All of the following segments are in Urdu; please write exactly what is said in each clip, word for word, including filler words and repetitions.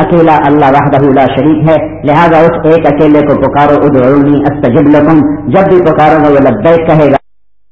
اکیلا اللہ وحدہ لا شریک ہے، لہذا اس ایک اکیلے کو پکارو، ادعونی استجب لکم، جب بھی پکارو گے وہ لبیک کہے گا۔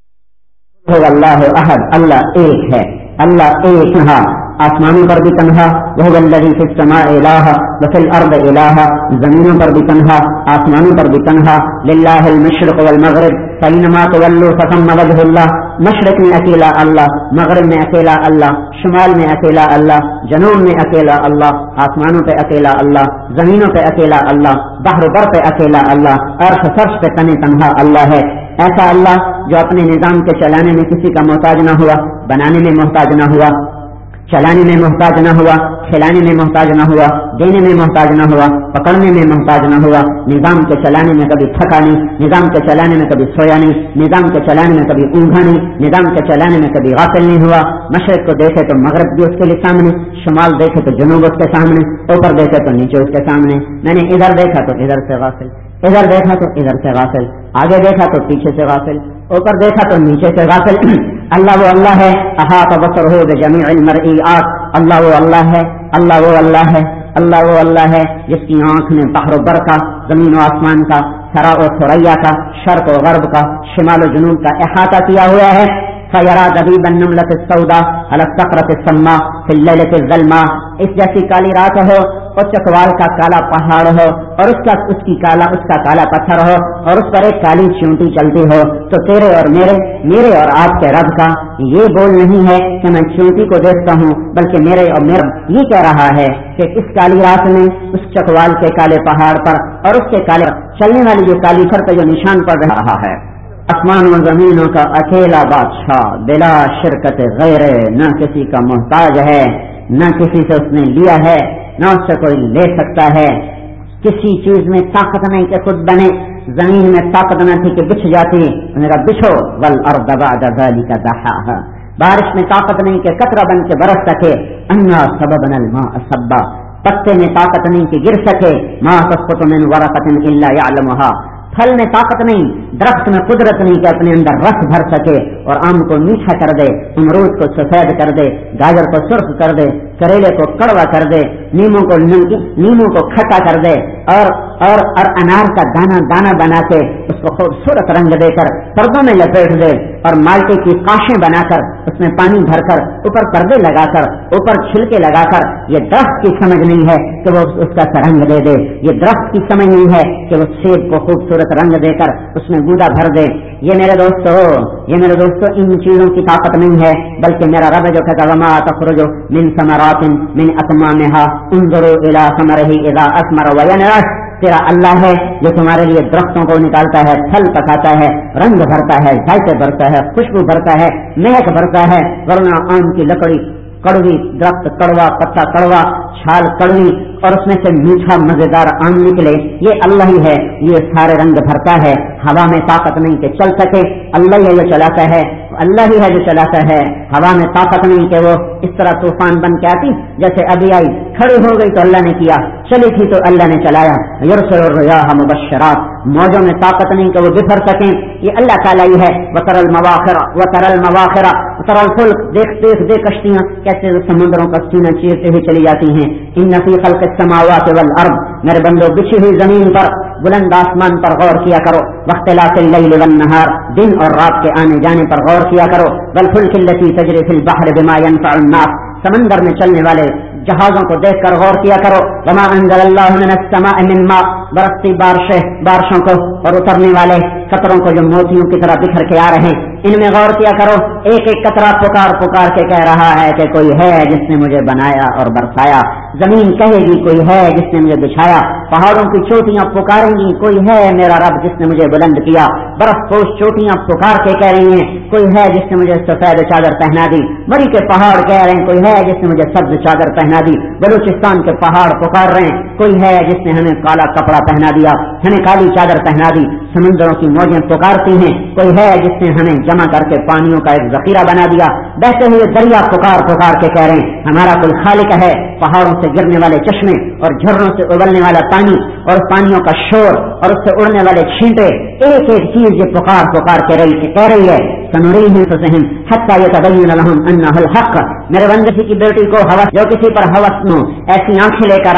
هو اللہ احد، اللہ ایک ہے، اللہ ایک ہے، آسمانوں پر بھی تنہا، وہ الذی فی السماء الہ وفی الارض الہ، زمینوں پر بھی تنہا، آسمانوں پر بھی تنہا، للہ المشرق والمغرب فینما تولوا فثم وجہ اللہ، مشرق میں اکیلا اللہ، مغرب میں اکیلا اللہ، شمال میں اکیلا اللہ، جنوب میں اکیلا اللہ، آسمانوں پہ اکیلا اللہ، زمینوں پہ اکیلا اللہ، بحر بر پہ اکیلا اللہ، عرش فرش پہ تن تنہا اللہ ہے۔ ایسا اللہ جو اپنے نظام کے چلانے میں کسی کا محتاج نہ ہوا، بنانے میں محتاج نہ ہوا، چلانے میں محتاج نہ ہوا، کھلانے میں محتاج نہ ہوا، دینے میں محتاج نہ ہوا، پکڑنے میں محتاج نہ ہوا، نظام کے چلانے میں کبھی تھکا نہیں، نظام کے چلانے میں کبھی سویا نہیں، نظام کے چلانے میں کبھی اونگا نہیں، نظام کے چلانے میں کبھی غافل نہیں ہوا۔ مشرق کو دیکھے تو مغرب بھی اس کے لیے سامنے، شمال دیکھے تو جنوب اس کے سامنے، اوپر دیکھے تو نیچے اس کے سامنے، میں نے ادھر دیکھا تو ادھر سے غافل، ادھر دیکھا تو ادھر سے غافل، آگے دیکھا تو پیچھے سے غافل، اوپر دیکھا تو نیچے سے غافل۔ اللہ وہ اللہ ہے، احاط بصرہ بجمیع المرئیات، اللہ وہ اللہ ہے، اللہ وہ اللہ ہے، اللہ وہ اللہ ہے جس کی آنکھ نے بحر و بر کا، زمین و آسمان کا، ثرا و ثریا کا، شرق و غرب کا، شمال و جنوب کا احاطہ کیا ہوا ہے۔ فیرا دبیب النملۃ السوداء علی الصخرۃ السماء فی اللیلۃ الظلماء، اس جیسی کالی رات ہو اور چکوال کا کالا پہاڑ ہو اور اس کا اس کی کالا اس کا کالا پتھر ہو اور اس پر ایک کالی چونٹی چلتی ہو، تو تیرے اور میرے میرے اور آپ کے رب کا یہ بول نہیں ہے کہ میں چونٹی کو دیکھتا ہوں، بلکہ میرے اور میرا یہ کہہ رہا ہے کہ اس کالی رات میں اس چکوال کے کالے پہاڑ پر اور اس کے کالے چلنے والی جو کالی سر پہ جو نشان پڑ رہا ہے، آسمان و زمینوں کا اکیلا بادشاہ بلا شرکت غیر، نہ کسی کا محتاج ہے، نہ کسی سے اس نے لیا ہے، نہ اس سے کوئی لے سکتا ہے۔ کسی چیز میں طاقت نہیں کہ خود بنے، زمین میں طاقت نہ تھی کہ بچھ جاتی، میرا بچھو والارض بعد ذلك دحاها، بارش میں طاقت نہیں کہ قطرہ بن کے برس سکے، انا سببنا الماء سبا، پتے میں طاقت نہیں کہ گر سکے، ما تسقط من ورقة الا يعلمها، پھل میں طاقت نہیں، درخت میں قدرت نہیں کہ اپنے اندر رس بھر سکے اور آم کو میٹھا کر دے، امرود کو سفید کر دے، گاجر کو سرخ کر دے، کریلے کو کڑوا کر دے، نیموں کو نیموں کو کھٹا کر دے، اور اور اور انار کا دانا دانا بنا کے اس کو خوبصورت رنگ دے کر پردوں میں لپیٹ دے، اور مالٹے کی قاشیں بنا کر اس میں پانی بھر کر اوپر پردے لگا کر اوپر چھلکے لگا کر، یہ درخت کی سمجھ نہیں ہے کہ وہ اس کا رنگ دے دے، یہ درخت کی سمجھ نہیں ہے کہ وہ سیب کو خوبصورت رنگ دے کر اس میں گودا بھر دے۔ یہ میرے دوستو یہ میرے دوستو ان چیزوں کی طاقت نہیں ہے، بلکہ میرا رب جو کہتا وما تخرج من ثمرات من اكمامها انظروا الى ثمره اذا اثمر وينعم، تیرا اللہ ہے جو تمہارے لیے درختوں کو نکالتا ہے، پھل پکاتا ہے، رنگ بھرتا ہے، ذائقے بھرتا ہے، خوشبو بھرتا ہے، مہک بھرتا ہے، ورنہ آم کی لکڑی کڑوی، درخت کڑوا، پتا کڑوا، چھال کڑوی اور اس میں سے میٹھا مزیدار آم نکلے، یہ اللہ ہی ہے، یہ سارے رنگ بھرتا ہے۔ ہوا میں طاقت نہیں کہ چل سکے، اللہ ہی جو چلاتا ہے، اللہ ہی ہے جو چلاتا ہے۔ ہوا میں طاقت نہیں کہ وہ اس طرح طوفان بن کے آتی، جیسے ابھی آئی کھڑی ہو گئی تو اللہ نے کیا، چلی تھی تو اللہ نے چلایا۔ یرسل الرياح مبشرات، موجوں میں طاقت نہیں کہ وہ بفر سکیں، یہ اللہ تعالیٰ ہی ہے۔ وترى المواخر وترى المواخر وترى الفلك، دیکھ دیکھ دیکھ کشتیاں کیسے سمندروں کا سینہ چیرتے ہوئے چلی جاتی ہیں۔ ان فی خلق السماوات والارض، میرے بندو بچھی ہوئی زمین پر، بلند آسمان پر غور کیا کرو، واختلاف اللیل والنہار، دن اور رات کے آنے جانے پر غور کیا کرو، والفلک التی تجری فی البحر بما ينفع الناس، سمندر میں چلنے والے جہازوں کو دیکھ کر غور کیا کرو۔ وما انزل اللہ من السماء من ماء، برستی بارشیں بارشوں کو اور اترنے والے قطروں کو جو موتیوں کی طرح بکھر کے آ رہے ہیں، ان میں غور کیا کرو۔ ایک ایک قطرہ پکار پکار کے کہہ رہا ہے کہ کوئی ہے جس نے مجھے بنایا اور برسایا، زمین کہے گی کوئی ہے جس نے مجھے بچھایا، پہاڑوں کی چوٹیاں پکاریں گی کوئی ہے میرا رب جس نے مجھے بلند کیا، برف پوش چوٹیاں پکار کے کہہ رہی ہیں کوئی ہے جس نے مجھے سفید چادر پہنا دی، مری کے پہاڑ کہہ رہے ہیں کوئی ہے جس نے مجھے سبز چادر پہنا دی، بلوچستان کے پہاڑ پکار رہے ہیں کوئی ہے جس نے ہمیں کالا کپڑا پہنا دیا، ہمیں کالی چادر پہنا دی، سمندروں کی موجیں پکارتی ہیں کوئی ہے جس نے ہمیں جمع کر کے پانیوں کا ایک ذخیرہ بنا دیا، بہتے ہوئے دریا پکار پکار کے کہہ رہے ہیں ہمارا کوئی خالق ہے۔ پہاڑوں سے گرنے والے چشمے اور جھرنوں سے ابلنے والا پانی اور پانیوں کا شور اور اس سے اڑنے والے چھینٹے، ایک ایک چیز یہ پکار پکار کے رہی کہہ رہی ہے سنریہم فسہم حتی یتبین لہم انہ الحق، میرے بندے کی بیٹی کو ہوس جو کسی پر ہوس نو ایسی آنکھیں لے کر آ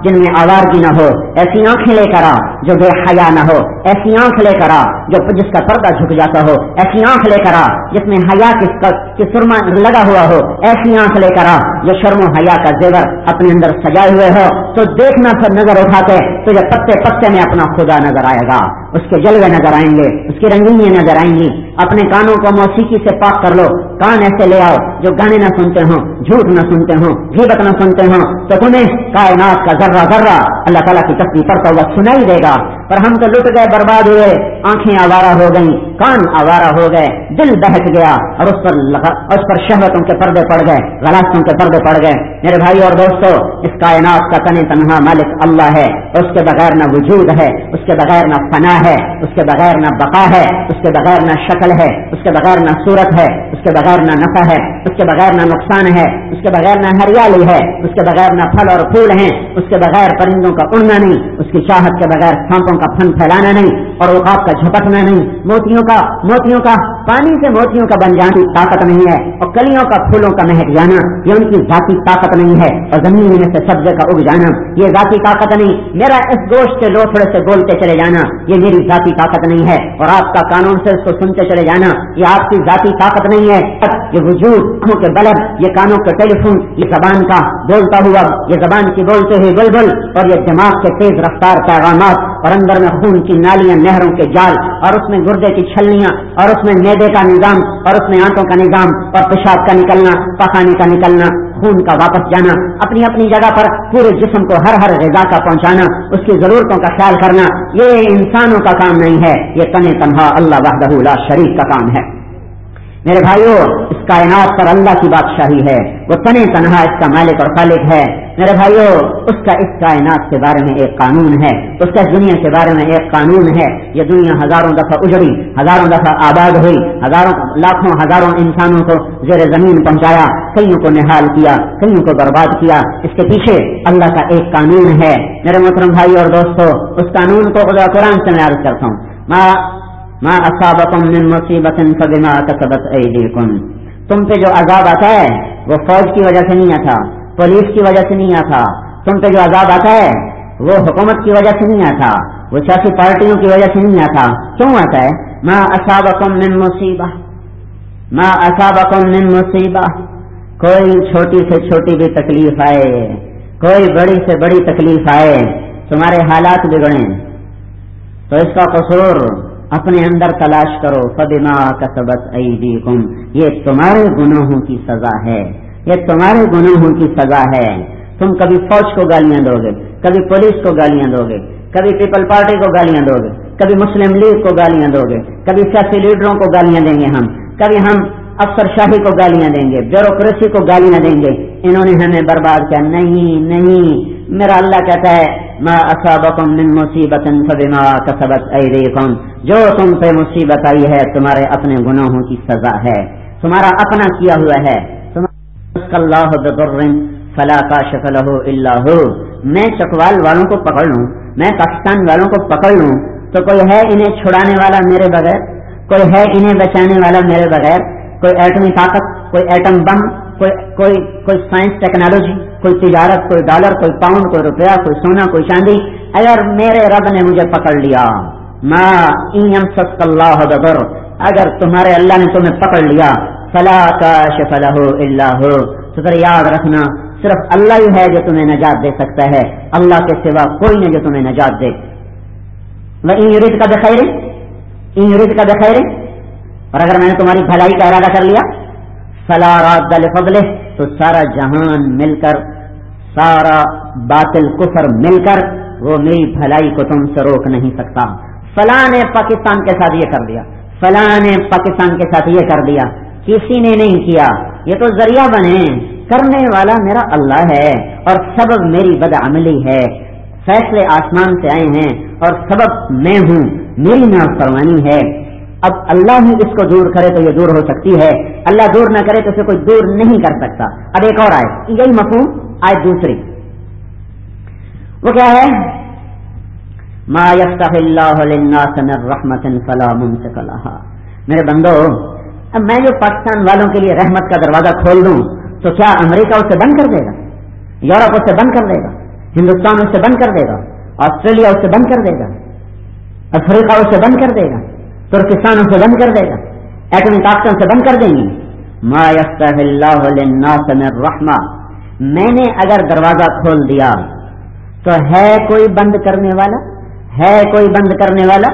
جن میں آوارگی نہ ہو، ایسی آنکھیں لے کر آ جو بے حیا نہ ہو، ایسی آنکھ لے کر آ جو جس کا پردہ جھک جاتا ہو، ایسی آنکھ لے کر آ جس میں حیا کی سرما لگا ہوا ہو، ایسی آنکھ لے کر آ جو شرم و حیا کا زیور اپنے اندر سجائے ہوئے ہو، تو دیکھنا پھر نظر اٹھا کے تجھے پتے پتے میں اپنا خدا نظر آئے گا، اس کے جلوے نظر آئیں گے، اس کی رنگینیاں نظر آئیں گی۔ اپنے کانوں کو موسیقی سے پاک کر لو، کان ایسے لے آؤ جو گانے نہ سنتے ہوں، جھوٹ نہ سنتے ہوں، غیبت نہ سنتے ہوں، تو تمہیں کائنات کا ذرہ ذرہ اللہ تعالیٰ کی تسبیح پڑھتا ہوا سنائی دے گا۔ پر ہم تو لٹ گئے، برباد ہوئے، آنکھیں آوارہ ہو گئیں، کان آوارہ ہو گئے، دل بہک گیا، اور اس پر لغ... اس پر شہوتوں کے پردے پڑ گئے، غلاستوں کے پردے پڑ گئے۔ میرے بھائی اور دوستو، اس کائنات کا تن تنہا مالک اللہ ہے، اس کے بغیر نہ وجود ہے، اس کے بغیر نہ فنا ہے، اس کے بغیر نہ بقا ہے، اس کے بغیر نہ شکل ہے، اس کے بغیر نہ صورت ہے، اس کے بغیر نہ نفع ہے، اس کے بغیر نہ نقصان ہے، اس کے بغیر نہ ہریالی ہے، اس کے بغیر نہ پھل اور پھول ہیں، اس کے بغیر پرندوں کا اڑنا نہیں، اس کی چاہت کے بغیر سانپوں کا پھن پھیلانا نہیں، اور عقاب کا جھپٹنا نہیں، موتیوں کا موتیوں کا پانی سے موتیوں کا بن جانا طاقت نہیں ہے، اور کلیوں کا پھولوں کا مہک جانا یہ ان کی ذاتی طاقت نہیں ہے، اور زمین میں سے سبزے کا اگ جانا یہ ذاتی طاقت نہیں، میرا اس گوشت کے لوتھڑے سے بولتے چلے جانا یہ میری ذاتی طاقت نہیں ہے، اور آپ کا قانون سے اس کو سنتے چلے جانا یہ آپ کی ذاتی طاقت نہیں ہے۔ یہ وجود آنکھوں کے بلب، یہ کانوں کے ٹیلی فون، یہ زبان کا بولتا ہوا، یہ زبان کی بولتے ہوئے بلبل، اور یہ دماغ کے تیز رفتار پیغامات، اور اندر میں خون کی نالیاں، نہروں کے جال، اور اس میں گردے کی چھلنیاں، اور اس میں میدے کا نظام، اور اس میں آنتوں کا نظام، اور پیشاب کا نکلنا، پخانے کا نکلنا، خون کا واپس جانا، اپنی اپنی جگہ پر پورے جسم کو ہر ہر غذا کا پہنچانا، اس کی ضرورتوں کا خیال کرنا، یہ انسانوں کا کام نہیں ہے، یہ تن تنہا اللہ وحدہ لا شریک کا کام ہے۔ میرے بھائیوں، اس کائنات پر اللہ کی بادشاہی ہے، وہ تن تنہا اس کا مالک اور خالق ہے۔ میرے بھائیوں، اس کا اس کائنات کے بارے میں ایک قانون ہے، اس کا اس دنیا کے بارے میں ایک قانون ہے۔ یہ دنیا ہزاروں دفعہ اجڑی، ہزاروں دفعہ آباد ہوئی، ہزاروں لاکھوں ہزاروں انسانوں کو زیر زمین پہنچایا، کئیوں کو نہال کیا، کئیوں کو برباد کیا، اس کے پیچھے اللہ کا ایک قانون ہے۔ میرے محترم بھائی اور دوستو، اس قانون کو خدا قرآن سے میں عرض کرتا ہوں، ما ما اصابکم من مصیبت فبما کسبت ایدیکم، تم پہ جو عذاب آتا ہے وہ فوج کی وجہ سے نہیں آتا، پولیس کی وجہ سے نہیں آتا، تم پہ جو عذاب آتا ہے وہ حکومت کی وجہ سے نہیں آتا، وہ سیاسی پارٹیوں کی وجہ سے نہیں آتا۔ کیوں آتا ہے؟ ما اصابکم من مصیبہ، ما اصابکم من مصیبہ، کوئی چھوٹی سے چھوٹی بھی تکلیف آئے، کوئی بڑی سے بڑی تکلیف آئے، تمہارے حالات بگڑیں تو اس کا قصور اپنے اندر تلاش کرو، فبما کسبت ایدیکم، یہ تمہارے گناہوں کی سزا ہے، یہ تمہارے گناہوں کی سزا ہے۔ تم کبھی فوج کو گالیاں دو گے، کبھی پولیس کو گالیاں دو گے، کبھی پیپل پارٹی کو گالیاں دو گے، کبھی مسلم لیگ کو گالیاں دو گے، کبھی سیاسی لیڈروں کو گالیاں دیں گے ہم، کبھی ہم افسر شاہی کو گالیاں دیں گے، بیوروکریسی کو گالیاں دیں گے، انہوں نے ہمیں برباد کیا۔ نہیں نہیں، میرا اللہ کہتا ہے ما اصابکم من مصیبت فبما کسبت ایدیکم، جو تم پہ مصیبت آئی ہے تمہارے اپنے گناہوں کی سزا ہے، تمہارا اپنا کیا ہوا ہے۔ اللہ بضر فلا کاشف له الا هو، میں چکوال والوں کو پکڑ لوں، میں پاکستان والوں کو پکڑ لوں تو کوئی ہے انہیں چھڑانے والا میرے بغیر، کوئی ہے انہیں بچانے والا میرے بغیر، کوئی ایٹمی طاقت، کوئی ایٹم بم، کوئی کوئی کوئی سائنس ٹیکنالوجی، کوئی تجارت، کوئی ڈالر، کوئی پاؤنڈ، کوئی روپیہ، کوئی سونا، کوئی چاندی، اگر میرے رب نے مجھے پکڑ لیا، ما ان یمسسک اللہ بضر، اگر تمہارے اللہ نے تمہیں پکڑ لیا، فلا کاشف له الا هو، تو پھر یاد رکھنا صرف اللہ ہی ہے جو تمہیں نجات دے سکتا ہے، اللہ کے سوا کوئی نہیں جو تمہیں نجات دے۔ وَإِن يُرِدْكَ بِخَيْرٍ، إِن يُرِدْكَ بِخَيْرٍ، اور اگر میں نے تمہاری بھلائی کا ارادہ کر لیا، فلا راد لفضلہ، تو سارا جہان مل کر، سارا باطل کفر مل کر وہ میری بھلائی کو تم سے روک نہیں سکتا۔ فلاں نے پاکستان کے ساتھ یہ کر دیا، فلاں نے پاکستان کے ساتھ یہ کر دیا، کسی نے نہیں کیا، یہ تو ذریعہ بنے، کرنے والا میرا اللہ ہے اور سبب میری بدعملی ہے، فیصلے آسمان سے آئے ہیں اور سبب میں ہوں، میری نافرمانی ہے۔ اب اللہ ہی اس کو دور کرے تو یہ دور ہو سکتی ہے، اللہ دور نہ کرے تو اسے کوئی دور نہیں کر سکتا۔ اب ایک اور آیت، یہی مفہوم آیت دوسری، وہ کیا ہے؟ ما یفتح اللہ للناس من رحمت فلا ممسک لها، میرے بندو، اب میں جو پاکستان والوں کے لیے رحمت کا دروازہ کھول دوں تو کیا امریکہ اسے بند کر دے گا؟ یورپ اسے بند کر دے گا؟ ہندوستان اسے بند کر دے گا، آسٹریلیا اسے بند کر دے گا، افریقہ اسے بند کر دے گا، ترکستان اسے بند کر دے گا، ایٹمی طاقتیں اسے بند کر دیں گی. ما یفتح اللہ للناس من رحمہ، میں نے اگر دروازہ کھول دیا تو ہے کوئی بند کرنے والا؟ ہے کوئی بند کرنے والا؟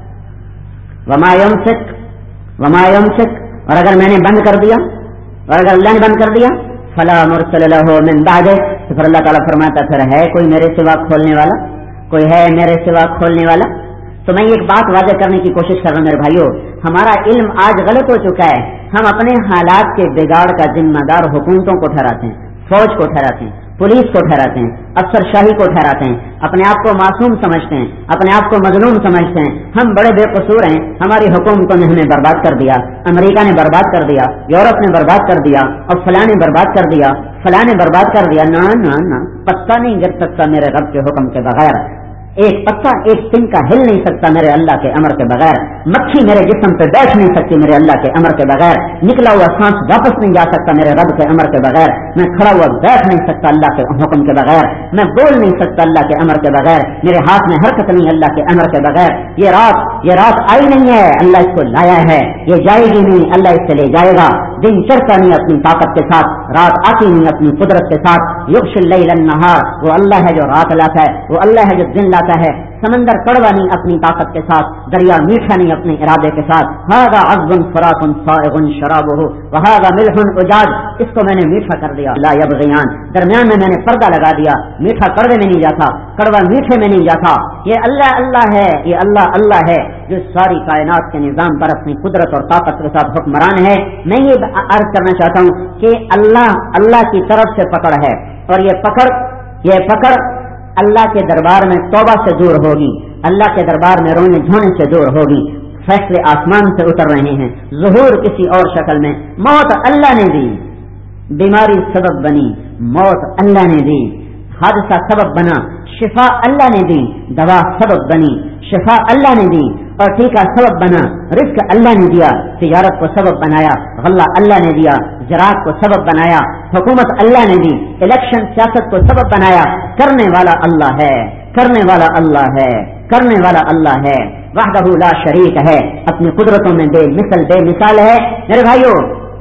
وما یمسک وما یمسک، اور اگر میں نے بند کر دیا، اور اگر اللہ نے بند کر دیا، فلا مرسل لہ من بعدہ، تو پھر اللہ تعالیٰ فرماتا پھر ہے کوئی میرے سوا کھولنے والا؟ کوئی ہے میرے سوا کھولنے والا؟ تو میں ایک بات واضح کرنے کی کوشش کر رہا ہوں میرے بھائیوں، ہمارا علم آج غلط ہو چکا ہے. ہم اپنے حالات کے بگاڑ کا ذمہ دار حکومتوں کو ٹھہراتے ہیں، فوج کو ٹھہراتے ہیں، پولیس کو ٹھہراتے ہیں، افسر شاہی کو ٹھہراتے ہیں، اپنے آپ کو معصوم سمجھتے ہیں، اپنے آپ کو مظلوم سمجھتے ہیں. ہم بڑے بے قصور ہیں، ہماری حکومتوں نے ہمیں برباد کر دیا، امریکہ نے برباد کر دیا، یورپ نے برباد کر دیا، اور فلاں نے برباد کر دیا، فلاں نے برباد کر دیا. نہ نہ نہ، پتا نہیں گر سکتا میرے رب کے حکم کے بغیر، ایک پتا ایک دن کا ہل نہیں سکتا میرے اللہ کے امر کے بغیر، مکھی میرے جسم پہ بیٹھ نہیں سکتی میرے اللہ کے امر کے بغیر، نکلا ہوا سانس واپس نہیں جا سکتا میرے رب کے امر کے بغیر، میں کھڑا ہوا بیٹھ نہیں سکتا اللہ کے حکم کے بغیر، میں بول نہیں سکتا اللہ کے امر کے بغیر، میرے ہاتھ میں حرکت نہیں اللہ کے امر کے بغیر. یہ رات یہ رات آئی نہیں ہے، اللہ اس کو لایا ہے، یہ جائے گی نہیں، اللہ اس سے لے جائے گا. دن چڑھتا نہیں اپنی طاقت کے ساتھ، رات آتی نہیں اپنی قدرت کے ساتھ. یغشی اللیل النہار، وہ اللہ ہے جو رات لاتا ہے، وہ اللہ ہے جو دن لاتا ہے. سمندر کڑوا نہیں اپنی طاقت کے ساتھ، دریا میٹھا نہیں اپنے ارادے کے ساتھ. ھذا عذب فرات صائغ شرابہ وھذا ملح اجاج، اس کو میں نے میٹھا کر دیا. لا یبغیان، درمیان میں میں نے پردہ لگا دیا، میٹھا کڑوے میں نہیں جاتا، کڑوا میٹھے میں نہیں جاتا. یہ اللہ اللہ ہے، یہ اللہ اللہ ہے جو ساری کائنات کے نظام پر اپنی قدرت اور طاقت کے ساتھ حکمران ہے. میں یہ عرض کرنا چاہتا ہوں کہ اللہ اللہ کی طرف سے پکڑ ہے، اور یہ پکڑ یہ پکڑ اللہ کے دربار میں توبہ سے دور ہوگی، اللہ کے دربار میں رونے دھونے سے دور ہوگی. فیصلے آسمان سے اتر رہے ہیں، ظہور کسی اور شکل میں. موت اللہ نے دی، بیماری سبب بنی، موت اللہ نے دی. حادثہ سبب بنا، شفا اللہ نے دی. دوا سبب بنی، شفا اللہ نے دی. اور ٹیکہ سبب بنا، رزق اللہ نے دیا. تجارت کو سبب بنایا، غلہ اللہ نے دیا. زراعت کو سبب بنایا، حکومت اللہ نے دی. الیکشن سیاست کو سبب بنایا. کرنے والا اللہ ہے، کرنے والا اللہ ہے، کرنے والا اللہ ہے. وحدہ لا شریک ہے، اپنی قدرتوں میں بے مثل بے مثال ہے. میرے بھائیوں،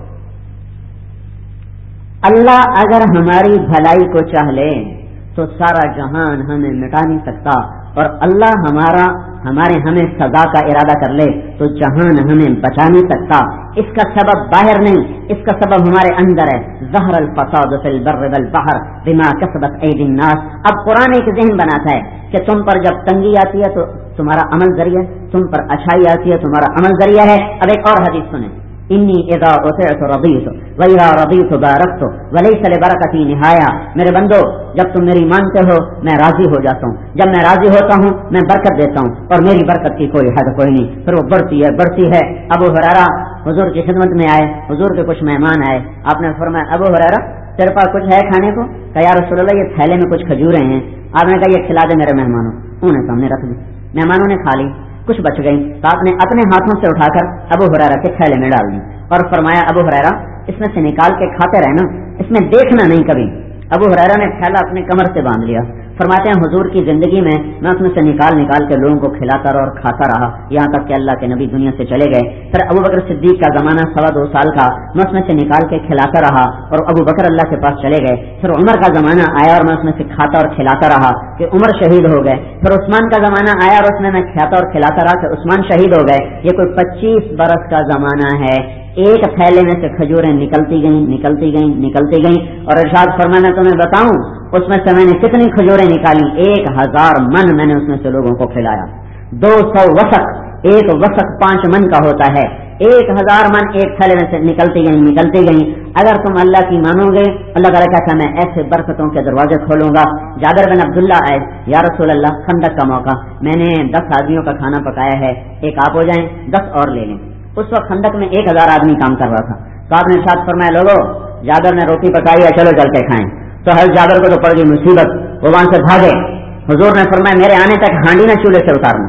اللہ اگر ہماری بھلائی کو چاہ لے تو سارا جہان ہمیں مٹا نہیں سکتا، اور اللہ ہمارا ہمارے ہمیں سزا کا ارادہ کر لے تو جہان ہمیں بچا نہیں سکتا. اس کا سبب باہر نہیں، اس کا سبب ہمارے اندر ہے. ظہر الفساد فی البر والبحر بما کسبت ایدی الناس. اب قرآن ایک ذہن بناتا ہے کہ تم پر جب تنگی آتی ہے تو تمہارا عمل ذریعہ، تم پر اچھائی آتی ہے تمہارا عمل ذریعہ ہے. اب ایک اور حدیث سنیں، انی اذا اطعت رضیت واذا رضیت بارکت وليس لبرکتی نہایا. میرے بندو، جب تم میری مانتے ہو میں راضی ہو جاتا ہوں، جب میں راضی ہوتا ہوں میں برکت دیتا ہوں، اور میری برکت کی کوئی حد کوئی نہیں، پھر وہ بڑھتی ہے بڑھتی ہے. ابو ہریرہ حضور کی خدمت میں آئے، حضور کے کچھ مہمان آئے. آپ نے فرمایا ابو ہریرہ تیرے پاس کچھ ہے کھانے کو؟ کہ یا رسول اللہ یہ تھیلے میں کچھ کھجوریں ہیں. آپ نے کہا یہ کھلا دے میرے مہمانوں. انہوں نے سامنے رکھ دی، مہمانوں نے کھا لی، کچھ بچ گئی تو آپ نے اپنے ہاتھوں سے اٹھا کر ابو ہریرہ کے تھیلے میں ڈال دی اور فرمایا ابو ہریرہ اس میں سے نکال کے کھاتے رہنا، اس میں دیکھنا نہیں کبھی. ابو ہریرہ نے تھیلا اپنے کمر سے باندھ لیا. فرماتے ہیں حضور کی زندگی میں میں اس میں سے نکال نکال کے لوگوں کو کھلاتا رہا اور کھاتا رہا یہاں تک کہ اللہ کے نبی دنیا سے چلے گئے. پھر ابو بکر صدیق کا زمانہ سوا دو سال کا، میں اس میں سے نکال کے کھلاتا رہا اور ابو بکر اللہ کے پاس چلے گئے. پھر عمر کا زمانہ آیا اور میں اس میں سے کھاتا اور کھلاتا رہا کہ عمر شہید ہو گئے. پھر عثمان کا زمانہ آیا اور اس میں میں کھاتا اور کھلاتا رہا کہ عثمان شہید ہو گئے. یہ کوئی پچیس برس کا زمانہ ہے. ایک تھیلے میں سے کھجوریں نکلتی گئیں نکلتی گئیں نکلتی گئیں اور ارشاد فرمایا تمہیں بتاؤں اس میں سے میں نے کتنی کھجوریں نکالی؟ ایک ہزار من میں نے اس میں سے لوگوں کو کھلایا. دو سو وسق، ایک وسق پانچ من کا ہوتا ہے. ایک ہزار من ایک تھیلے میں سے نکلتی گئیں نکلتی گئیں. اگر تم اللہ کی مانو گے اللہ تعالیٰ کہتا میں ایسے برکتوں کے دروازے کھولوں گا. جابر بن عبداللہ آئے، یا رسول اللہ خندق کا موقع، میں نے دس آدمیوں کا کھانا پکایا ہے، ایک آپ ہو جائیں دس اور لے لیں. اس وقت خندق میں ایک ہزار آدمی کام کر رہا تھا. تو آپ نے ارشاد فرمایا لوگو جابر نے روٹی پکائی ہے چلو چل کے کھائیں. تو حضرت جابر کو تو پڑ گئی مصیبت، وہ وہاں سے بھاگے. حضور نے فرمایا میرے آنے تک ہانڈی نہ چولہے سے اتارنا.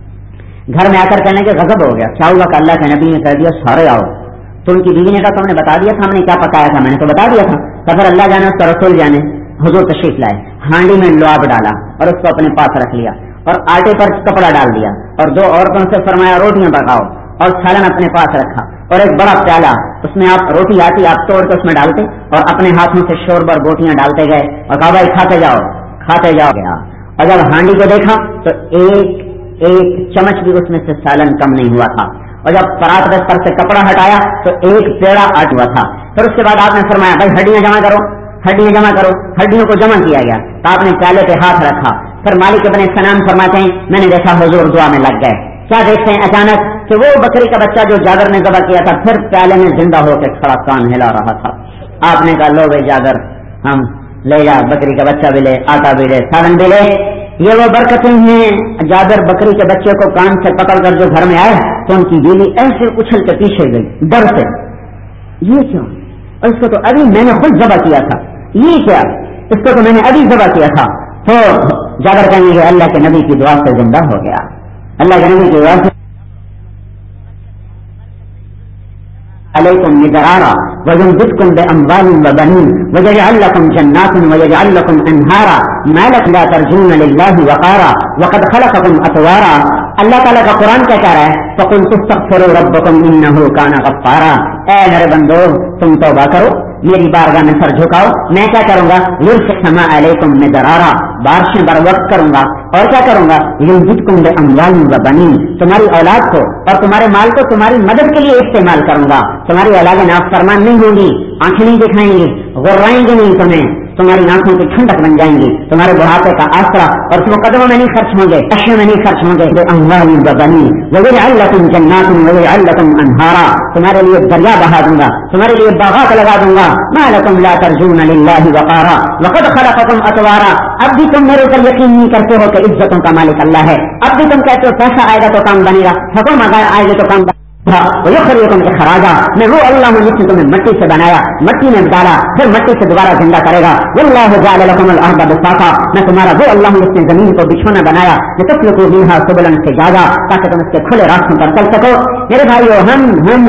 گھر میں آ کر کہنے کے غضب ہو گیا، کیا ہوا کہ اللہ کے نبی نے کہہ دیا سارے آؤ. تو ان کی بیوی نے کہا تم نے بتا دیا تھا ہم نے کیا پکایا تھا؟ میں نے تو بتا دیا تھا. تو پھر اللہ جانے اس کا رسول جانے. حضور تشریف لائے، ہانڈی میں لعاب ڈالا اور اس کو اپنے پاس رکھ لیا اور آٹے پر کپڑا ڈال دیا اور دو عورتوں سے فرمایا روٹیاں پکاؤ اور سالن اپنے پاس رکھا اور ایک بڑا پیالہ، اس میں آپ روٹی آتی آپ توڑ کے اس میں ڈالتے اور اپنے ہاتھوں سے شوربہ اور بوٹیاں ڈالتے گئے اور کہا بھائی کھاتے جاؤ کھاتے جاؤ گیا۔ اور جب ہانڈی کو دیکھا تو ایک ایک چمچ بھی اس میں سے سالن کم نہیں ہوا تھا، اور جب پرات کے پر سے کپڑا ہٹایا تو ایک پیڑا آٹ ہوا تھا۔ پھر اس کے بعد آپ نے فرمایا بھائی ہڈیاں جمع کرو، ہڈیاں جمع کرو، ہڈیوں کو جمع کیا گیا تو آپ نے پیالے پہ ہاتھ رکھا۔ پھر مالک ابن سنان فرماتے ہیں میں نے دیکھا حضور دعا میں لگ گئے۔ کیا دیکھتے ہیں اچانک کہ وہ بکری کا بچہ جو جابر نے ذبح کیا تھا پھر پیالے میں زندہ ہو کے کھڑا کان ہلا رہا تھا۔ آپ نے کہا لو بھائی جابر ہم لے جا، بکری کا بچہ بھی لے، آٹا بھی لے، سالن بھی لے، یہ وہ برکتیں ہیں۔ جابر بکری کے بچے کو کان سے پکڑ کر جو گھر میں آئے تو ان کی بیوی ایسے اچھل کے پیچھے گئی ڈر سے، یہ کیوں؟ اور اس کو تو ابھی میں نے خود ذبح کیا تھا، یہ کیا؟ اس کو تو میں نے ابھی ذبح کیا تھا۔ تو جابر کہیں گے اللہ کے نبی کی دعا سے زندہ ہو گیا، اللہ کے نبی کی دعا سے علیکم مدرارا ويمددكم باموال وبنين ويجعل لكم جنات ويجعل لكم انهارا ما لكم لا ترجون لله وقارا وقد خلقكم اطوارا۔ اللہ تعالیٰ کا قرآن کیا کہہ رہا ہے فقلت استغفروا ربكم انه كان غفارا، اے میرے بندو تم توبہ کرو، میری بارگاہ میں سر جھکاؤ، میں کیا کروں گا یرسل السماء علیکم مدرارا، بارشیں بر وقت کروں گا، اور کیا کروں گا یمددکم باموال وبنین، تمہاری اولاد کو اور تمہارے مال کو تمہاری مدد کے لیے استعمال کروں گا، تمہاری اولادیں نافرمان نہیں ہوں گی، آنکھیں نہیں دکھائیں گی، غرائیں گی نہیں تمہیں، تمہاری آنکھوں کی ٹھنڈک بن جائیں گی، تمہارے بڑھاپے کا آسرا، اور اس مقدموں میں نہیں خرچ ہوں گے، اشیاء میں نہیں خرچ ہوں گے، باموال وبنین ويجعل لكم جنات ويجعل لكم انهارا، تمہارے لیے دریا بہا دوں گا، تمہارے لیے باغات لگا دوں گا، ما لكم لا ترجون لله وقارا وقد خلقكم اطوارا، اب بھی تم میرے اوپر یقین نہیں کرتے ہو کہ عزتوں کا مالک اللہ ہے، اب بھی تم کہتے ہو پیسہ آئے گا تو کام بنے گا، حکم آئے گا تو کام ويخرجكم اخراجا، میں وہ اللہ ہوں جس نے تمہیں مٹی سے بنایا، مٹی میں ڈالا، پھر مٹی سے دوبارہ زندہ کرے گا، والله جعل لكم الارض بساطا، میں تمہارا وہ اللہ ہوں جس نے زمین کو بچھونا بنایا، لتسلكوا منها سبلا فجاجا، تاکہ تم اس کے کھلے راستوں پر چل سکو۔ میرے بھائیو ہم ہم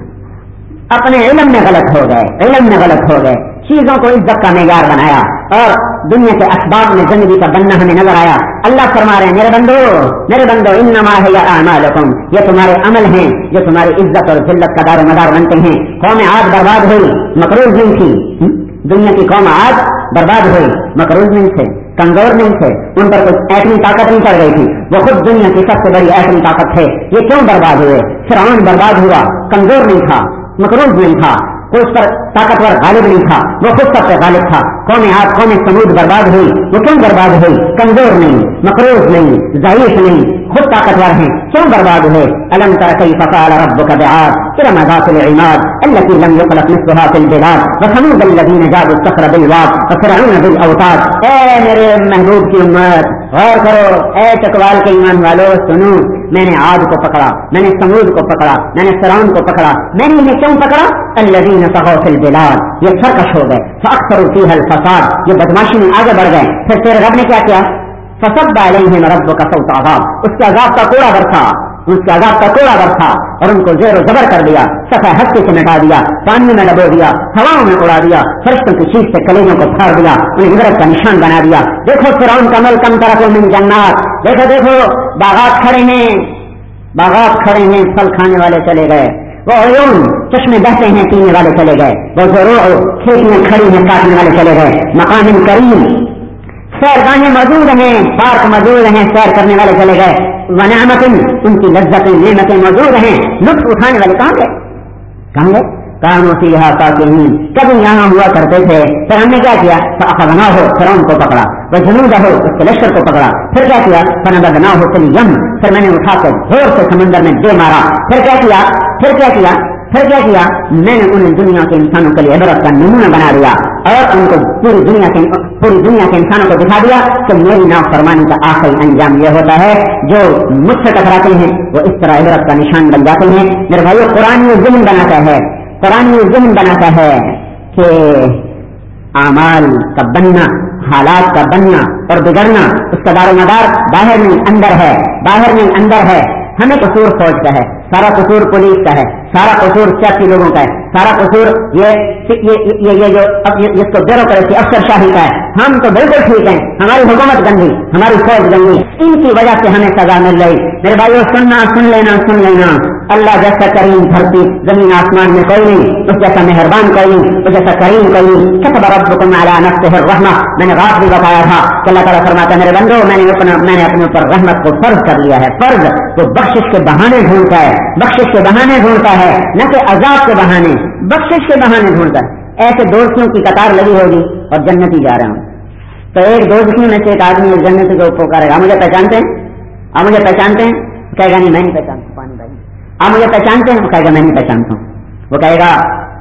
اپنے علم میں غلط ہو گئے، علم میں غلط ہو گئے، چیزوں کو عزت کا معیار بنایا اور دنیا کے اسباب میں زندگی کا بننا ہمیں نظر آیا۔ اللہ فرما رہے ہیں میرے بندو میرے بندو انما ہی اعمالکم، یہ تمہارے عمل ہیں جو تمہاری عزت اور ذلت کا دار و مدار بنتے ہیں۔ قوم عاد برباد ہوئی، مقروض نہیں تھی، دنیا کی قوم عاد برباد ہوئی، مقروض نہیں تھے، کمزور نہیں تھے، ان پر کچھ ایٹمی طاقت نہیں چڑھ گئی تھی، وہ خود دنیا کی سب سے بڑی ایٹمی طاقت تھے۔ یہ کیوں برباد ہوئے؟ فرعون برباد ہوا، کمزور نہیں تھا، مقروض نہیں تھا، وہ اس پر طاقتور غالب نہیں تھا، وہ خود سب سے غالب تھا۔ قوم عاد قوم ثمود برباد ہوئی، وہ کیوں برباد ہوئی؟ کمزور نہیں، مقروض نہیں، ضعیف نہیں، خود طاقتور ہیں، کیوں برباد ہوئے؟ الم تر کیف فعل ربک بعاد ارم ذات العماد التي لم يخلق مثلها في البلاد وثمود الذين جابوا الصخر بالواد وفرعون بالاوتاد۔ اے میرے محبوب کی امت غور کرو، اے چکوال کے ایمان والو سنو، میں نے عاد کو پکڑا، میں نے ثمود کو پکڑا، میں نے فرعون کو پکڑا، میں نے انہیں کیوں پکڑا؟ الذين طغوا في البلاد، یہ سرکش ہو گئے، فاكثروا فيها الفساد، یہ بدماشی میں آگے بڑھ گئے۔ پھر تیرے رب نے کیا کیا؟ فصب عليهم ربك صوت عذاب، اس کے عذاب کا کوڑا برسا، اس کے عذاب کا کوڑا برسا اور ان کو زیر و زبر کر دیا، صفحہ ہستی سے مٹا دیا، پانی میں ڈبو دیا، ہواؤں میں اڑا دیا، فرشتوں کی چیز سے کلیجوں کو پھاڑ دیا، انہیں عبرت کا نشان بنا دیا۔ دیکھو فرعون کا مل کم ترک من جنات، دیکھو دیکھو باغات کھڑے ہیں، باغات کھڑے ہیں، پھل کھانے والے چلے گئے، وہ عیون چشمے بہتے ہیں پینے والے چلے گئے، وہ زروع کھیتیاں کھڑی ہیں کاٹنے والے چلے گئے، مقام کریم سیر گاہیں موجود ہیں، پارک موجود ہیں، سیر کرنے والے چلے گئے، ونعمت ان کی لذتیں نعمتیں موجود ہیں، لطف اٹھانے والے کہاں گئے؟ کہاں گئے؟ کانوا فیہا فاکہین، کبھی یہاں ہوا کرتے تھے، پھر ہم نے کیا کیا؟ فاخذناہ، فرعون کو پکڑا، وجنودہ، اس کے لشکر کو پکڑا، پھر کیا کیا؟ فنبذناہ فی الیم، پھر میں نے اٹھا کر زور سے سمندر میں دے مارا، پھر کیا کیا؟ پھر کیا کیا؟ پھر کیا کیا؟ میں نے انہیں دنیا کے انسانوں کے لیے عبرت کا نمونہ بنا دیا اور ان کو پوری دنیا کے پوری دنیا کے انسانوں کو دکھا دیا کہ میری نافرمانی کا آخری انجام یہ ہوتا ہے، جو مجھ سے ٹکراتے ہیں وہ اس طرح عبرت کا نشان بن جاتے ہیں۔ میرے بھائیو قرآن یہ ذہن بناتا ہے، قرآن یہ ذہن بناتا ہے کہ اعمال کا بننا، حالات کا بننا اور بگڑنا، اس کا دار و مدار باہر نہیں اندر ہے، باہر نہیں اندر ہے۔ ہمیں قصور فوج کا ہے، سارا قصور پولیس کا ہے، سارا قصور سیاسی لوگوں کا ہے، سارا قصور یہ یہ یہ جو جس کو بیوروکریسی افسر شاہی کا ہے. ہم تو بالکل ٹھیک ہیں، ہماری حکومت گندی، ہماری فوج گندی، ان کی وجہ سے ہمیں سزا مل رہی. میرے بھائیو سننا سن لینا سن لینا اللہ جیسا کریم دھرتی زمین آسمان میں کوئی نہیں، اس جیسا مہربان کوئی نہیں، اس جیسا کریم کوئی نہیں. كتب ربكم على نفسه الرحمة. میں نے رات بھی بتایا تھا کہ اللہ تعالیٰ فرماتا ہے میرے بندو میں نے اپنا میں نے اپنے اوپر رحمت کو فرض کر لیا ہے. فرض تو بخشش کے بہانے ڈھونڈتا ہے، بخشش کے بہانے ڈھونڈتا ہے، نہ کہ عذاب کے بہانے، بخشش کے بہانے ڈھونڈتا ہے. ایسے دوستیوں کی قطار لگی ہوگی اور جنتی جا رہے ہوں تو ایک دوستیوں میں سے ایک آدمی اس جنت کو پکارے گا، آپ مجھے پہچانتے ہیں؟ آپ مجھے پہچانتے ہیں؟ کہے گا نہیں میں نہیں پہچانتا. پانی بھائی آپ مجھے پہچانتے ہیں؟ وہ کہے گا میں نہیں پہچانتا ہوں. وہ کہے گا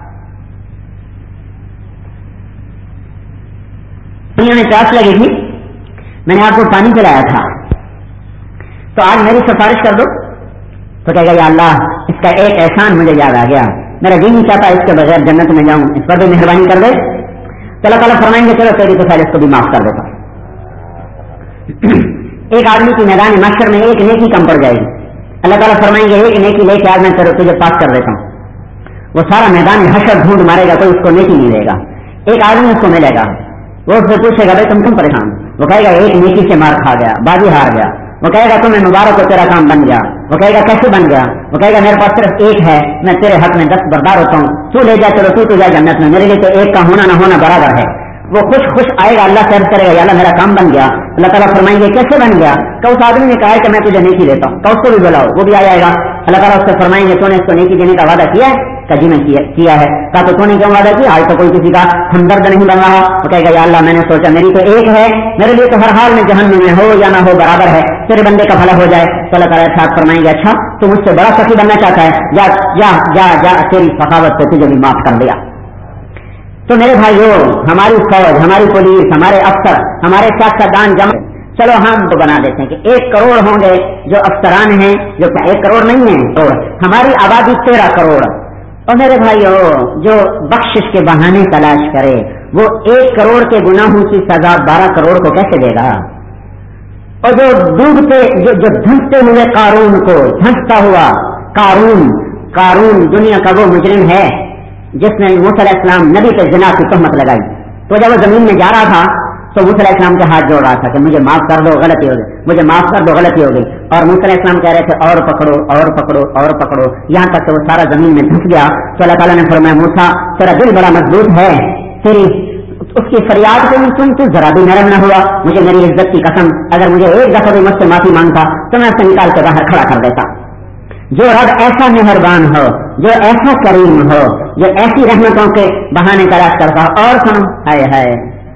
دنیا میں پیاس لگی تھی، میں نے آپ کو پانی پلایا تھا، تو آج میری سفارش کر دو. تو کہے گا یا اللہ اس کا ایک احسان مجھے یاد آ گیا، میرا دین نہیں چاہتا اس کے بغیر جنت میں جاؤں، اس پر بھی مہربانی کر دے. تو اللہ تعالیٰ فرمائیں گے چلو تیری تو پہلے اس کو بھی معاف کر دیتا. ایک آدمی کی میدان محشر میں ایک نیکی کم پڑ جائے گی، اللہ تعالیٰ فرمائیں گے ایک نیکی لے کے آج میں تجھے پاس کر دیتا ہوں. وہ سارا میدان حشر ڈھونڈ مارے گا، کوئی اس کو نیکی نہیں دے گا. ایک آدمی اس کو ملے گا، وہ اس سے پوچھے گا بھائی تم کیوں پریشان؟ وہ کہے گا ایک نیکی سے مار کھا گیا، بازی ہار گیا. وہ کہے گا تمہیں مبارک ہو تیرا کام بن گیا. وہ کہے گا کیسے بن گیا؟ وہ کہے گا میرے پاس صرف ایک ہے، میں تیرے حق میں دست بردار ہوتا ہوں، تو لے جا چلو تو تو جا جنت میں، میرے لیے تو ایک کا ہونا نہ ہونا برابر ہے. وہ خوش خوش آئے گا، اللہ سے عرض کرے گا یا اللہ میرا کام بن گیا. اللہ تعالیٰ فرمائیں گے کیسے بن گیا؟ کہ اس آدمی نے کہا ہے کہ میں تجھے نیکی دیتا ہوں، کہ اس کو بھی بلاؤ، وہ بھی آ جائے گا. اللہ تعالیٰ اس سے فرمائیں گے تو نے اس کو نیکی دینے کا وعدہ کیا ہے؟ کہ جی میں کیا ہے. کہا تو تو نے کیوں وعدہ کیا؟ آج تو کوئی کسی کا ہمدرد نہیں بن رہا. وہ کہے گا یا اللہ میں نے سوچا میری تو ایک ہے، میرے لیے تو ہر حال میں جہنم میں ہو یا نہ ہو برابر ہے، تیرے بندے کا بھلا ہو جائے. تو اللہ تعالیٰ ارشاد فرمائیں گے اچھا تو مجھ سے بڑا سخی بننا چاہتا ہے، جا جا جا جا تیری سخاوت سے تجھے بھی معاف کر دیا. تو میرے بھائیو ہماری فوج، ہماری پولیس، ہمارے افسر، ہمارے سیاستدان جمع چلو ہم تو بنا دیتے ہیں کہ ایک کروڑ ہوں گے جو افسران ہیں، جو ایک کروڑ نہیں ہے کروڑ، ہماری آبادی تیرہ کروڑ. اور میرے بھائیو جو بخشش کے بہانے تلاش کرے وہ ایک کروڑ کے گناہوں کی سزا بارہ کروڑ کو کیسے دے گا؟ اور جو ڈوبتے جو, جو دھنستے ہوئے قارون کو دھنستا ہوا قارون قارون دنیا کا وہ مجرم ہے جس نے موسیٰ علیہ السلام نبی پہ زنا کی تہمت لگائی. تو جب وہ زمین میں جا رہا تھا تو موسیٰ علیہ السلام کے ہاتھ جوڑ رہا تھا کہ مجھے معاف کر دو غلطی ہو گئی، مجھے معاف کر دو غلطی ہو گئی. اور موسیٰ علیہ السلام کہہ رہے تھے اور پکڑو اور پکڑو اور پکڑو، یہاں تک کہ وہ سارا زمین میں دھنس گیا. تو اللہ تعالیٰ نے فرمایا موسیٰ تیرا دل بڑا مضبوط ہے، تیری اس کی فریاد کو تم تو ذرا بھی نرم نہ ہوا. مجھے میری عزت کی قسم اگر مجھے ایک دفعہ بھی مجھ سے معافی مانگتا تو میں اسے نکال کے باہر کھڑا کر دیتا. جو رب ایسا مہربان ہو، جو ایسا کریم ہو، جو ایسی رحمتوں کے بہانے تلاش کرتا ہو. اور سنو ہائے ہائے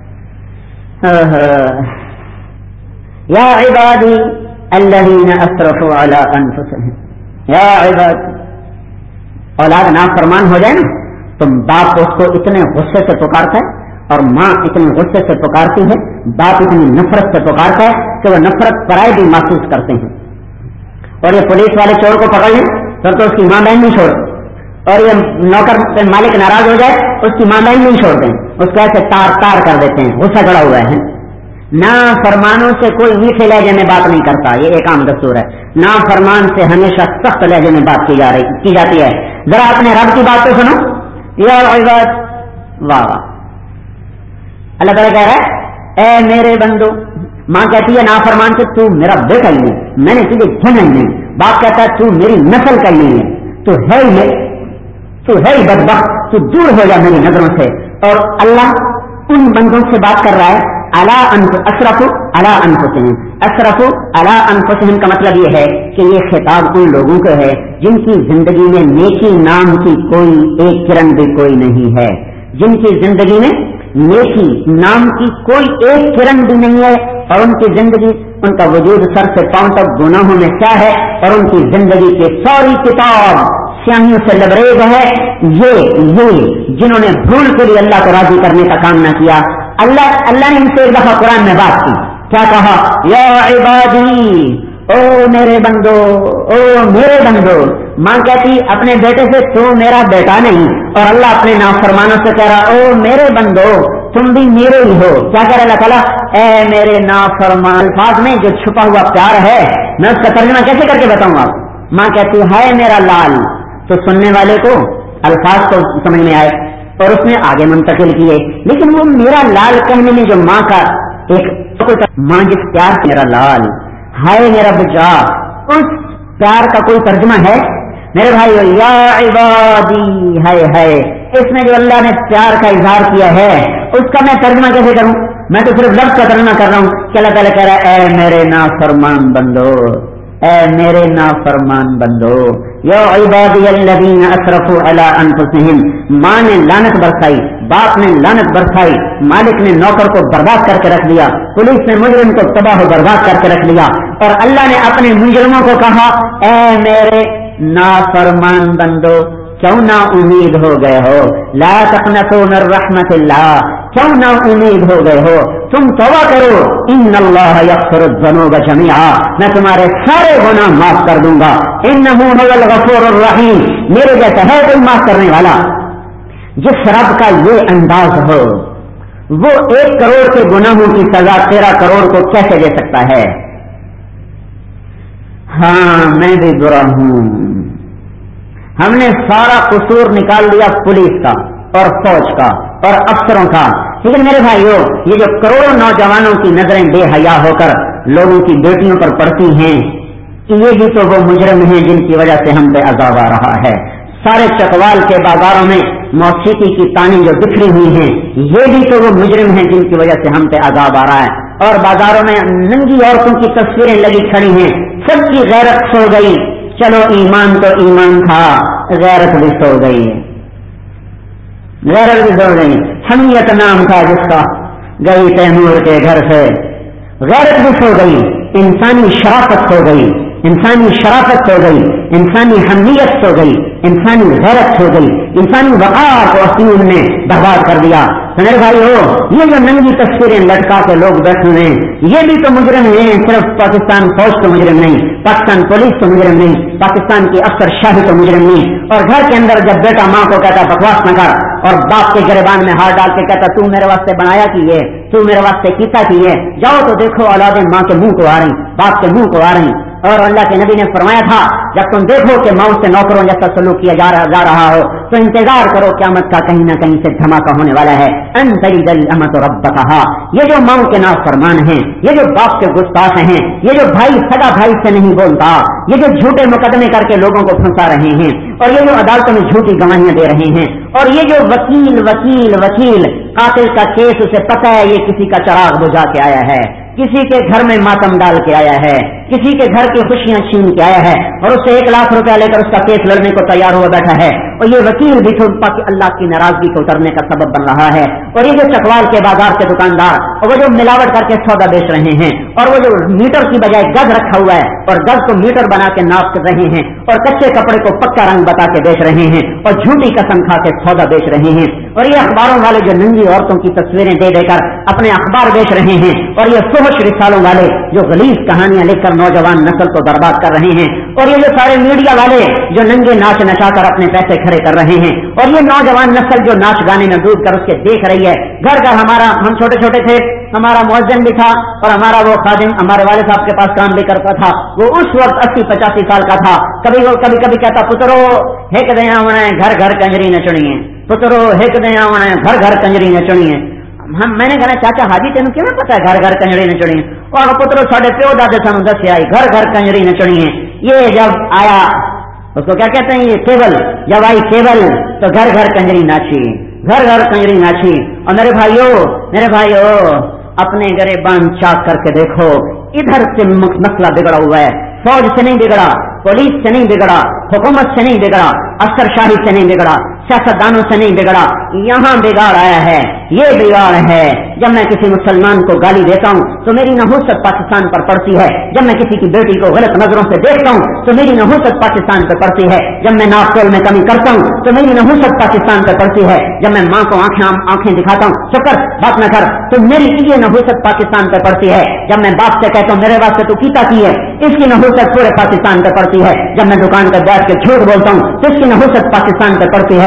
یا عبادی الذین اسرفوا علی انفسہم، یا عباد اولاد نافرمان ہو جائے نا تو باپ اس کو اتنے غصے سے پکارتا ہے اور ماں اتنے غصے سے پکارتی ہے، باپ اتنی نفرت سے پکارتا ہے کہ وہ نفرت پرائے بھی محسوس کرتے ہیں. اور یہ پولیس والے چور کو پکڑ لیں پھر تو اس کی ماں بہن نہیں چھوڑ، اور یہ نوکر مالک ناراض ہو جائے اس کی ماں بہن نہیں چھوڑتے ہیں، اس کو ایسے تار تار کر دیتے ہیں، غصہ چڑھا ہوا ہے. نا فرمانوں سے کوئی میٹھے لہجے میں بات نہیں کرتا، یہ ایک عام دستور ہے. نا فرمان سے ہمیشہ سخت لہجے میں بات کی جا رہی کی جاتی ہے. ذرا اپنے رب کی بات تو سنو. یا عباد واہ واہ اللہ تعالیٰ کہہ رہا ہے اے میرے بندو. ماں کہتی ہے نافرمان سے تو میرا بیٹا ہی نہیں، میں نے تجھے جنا ہی نہیں. باپ کہتا ہے تو میری نسل کا ہی نہیں ہے، تو ہے ہی تو ہے ہی بدبخت، تو دور ہو جا میری نظروں سے. اور اللہ ان بندوں سے بات کر رہا ہے الا اشرفوا علی انفسہم. اشرفوا علی انفسہم کا مطلب یہ ہے کہ یہ خطاب ان لوگوں کو ہے جن کی زندگی میں نیکی نام کی کوئی ایک کرن بھی کوئی نہیں ہے، جن کی زندگی میں نیکی نام کی کوئی ایک کرن بھی نہیں ہے، اور ان کی زندگی ان کا وجود سر سے پاؤں تک گناہوں میں کیا ہے، اور ان کی زندگی کی ساری کتاب سیاہیوں سے لبریز ہے. یہ یہ جنہوں نے بھول کے لیے اللہ کو راضی کرنے کا کام نہ کیا. اللہ اللہ نے ان سے ایک دفعہ قرآن میں بات کی، کیا کہا؟ یا عبادی، او میرے بندو، او میرے بندو. ماں کہتی اپنے بیٹے سے تو میرا بیٹا نہیں، اور اللہ اپنے نافرمانوں سے کہہ رہا او میرے بندو تم بھی میرے ہی ہو. کیا کہہ رہا اللہ تعالیٰ؟ اے میرے نافرمان. الفاظ میں جو چھپا ہوا پیار ہے میں اس کا ترجمہ کیسے کر کے بتاؤں آپ ماں کہتی ہے میرا لال، تو سننے والے کو الفاظ تو سمجھ میں آئے اور اس نے آگے منتقل کیے، لیکن وہ میرا لال کہنے میں جو ماں کا ایک ماں جس پیار سے میرا لال ہائے میرا بچا، اس پیار کا کوئی ترجمہ ہے میرے بھائی؟ یا عبادی ہائے ہائے، اس میں جو اللہ نے پیار کا اظہار کیا ہے اس کا میں ترجمہ کیسے کروں؟ میں تو صرف لفظ کا ترجمہ کر رہا ہوں کہ اللہ تعالیٰ کہہ رہا ہے اے میرے نافرمان بندو، اے میرے نافرمان بندو، یا عبادی الذین اسرفوا علی انفسہم، ماں نے لعنت برسائی، باپ نے لعنت برسائی، مالک نے نوکر کو برباد کر کے رکھ دیا، پولیس نے مجرم کو تباہ و برباد کر کے رکھ دیا، اور اللہ نے اپنے مجرموں کو کہا اے میرے نافرمان بندو کیوں نا امید ہو گئے ہو، لا تقنطوا من رحمت اللہ، کیوں نا امید ہو گئے ہو، تم توبہ کرو، ان اللہ یغفر الذنوب جميعا، میں تمہارے سارے گناہ معاف کر دوں گا، انہ هو الغفور الرحیم، میرے جیسا ہے کوئی معاف کرنے والا؟ جس رب کا یہ انداز ہو وہ ایک کروڑ کے گناہوں کی سزا تیرہ کروڑ کو کیسے دے سکتا ہے؟ ہاں میں بھی برا ہوں، ہم نے سارا قصور نکال دیا پولیس کا اور فوج کا اور افسروں کا، لیکن میرے بھائیو یہ جو کروڑوں نوجوانوں کی نظریں بے حیا ہو کر لوگوں کی بیٹیوں پر پڑتی ہیں، یہ بھی تو وہ مجرم ہیں جن کی وجہ سے ہم پہ عذاب آ رہا ہے۔ سارے چکوال کے بازاروں میں موسیقی کی تانیں جو بکھری ہوئی ہیں، یہ بھی تو وہ مجرم ہیں جن کی وجہ سے ہم پہ عذاب آ رہا ہے، اور بازاروں میں ننگی عورتوں کی تصویریں لگی کھڑی ہیں، سب کی غیرت سو گئی، چلو ایمان تو ایمان تھا، غیرت بھی سو گئی، غیرت بھی سو گئی، حمیت نام تھا جس کا، گئی تیمور کے گھر سے، غیرت بھی سو گئی، انسانی شرافت سو گئی، انسانی شرافت سو گئی، انسانی حمیت سو گئی، انسانی غیرت سو گئی، انسانی وقار کو اصول نے برباد کر دیا۔ میرے بھائی ہو یہ جو ننگی تصویریں لٹکا کے لوگ بیٹھے ہوئے ہیں یہ بھی تو مجرم ہیں، صرف پاکستان فوج تو مجرم نہیں، پاکستان پولیس تو مجرم نہیں، پاکستان کی افسر شاہی تو مجرم نہیں۔ اور گھر کے اندر جب بیٹا ماں کو کہتا بکواس نہ کر اور باپ کے گریبان میں ہاتھ ڈال کے کہتا تو میرے واسطے بنایا کی ہے، تو میرے واسطے کیتا کی ہے، جاؤ تو دیکھو اولادیں ماں کے منہ کو آ رہی، باپ کے منہ کو آ رہی۔ اور اللہ کے نبی نے فرمایا تھا جب تم دیکھو کہ ماؤں سے نوکروں جیسا سلوک کیا جا رہا, جا رہا ہو تو انتظار کرو قیامت کا کہیں نہ کہیں سے دھماکہ ہونے والا ہے۔ ان تلد الامۃ ربتھا، یہ جو ماؤں کے نافرمان ہیں، یہ جو باپ کے گستاخ ہیں، یہ جو بھائی سگا بھائی سے نہیں بولتا، یہ جو جھوٹے مقدمے کر کے لوگوں کو پھنسا رہے ہیں، اور یہ جو عدالتوں میں جھوٹی گواہیاں دے رہے ہیں، اور یہ جو وکیل وکیل وکیل قاتل کا کیس اسے پتہ ہے یہ کسی کا چراغ بجھا کے آیا ہے، کسی کے گھر میں ماتم ڈال کے آیا ہے، کسی کے گھر کی خوشیاں چھین کے آیا ہے، اور اس سے ایک لاکھ روپیہ لے کر اس کا کیس لڑنے کو تیار ہوا بیٹھا ہے، اور یہ وکیل بھی تو اللہ کی ناراضگی کو اترنے کا سبب بن رہا ہے۔ اور یہ جو چکوال کے بازار کے دکاندار اور وہ جو ملاوٹ کر کے سودا بیچ رہے ہیں، اور وہ جو میٹر کی بجائے گز رکھا ہوا ہے اور گز کو میٹر بنا کے ناپ کر رہے ہیں، اور کچے کپڑے کو پکا رنگ بتا کے بیچ رہے ہیں، اور جھوٹی قسم کھا کے سودا بیچ رہے ہیں، اور یہ اخباروں والے جو ننگی عورتوں کی تصویریں دے دے کر اپنے اخبار بیچ رہے ہیں، اور یہ فحش رسالوں والے جو غلیظ کہانیاں لکھ کر نوجوان نسل کو برباد کر رہے ہیں، اور یہ جو سارے میڈیا والے جو ننگے ناچ نچا کر اپنے پیسے کھڑے کر رہے ہیں، اور یہ نوجوان نسل جو ناچ گانے میں ڈوب کر اس کے دیکھ رہی ہے۔ گھر گھر ہمارا ہم چھوٹے چھوٹے تھے، ہمارا مؤذن بھی تھا اور ہمارا وہ خادم ہمارے والد صاحب کے پاس کام بھی کرتا تھا، وہ اس وقت اسی پچاسی سال کا تھا، کبھی وہ کبھی کبھی کہتا پترو ہیک دیا ہونا ہے گھر گھر کنجری نچنی ہے، پترو ہیک دیا ہونا ہے گھر گھر کنجری نچنی ہے۔ ہم میں نے کہا چاچا حاجی تینوں کیوں پتا ہے گھر گھر کنجری نچنی ہے؟ اور پترو ساڈے پیو دادے سانو دسیا گھر گھر کنجری نچنی ہے۔ یہ جب آیا اس کو کیا کہتے ہیں یہ کیبل، جب آئی کیبل تو گھر گھر کنجری ناچی، گھر گھر کنجری ناچی۔ اور میرے بھائیو میرے بھائیو اپنے گریبان چاک کر کے دیکھو، ادھر سے مسئلہ بگڑا ہوا ہے، فوج سے نہیں بگڑا، پولیس سے نہیں بگڑا، حکومت سے نہیں بگڑا، افسر شاہی سے نہیں بگڑا، سیاستدانوں سے نہیں بگڑا، یہاں بگاڑ آیا ہے۔ یہ بگاڑ ہے جب میں کسی مسلمان کو گالی دیتا ہوں تو میری نحوست پاکستان پر پڑتی ہے، جب میں کسی کی بیٹی کو غلط نظروں سے دیکھتا ہوں تو میری نحوست پاکستان پر پڑتی ہے، جب میں ناپ تول میں کمی کرتا ہوں تو میری نحوست پاکستان پر پڑتی ہے، جب میں ماں کو آنکھیں آنکھیں دکھاتا ہوں چپ کر بات نہ کر تو میری یہ نحوست پاکستان پر پڑتی ہے، جب میں باپ سے کہتا ہوں میرے واسطے تو کیتا کی ہے، اس کی نحوست پورے پاکستان پر پڑتی ہے، جب میں دکان پر بیٹھ کے جھوٹ بولتا ہوں تو اس کی نحوست پاکستان پر پڑتی ہے،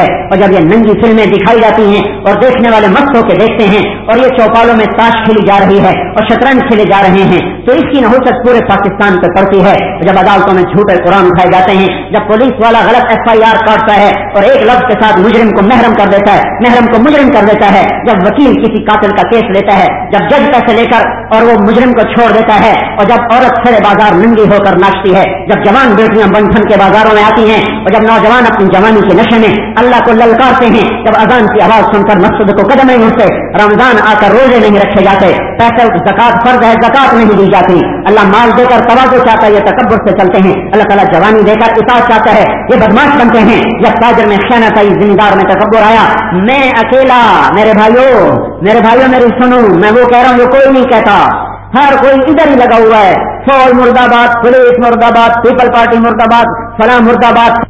اور جب یہ ننگی فلمیں دکھائی جاتی ہیں اور دیکھنے والے مست ہو کے دیکھتے ہیں اور یہ چوپالوں میں تاش کھیلی جا رہی ہے اور شطرنج کھیلے جا رہے ہیں تو اس کی نحوست پورے پاکستان پہ پڑتی ہے. جب عدالتوں میں جھوٹے قرآن اٹھائے جاتے ہیں, جب پولیس والا غلط ایف آئی آر کاٹتا ہے اور ایک لفظ کے ساتھ مجرم کو محرم کر دیتا ہے, محرم کو مجرم کر دیتا ہے, جب وکیل کسی قاتل کا کیس لیتا ہے, جب جج پیسے لے کر اور وہ مجرم کو چھوڑ دیتا ہے, اور جب عورت کھڑے بازار ننگی ہو کر ناچتی ہے, جب جوان بیٹیاں بن ٹھن کے بازاروں میں آتی ہیں, اور جب نوجوان اپنی جوانی کے نشے میں اللہ کو للکارتے ہیں, جب اذان کی آواز سن کر مسجد کو قدم نہیں اٹھتے, رمضان آ کر روزے نہیں رکھے جاتے, پیسے زکات فرض ہے زکات نہیں دی جاتی, اللہ مال دے کر تواضع چاہتا ہے, یہ تکبر سے چلتے ہیں, اللہ تعالیٰ جوانی دے کر اطاعت چاہتا ہے, یہ بدماش بنتے ہیں. جب تاجر میں خیانت آئی, زمیندار میں تکبر آیا, میں اکیلا, میرے بھائیوں میرے بھائیوں میری سنو, میں وہ کہہ رہا ہوں جو کوئی نہیں کہتا, ہر کوئی ادھر ہی لگا ہوا ہے, فوج مرد آباد, پولیس مرد آباد, پیپل پارٹی مرد آباد, فلاں مرد آباد.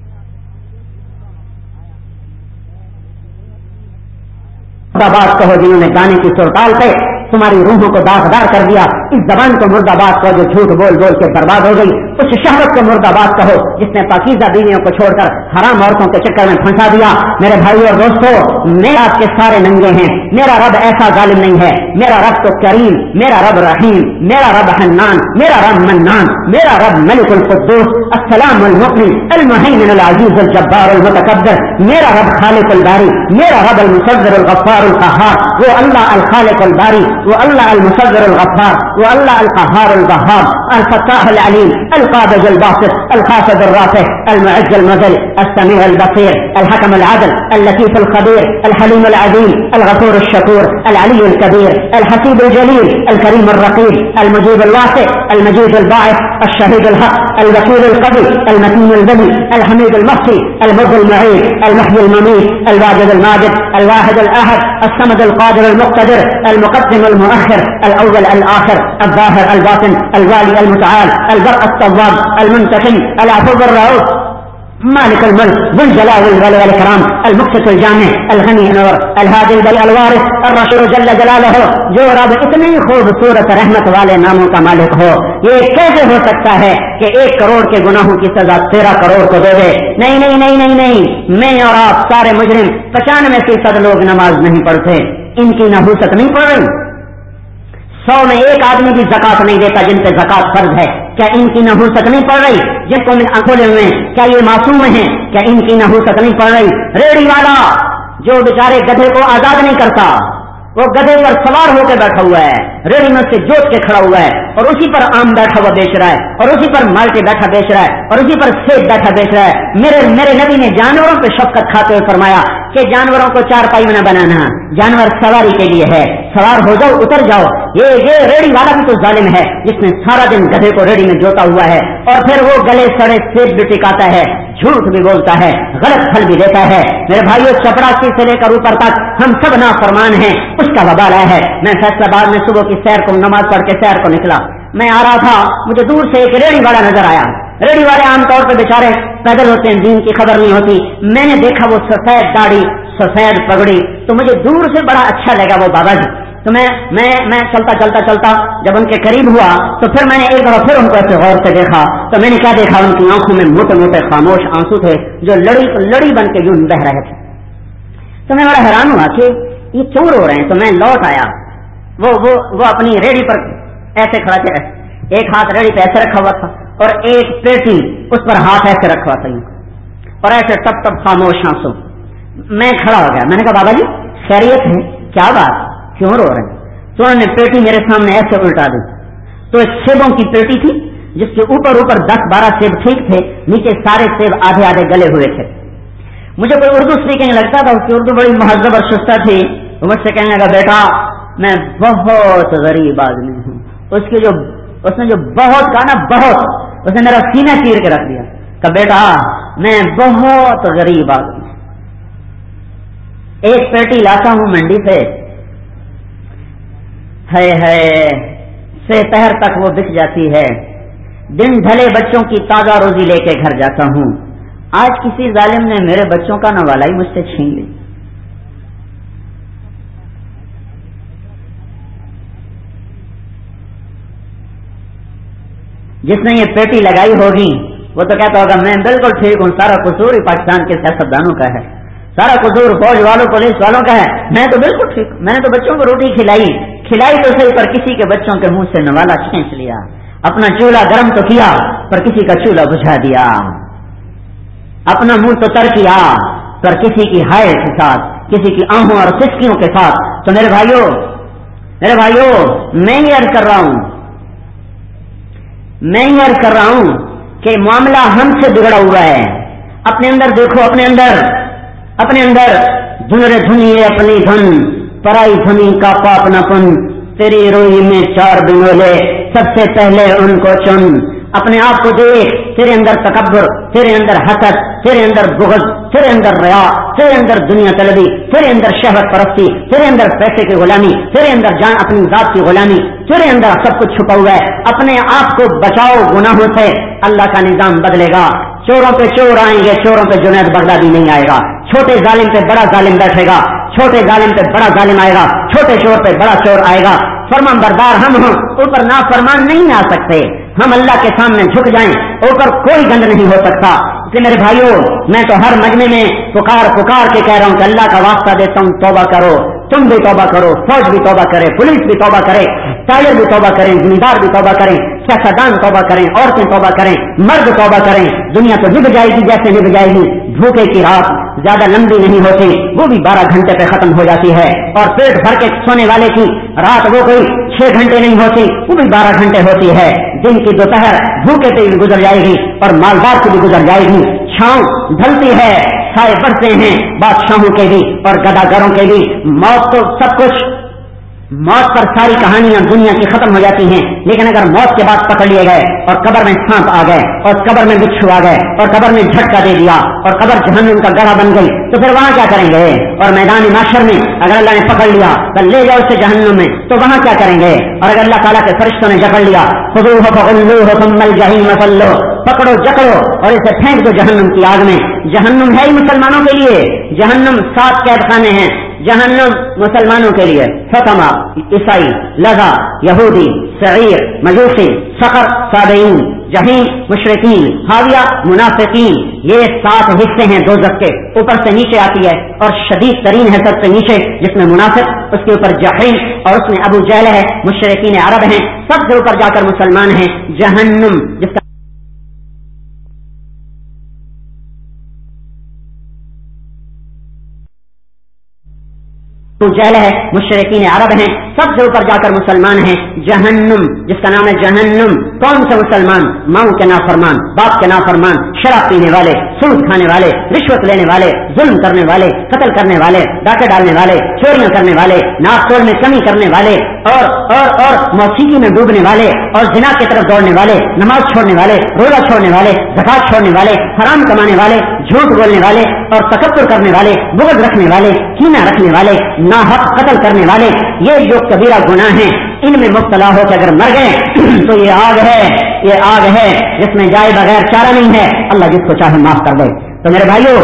آباد کہو جنہوں نے گانے کی سرتال پہ تمہاری روحوں کو داغدار کر دیا, اس زبان کو مرد آباد کہو جو جھوٹ بول بول کے برباد ہو گئی, اس شہوت کو مرد آباد کہو جس نے پاکیزہ بیویوں کو چھوڑ کر حرام عورتوں کے چکر میں پھنسا دیا. میرے بھائیو اور دوستو, میرا آپ کے سارے ننگے ہیں, میرا رب ایسا ظالم نہیں ہے, میرا رب تو کریم, میرا رب رحیم, میرا رب حنان, میرا رب منان, میرا رب ملک القدوس السلام المؤمن المہیمن العزیز الجبار المتکبر, میرا رب خالق الباری, میرا رب المصور الغفار القہار, وہ اللہ الخالق الباری, وہ اللہ المصور الغفار, وہ اللہ القہار الوہاب, الفتاح العلیم, القابض الباسط, الخافض الرافع, المعز المذل, السمیع البصیر, الحکم العدل, اللطیف الخبیر, الحلیم العظیم, الغفور الشکور, العلی الکبیر, الحسیب الجلیل, الکریم الرقیب, المجیب الواسع, المجید الباعث, الشہید الحق, الوکیل القوی, المتین البلی, الحمید المحصی, المذ المعید, المحیی الممیت, الواجد الماجد, الواحد الاحد, الصمد القادر المقتدر, المقدم المؤخر, الاول الاخر, الظاهر الباطن, الوالي المتعال, البر التواب, المنتقم, العفو الرؤوف, مالك الملك, ذو الجلال والاكرام, المقسط الجامع, الغني النور, الهادي البريء الوارث, الرشيد جل جلاله, جو رب اتنی خوبصورت رحمت والے ناموں کا مالک ہو, یہ کیسے ہو سکتا ہے کہ ایک کروڑ کے گناہوں کی سزا تیرہ کروڑ کو دے دے؟ نہیں نہیں نہیں نہیں نہیں, میں اور آپ سارے مجرم, پچانوے فیصد لوگ نماز نہیں پڑھتے, ان کی نحوست نہیں پڑھ رہی. سو میں ایک آدمی بھی زکات نہیں دیتا جن پہ زکات فرض ہے, کیا ان کی نحوست نہیں پڑھ رہی؟ جن کو کھولے ہوئے ہیں کیا یہ معصوم ہیں؟ کیا ان کی نحوست نہیں پڑھ رہی؟ ریڑھی والا جو بیچارے گدھے کو آزاد نہیں کرتا, وہ گدھے پر سوار ہو کے بیٹھا ہوا ہے, ریڑھی میں سے جوت کے کھڑا ہوا ہے, اور اسی پر آم بیٹھا ہوا بیچ رہا ہے, اور اسی پر مالٹے بیٹھا بیچ رہا ہے, اور اسی پر سیب بیٹھا بیچ رہا ہے. میرے میرے نبی نے جانوروں پہ شفقت کھاتے ہوئے فرمایا کہ جانوروں کو چار پائی میں نہ بنانا, جانور سواری کے لیے ہے, سوار ہو جاؤ اتر جاؤ. یہ یہ ریڑھی والا بھی تو ظالم ہے جس نے سارا دن گدھے کو ریڑھی میں جوتا ہوا ہے, اور پھر وہ گلے سڑے سیب بھی ٹکاتا ہے, جھوٹ بھی بولتا ہے, غلط پھل بھی دیتا ہے. میرے بھائیوں, چپراسی سے لے کر اوپر تک ہم سب نافرمان ہیں, اس کا وبال آیا ہے. میں فیصلہ آباد میں صبح کی سیر کو نماز پڑھ کے سیر کو نکلا, میں آ رہا تھا, مجھے دور سے ایک ریڑھی والا نظر آیا. ریڑھی والے عام طور پہ بیچارے پیدل ہوتے ہیں, دین کی خبر نہیں ہوتی. میں نے دیکھا وہ سفید داڑھی سفید پگڑی, تو مجھے دور سے بڑا اچھا لگا وہ بابا جی. تو میں میں میں چلتا چلتا چلتا جب ان کے قریب ہوا تو پھر میں نے ایک دفعہ پھر ان کو ایسے غور سے دیکھا, تو میں نے کیا دیکھا, ان کی آنکھوں میں موٹے موٹے خاموش آنسو تھے جو لڑی لڑی بن کے یوں بہ رہے تھے. تو میں بڑا حیران ہوا کہ یہ کیوں رو رہے ہیں. تو میں لوٹ آیا, وہ وہ وہ اپنی ریڑھی پر ایسے کھڑا تھے, ایک ہاتھ ریڑھی پہ ایسے رکھا ہوا تھا اور ایک پیٹی اس پر ہاتھ ایسے رکھا ہوا تھا, اور ایسے تب تب خاموش آنسو. میں کھڑا ہو گیا, میں نے کہا بابا جی خیریت ہے, کیا بات, کیوں رو رہے ہیں؟ تو انہوں نے پیٹی میرے سامنے ایسے الٹا دی. تو ایک سیبوں کی پیٹی تھی جس کے اوپر اوپر دس بارہ سیب ٹھیک تھے, نیچے سارے سیب آدھے آدھے گلے ہوئے تھے. مجھے کوئی اردو اسپیکنگ لگتا تھا, اس کی اردو بڑی مہذب اور شستہ تھی. وہ مجھ سے کہنے لگا بیٹا میں بہت غریب آدمی ہوں. اس کی جو اس نے جو بہت کہا نا, بہت, اس نے میرا سینہ چیر کے رکھ دیا. کہ بیٹا میں بہت غریب آدمی, ایک پیٹی لاتا ہوں منڈی سے, ہے ہے سے پہر تک وہ بک جاتی ہے, دن ڈھلے بچوں کی تازہ روزی لے کے گھر جاتا ہوں. آج کسی ظالم نے میرے بچوں کا نوالا ہی مجھ سے چھین لی. جس نے یہ پیٹی لگائی ہوگی وہ تو کہتا ہوگا میں بالکل ٹھیک ہوں, سارا قصور ہی پاکستان کے سیاستدانوں کا ہے. سارا قصور فوج والوں پولیس والوں کا ہے. میں تو بالکل ٹھیک, میں نے تو بچوں کو روٹی کھلائی کھلائی تو صحیح, پر کسی کے بچوں کے منہ سے نوالا کھینچ لیا. اپنا چولہا گرم تو کیا پر کسی کا چولہا بجھا دیا. اپنا منہ تو تر کیا پر کسی کی ہائے کے ساتھ, کسی کی آہوں اور سسکیوں کے ساتھ. تو میرے بھائیوں میرے بھائیوں میں یہ عرض کر رہا ہوں میں یہ عرض کر رہا ہوں کہ معاملہ ہم سے بگڑا ہوا ہے. اپنے اندر دیکھو, اپنے اندر اپنے اندر دھنرے دھنی اپنی دھن, پرائی دھنی کا پاپ نہ پن, تیری روئی میں چار بنولے سب سے پہلے ان کو چن. اپنے آپ کو دیکھ, تیرے اندر تکبر, تیرے اندر حسد, تیرے اندر بغض, تیرے اندر ریا, تیرے اندر دنیا طلبی, تیرے اندر شہوت پرستی, تیرے اندر پیسے کی غلامی, تیرے اندر جان اپنی ذات کی غلامی, تیرے اندر سب کچھ چھپا ہوا ہے. اپنے آپ کو بچاؤ گناہوں سے, اللہ کا نظام بدلے گا. چوروں پہ چور آئیں گے, چوروں پہ جنید بغدادی نہیں آئے گا. چھوٹے ظالم پہ بڑا ظالم بیٹھے گا, چھوٹے ظالم پہ بڑا ظالم آئے گا, چھوٹے چور پہ بڑا چور آئے گا. فرمان بردار ہم ہوں, اوپر نافرمان نہیں آ سکتے. ہم اللہ کے سامنے جھک جائیں, اوپر کوئی گند نہیں ہو سکتا. اس لیے میرے بھائیوں, میں تو ہر مجمع میں پکار پکار کے کہہ رہا ہوں کہ اللہ کا واسطہ دیتا ہوں, توبہ کرو. تم بھی توبہ کرو, فوج بھی توبہ کرے, پولیس بھی توبہ کرے, ٹائر بھی توبہ کریں, زمیندار بھی توبہ کریں, سیاستدان توبہ کریں, عورتیں توبہ کریں, مرد توبہ کریں. دنیا تو نبھ جائے گی جیسے نبھ جائے گی. بھوکے کی رات زیادہ لمبی نہیں ہوتی, وہ بھی بارہ گھنٹے پہ ختم ہو جاتی ہے. اور پیٹ بھر کے سونے والے کی رات وہ کوئی چھ گھنٹے نہیں ہوتی, وہ بھی بارہ گھنٹے ہوتی ہے. دن کی دوپہر بھوکے پہ بھی گزر جائے گی اور مالدار کی بھی گزر جائے گی. چھاؤں ڈھلتی ہے, سائے بڑھتے ہیں بادشاہوں کے بھی اور گداگروں کے بھی. موت تو سب کچھ, موت پر ساری کہانیاں دنیا کی ختم ہو جاتی ہیں. لیکن اگر موت کے بعد پکڑ لیے گئے اور قبر میں سانپ آ گئے اور قبر میں بچھو آ گئے اور قبر میں جھٹکا دے دیا اور قبر جہنم کا گڑھا بن گئی, تو پھر وہاں کیا کریں گے؟ اور میدان معاشر میں اگر اللہ نے پکڑ لیا تو لے جاؤ اسے جہنم میں, تو وہاں کیا کریں گے؟ اور اگر اللہ تعالیٰ کے فرشتوں نے جکڑ لیا, خذوہ فغلوہ ثم الجحیم صلوہ, پکڑو جکڑو اور اسے پھینک دو جہنم کی آگ میں. جہنم ہے ہی مسلمانوں کے لیے, جہنم سات قید خانے ہیں. جہنم مسلمانوں کے لیے حطمہ عیسائی, لظا یہودی, سعیر مجوسی, سقر صابئین, جہیم مشرکین, حاویہ منافقین. یہ سات حصے ہیں دوزخ کے. اوپر سے نیچے آتی ہے اور شدید ترین ہے سب سے نیچے, جس میں منافق, اس کے اوپر جہیم اور اس میں ابو جہل ہے, مشرکین عرب ہیں, سب سے اوپر جا کر مسلمان ہیں. جہنم جس کا جہل ہے, مشرکین عرب ہیں, سب سے اوپر جا کر مسلمان ہیں. جہنم جس کا نام ہے جہنم. کون سے مسلمان؟ ماؤں کے نافرمان, باپ کے نافرمان, شراب پینے والے, سود کھانے والے, رشوت لینے والے, ظلم کرنے والے, قتل کرنے والے, ڈاکے ڈالنے والے, چوریاں کرنے والے, ناپ توڑ میں کمی کرنے والے, اور اور اور موسیقی میں ڈوبنے والے, اور زنا کی طرف دوڑنے والے, نماز چھوڑنے والے, روزہ چھوڑنے والے, زکات چھوڑنے والے, حرام کمانے والے, جھوٹ بولنے والے اور تکبر کرنے والے, بغض رکھنے والے, کینہ رکھنے والے, ناحق قتل کرنے والے, یہ جو کبیرہ گناہ ہیں ان میں مبتلا ہو کے اگر مر گئے تو یہ آگ ہے, یہ آگ ہے جس میں جائے بغیر چارہ نہیں ہے. اللہ جس کو چاہے معاف کر دے. تو میرے بھائیوں,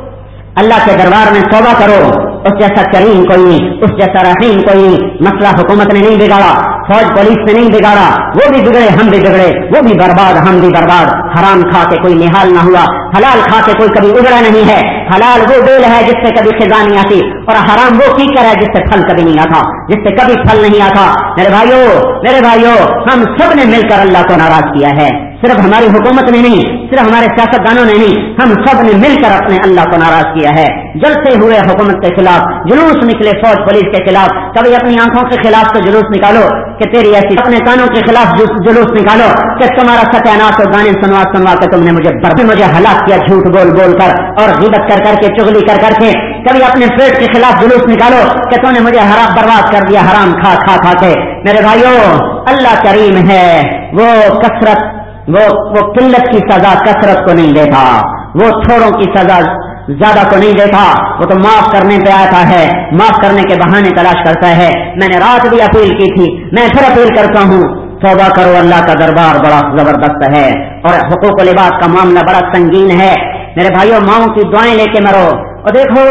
اللہ کے دربار میں توبہ کرو. اس جیسا کریم کوئی نہیں, اس جیسا رحیم کوئی نہیں. مسئلہ حکومت نے نہیں بگاڑا, فوج پولیس نے نہیں بگاڑا, وہ بھی بگڑے ہم بھی بگڑے, وہ بھی برباد ہم بھی برباد. حرام کھا کے کوئی نہال نہ ہوا, حلال کھا کے کوئی کبھی اگڑا نہیں ہے. حلال وہ بیل ہے جس سے کبھی خزاں نہیں آتی, اور حرام وہ کیکر ہے جس سے پھل کبھی نہیں آتا, جس سے کبھی پھل نہیں آتا. میرے بھائیوں میرے بھائیوں ہم سب نے مل کر اللہ کو ناراض کیا ہے. صرف ہماری حکومت نے نہیں, صرف ہمارے سیاستدانوں نے نہیں, ہم سب نے مل کر اپنے اللہ کو ناراض کیا ہے. جلتے ہوئے حکومت کے خلاف جلوس نکلے, فوج پولیس کے خلاف. کبھی اپنی آنکھوں کے خلاف تو جلوس نکالو کہ تیری ایسی, اپنے کانوں کے خلاف جلوس نکالو کہ تمہارا ستیاناش اور گانے سنوا سنوا کے تم نے مجھے بربی مجھے ہلاک کیا جھوٹ بول بول کر اور غیبت کر کر کے, چغلی کر کر کے. کبھی اپنے پیٹ کے خلاف جلوس نکالو کہ تم نے مجھے حرام برباد کر دیا حرام کھا کھا کھا کے. میرے بھائیوں اللہ کریم ہے, وہ کثرت وہ وہ قلت کی سزا کثرت کو نہیں دیتا, وہ تھوڑوں کی سزا زیادہ کو نہیں دیتا. وہ تو معاف کرنے پہ آتا ہے, معاف کرنے کے بہانے تلاش کرتا ہے. میں نے رات بھی اپیل کی تھی, میں پھر اپیل کرتا ہوں, توبہ کرو. اللہ کا دربار بڑا زبردست ہے اور حقوق و لباس کا معاملہ بڑا سنگین ہے. میرے بھائیوں ماؤں کی دعائیں لے کے مرو. اور دیکھو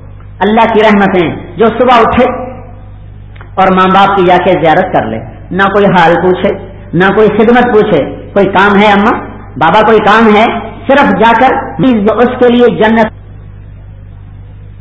اللہ کی رحمتیں, جو صبح اٹھے اور ماں باپ کی جا کے زیارت کر لے, نہ کوئی حال پوچھے, نہ کوئی خدمت پوچھے, کوئی کام ہے اماں بابا, کوئی کام ہے, صرف جا کر اس کے لیے جنت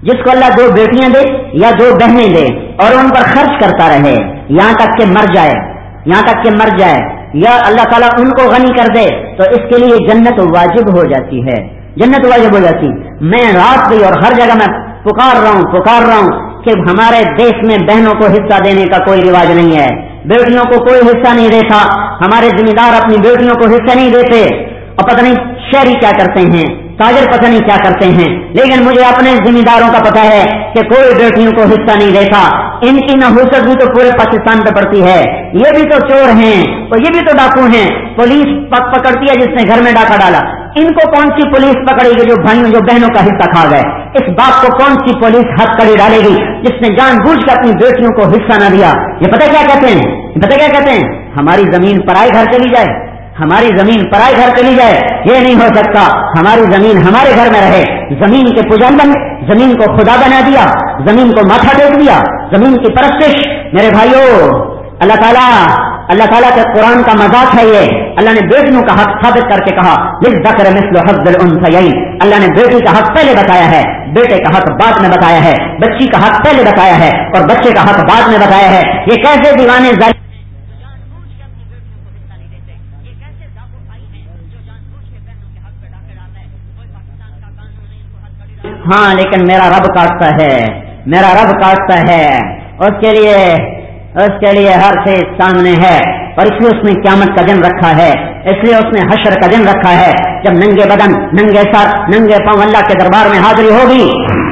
جس کو اللہ دو بیٹیاں دے یا دو بہنیں دے اور ان پر خرچ کرتا رہے یہاں تک کہ مر جائے یہاں تک کہ مر جائے یا اللہ تعالیٰ ان کو غنی کر دے تو اس کے لیے جنت واجب ہو جاتی ہے جنت واجب ہو جاتی میں رات بھی اور ہر جگہ میں پکار رہا ہوں پکار رہا ہوں کہ ہمارے دیش میں بہنوں کو حصہ دینے کا کوئی رواج نہیں ہے بیٹیوں کو کوئی حصہ نہیں دیتا ہمارے ذمہ دار اپنی بیٹیوں کو حصہ نہیں دیتے اور پتہ نہیں شہری کیا کرتے ہیں تاجر پتہ نہیں کیا کرتے ہیں لیکن مجھے اپنے ذمہ داروں کا پتہ ہے کہ کوئی بیٹیوں کو حصہ نہیں دیتا ان کی نحوست بھی تو پورے پاکستان پہ پڑتی ہے یہ بھی تو چور ہیں اور یہ بھی تو ڈاکو ہیں پولیس پکڑتی ہے جس نے گھر میں ڈاکہ ڈالا ان کو کون سی پولیس پکڑے گی جو بھائیوں جو بہنوں کا حصہ کھا گئے اس باپ کو کون سی پولیس ہتھ کڑی ڈالے گی جس نے جان بوجھ کر اپنی بیٹیوں کو حصہ نہ دیا یہ پتہ کیا کہتے ہیں یہ پتہ کیا کہتے ہیں ہماری زمین پرائے گھر چلی جائے ہماری زمین پرائے گھر چلی جائے یہ نہیں ہو سکتا ہماری زمین ہمارے گھر میں رہے زمین کے پجان بن زمین کو خدا بنا دیا زمین کو ماتھا ٹیک دیا زمین کی پرستش میرے بھائیوں اللہ تعالیٰ اللہ تعالیٰ کے قرآن کا مذاق ہے یہ اللہ نے بیٹیوں کا حق ثابت کر کے کہا للذکر مثل حظ الانثیین اللہ نے بیٹی کا حق پہلے بتایا ہے بیٹے کا حق بعد میں بتایا ہے بچی کا حق پہلے بتایا ہے اور بچے کا حق بعد میں بتایا ہے یہ کیسے دیوانے ظالم ہاں لیکن میرا رب کاٹتا ہے میرا رب کاٹتا ہے اس کے لیے اس کے لیے ہر چیز سامنے ہے اور اس لیے اس نے قیامت کا دن رکھا ہے اس لیے اس نے حشر کا دن رکھا ہے جب ننگے بدن ننگے سر ننگے پاؤں اللہ کے دربار میں حاضری ہوگی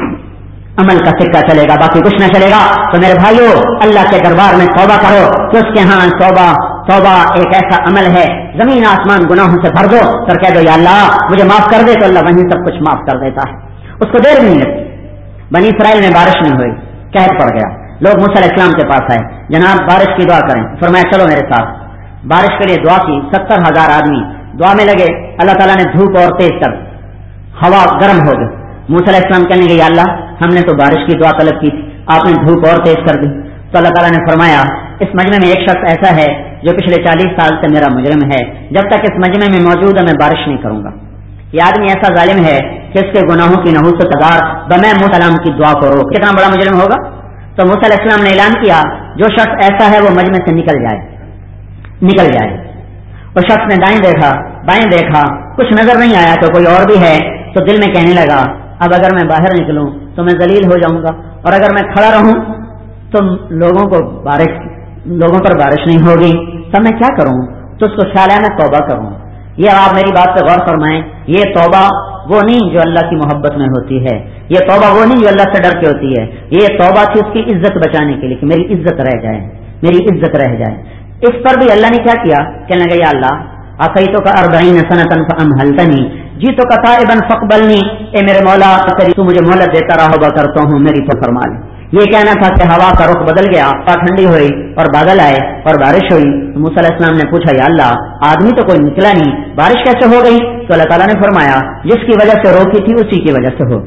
عمل کا سکہ چلے گا باقی کچھ نہ چلے گا تو میرے بھائیو اللہ کے دربار میں توبہ کرو کہ اس کے ہاں توبہ توبہ ایک ایسا عمل ہے زمین آسمان گناہوں سے بھر دو پھر کہہ دو یا اللہ مجھے معاف کر دے تو اللہ وہیں سب کچھ معاف کر دیتا ہے اس کو دیر بھی نہیں لگتی بنی اسرائیل میں بارش نہیں ہوئی قحط پڑ گیا لوگ موسیٰ علیہ السلام کے پاس آئے جناب بارش کی دعا کریں فرمایا چلو میرے ساتھ بارش کے لیے دعا کی ستر ہزار آدمی دعا میں لگے اللہ تعالیٰ نے دھوپ اور تیز کر ہوا گرم ہو گئی موسیٰ علیہ السلام کہنے لگے یا اللہ ہم نے تو بارش کی دعا طلب کی تھی آپ نے دھوپ اور تیز کر دی تو اللہ تعالیٰ نے فرمایا اس مجمع میں ایک شخص ایسا ہے جو پچھلے چالیس سال سے میرا مجرم ہے جب تک اس مجمع میں موجود ہے میں بارش نہیں کروں گا یہ آدمی ایسا ظالم ہے کہ اس کے گناہوں کی نحوست ہزار بمیں موسیٰ علیہ السلام کی دعا کو روک کتنا بڑا مجرم ہوگا تو موسیٰ علیہ السلام نے اعلان کیا جو شخص ایسا ہے وہ مجمع سے نکل جائے نکل جائے وہ شخص نے دائیں دیکھا بائیں دیکھا کچھ نظر نہیں آیا تو کوئی اور بھی ہے تو دل میں کہنے لگا اب اگر میں باہر نکلوں تو میں ذلیل ہو جاؤں گا اور اگر میں کھڑا رہوں تو لوگوں کو بارش لوگوں پر بارش نہیں ہوگی تب میں کیا کروں تو اس کو خیال ہے میں توبہ کروں یہ آپ میری بات پہ غور فرمائیں یہ توبہ وہ نہیں جو اللہ کی محبت میں ہوتی ہے یہ توبہ وہ نہیں جو اللہ سے ڈر کے ہوتی ہے یہ توبہ تھی اس کی عزت بچانے کے لیے کہ میری عزت رہ جائے میری عزت رہ جائے اس پر بھی اللہ نے کیا کیا کہنے لگا یا اللہ عصیتک اربعین سنۃ فامہلتنی جیتک تائبا فاقبلنی اے میرے مولا تو مجھے مہلت دیتا رہا ہوا کرتا ہوں میری تو فرما لے یہ کہنا تھا کہ ہوا کا رخ بدل گیا ہوا ٹھنڈی ہوئی اور بادل آئے اور بارش ہوئی تو موسیٰ علیہ السلام نے پوچھا یا اللہ آدمی تو کوئی نکلا نہیں بارش کیسے ہو گئی تو اللہ تعالیٰ نے فرمایا جس کی وجہ سے روکی تھی اسی کی وجہ سے ہو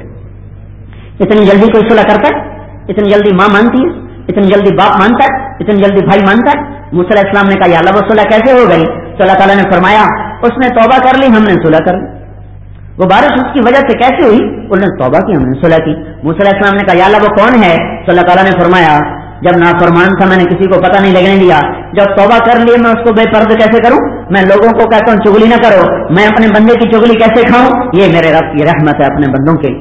گئی اتنی جلدی کوئی صلح کرتا ہے اتنی جلدی ماں مانتی ہے اتنی جلدی باپ مانتا ہے اتنی جلدی بھائی مانتا ہے موسیٰ علیہ السلام نے کہا یا اللہ وہ صلح کیسے ہو گئی تو اللہ تعالیٰ نے فرمایا اس نے توبہ کر لی ہم نے صلح کر لی وہ بارش اس کی وجہ سے کیسے ہوئی انہوں نے توبہ کی ہم نے صلح کی موسیٰ علیہ السلام نے کہا یا اللہ وہ کون ہے تو اللہ تعالیٰ نے فرمایا جب نافرمان تھا میں نے کسی کو پتہ نہیں لگنے دیا جب توبہ کر لی میں اس کو بے پردہ کیسے کروں میں لوگوں کو کہتا ہوں چغلی نہ کرو میں اپنے بندے کی چغلی کیسے کھاؤں یہ میرے رب کی رحمت ہے اپنے بندوں کے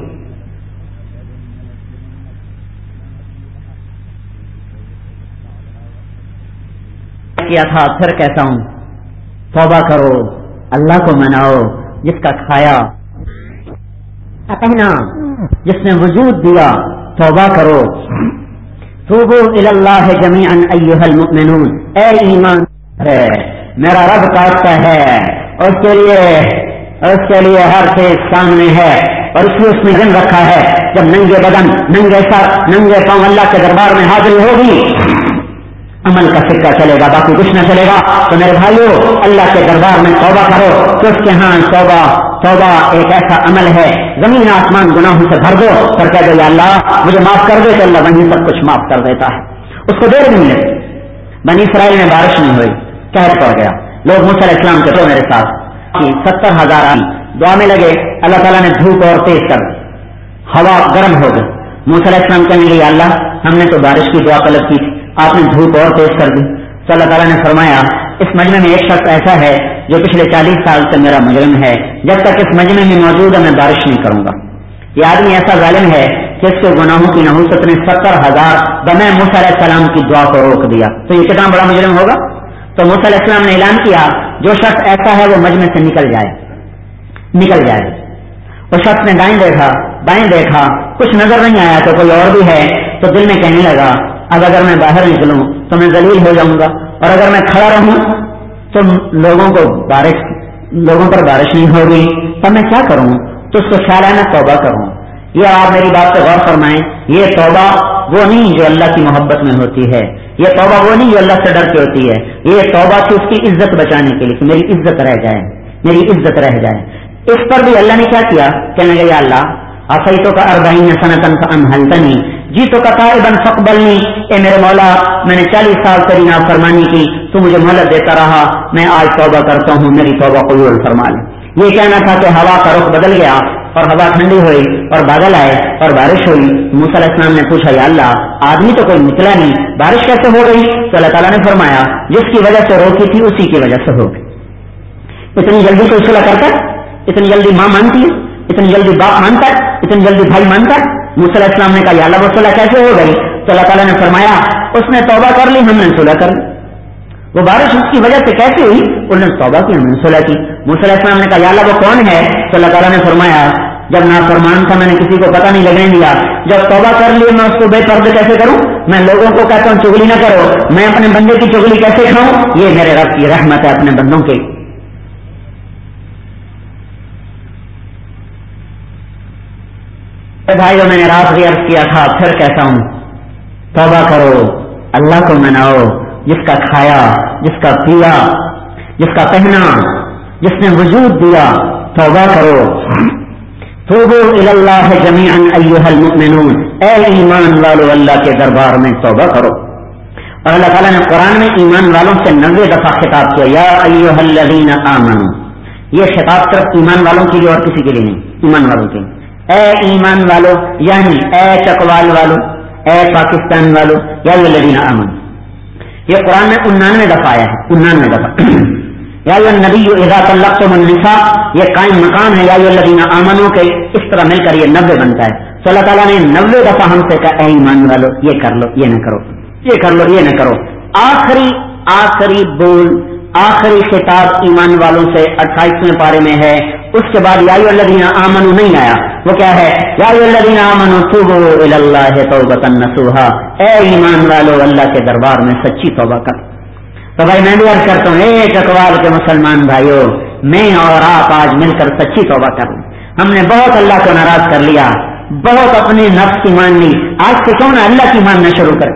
کیا تھا پھر کہتا ہوں توبہ کرو اللہ کو مناؤ جس کا کھایا کہنا جس نے وجود دیا توبہ کرو توبو الی اللہ جمیعا ایھا المؤمنون اے ایمان ہے میرا رب کاٹتا ہے اس کے لیے اس کے لیے ہر چیز سامنے ہے اور اس لیے اس نے دن رکھا ہے جب ننگے بدن ننگے سر ننگے پاؤں اللہ کے دربار میں حاضری ہوگی عمل کا سکہ چلے گا باقی کچھ نہ چلے گا تو میرے بھائیو اللہ کے دربار میں توبہ کرو تو اس کے ہاں توبہ توبہ ایک ایسا عمل ہے زمین آسمان گناہوں سے بھر دو پھر کہہ دو یا اللہ مجھے معاف کر دے تو اللہ وہیں سب کچھ معاف کر دیتا ہے اس کو دیر نہیں لگتی بنی اسرائیل میں بارش نہیں ہوئی قحط پڑ گیا لوگ موسیٰ علیہ السلام کے تو میرے ساتھ ستر ہزار آدمی دعا میں لگے اللہ تعالیٰ نے دھوپ اور تیز کر ہوا گرم ہو گئی موسیٰ علیہ السلام کہنے لگے اللہ ہم نے تو بارش کی دعا طلب کی تھی، آپ نے دھوپ اور تیز کر دی. تو اللہ تعالیٰ نے فرمایا اس مجمع میں ایک شخص ایسا ہے جو پچھلے چالیس سال سے میرا مجرم ہے، جب تک اس مجمع میں موجود ہے میں بارش نہیں کروں گا. یہ آدمی ایسا ظالم ہے کہ اس کے گناہوں کی نحوست نے ستر ہزار بمے موسیٰ علیہ السلام کی دعا کو روک دیا. تو یہ کتنا بڑا مجرم ہوگا. تو موسیٰ علیہ السلام نے اعلان کیا جو شخص ایسا ہے وہ مجمع سے نکل جائے نکل جائے. وہ شخص نے دائیں دیکھا بائیں دیکھا، کچھ نظر نہیں آیا تو کوئی اور بھی ہے. تو دل میں کہنے لگا اب اگر میں باہر نکلوں تو میں ذلیل ہو جاؤں گا، اور اگر میں کھڑا رہوں تو لوگوں کو بارش لوگوں پر بارش نہیں ہوگی، تو میں کیا کروں. تو اس کو خیال ہے میں توبہ کروں. یہ آپ میری بات پہ غور فرمائیں، یہ توبہ وہ نہیں جو اللہ کی محبت میں ہوتی ہے، یہ توبہ وہ نہیں جو اللہ سے ڈر کے ہوتی ہے. یہ توبہ تھی اس کی عزت بچانے کے لیے کہ میری عزت رہ جائے میری عزت رہ جائے. اس پر بھی اللہ نے کیا کیا، کہنے لگے یا اللہ عصیتو کا اربعین سنتن فامہلتنی جیتو کا تائبا فاقبلنی، اے میرے مولا میں نے چالیس سال تیری نافرمانی کی، تو مجھے مہلت دیتا رہا، میں آج توبہ کرتا ہوں، میری توبہ قبول فرما لے. یہ کہنا تھا کہ ہوا کا رخ بدل گیا اور ہوا ٹھنڈی ہوئی اور بادل آئے اور بارش ہوئی. موسیٰ علیہ السلام نے پوچھا یا اللہ آدمی تو کوئی نکلا نہیں، بارش کیسے ہو گئی؟ تو اللہ تعالیٰ نے فرمایا جس کی وجہ سے روکی تھی اسی کی وجہ سے ہو گئی. اتنی جلدی کوئی صلح کرتا ہے؟ اتنی جلدی ماں مانتی ہے؟ اتنی جلدی باپ مانتا ہے؟ اتنی جلدی بھائی مانتا ہے؟ موسیٰ علیہ السلام نے کہا یا اللہ وہ صلح کیسے ہو گئی؟ تو اللہ تعالیٰ نے فرمایا اس نے توبہ کر لی، ہم نے صلح کر لی. وہ بارش اس کی وجہ سے کیسے ہوئی؟ انہوں نے توبہ کی، ہم نے صلح کی. موسیٰ علیہ السلام نے کہا یا اللہ وہ کون ہے؟ تو اللہ تعالیٰ نے فرمایا جب نافرمان تھا میں نے کسی کو پتہ نہیں لگنے دیا، جب توبہ کر لی میں اس کو بے پردے کیسے کروں؟ میں لوگوں کو کہتا ہوں چغلی نہ کرو، میں اپنے بندے کی چغلی کیسے کھاؤں؟ یہ میرے رب کی رحمت ہے اپنے بندوں کی. بھائیو میں نے رات بھی عرض کیا تھا پھر کہتا ہوں توبہ کرو، اللہ کو مناؤ، جس کا کھایا جس کا پیا جس کا پہنا جس نے وجود دیا، توبہ کرو. توبوا الی اللہ جمیعا ایھا المؤمنون، اے ایمان والو اللہ کے دربار میں توبہ کرو. اور اللہ تعالیٰ نے قرآن میں ایمان والوں سے نوے دفعہ خطاب کیا یا ایھا الذین آمنوا. یہ خطاب صرف ایمان والوں کے لیے اور کسی کے لیے نہیں، ایمان والوں کے لیے. اے ایمان والو یعنی اے چکوال والو، اے پاکستان والو، یا الذین آمنوا. یہ قرآن میں انانوے دفعہ آیا ہے، انانوے دفعہ. یا النبی اذا طلقتم النساء، یہ قائم مقام ہے یا الذین آمنوا کے، اس طرح مل کر یہ نبے بنتا ہے. تو اللہ تعالیٰ نے نبے دفعہ ہم سے کہا اے ایمان والو یہ کر لو یہ نہ کرو، یہ کر لو یہ نہ کرو. آخری آخری بول آخری خطاب ایمان والوں سے اٹھائیسویں پارے میں ہے. اس کے بعد یا الذین آمنوا نہیں آیا، وہ کیا ہے؟ یا الذین آمنوا توبوا الی اللہ توبۃ نصوحا، اے ایمان والو اللہ کے دربار میں سچی توبہ کر. تو بھائی میں بھی عرض کرتا ہوں ایک اقوال کے مسلمان بھائیو، میں اور آپ آج مل کر سچی توبہ کریں. ہم نے بہت اللہ کو ناراض کر لیا، بہت اپنے نفس کی مان لی، آج سے کیوں نہ اللہ کی ماننا شروع کریں.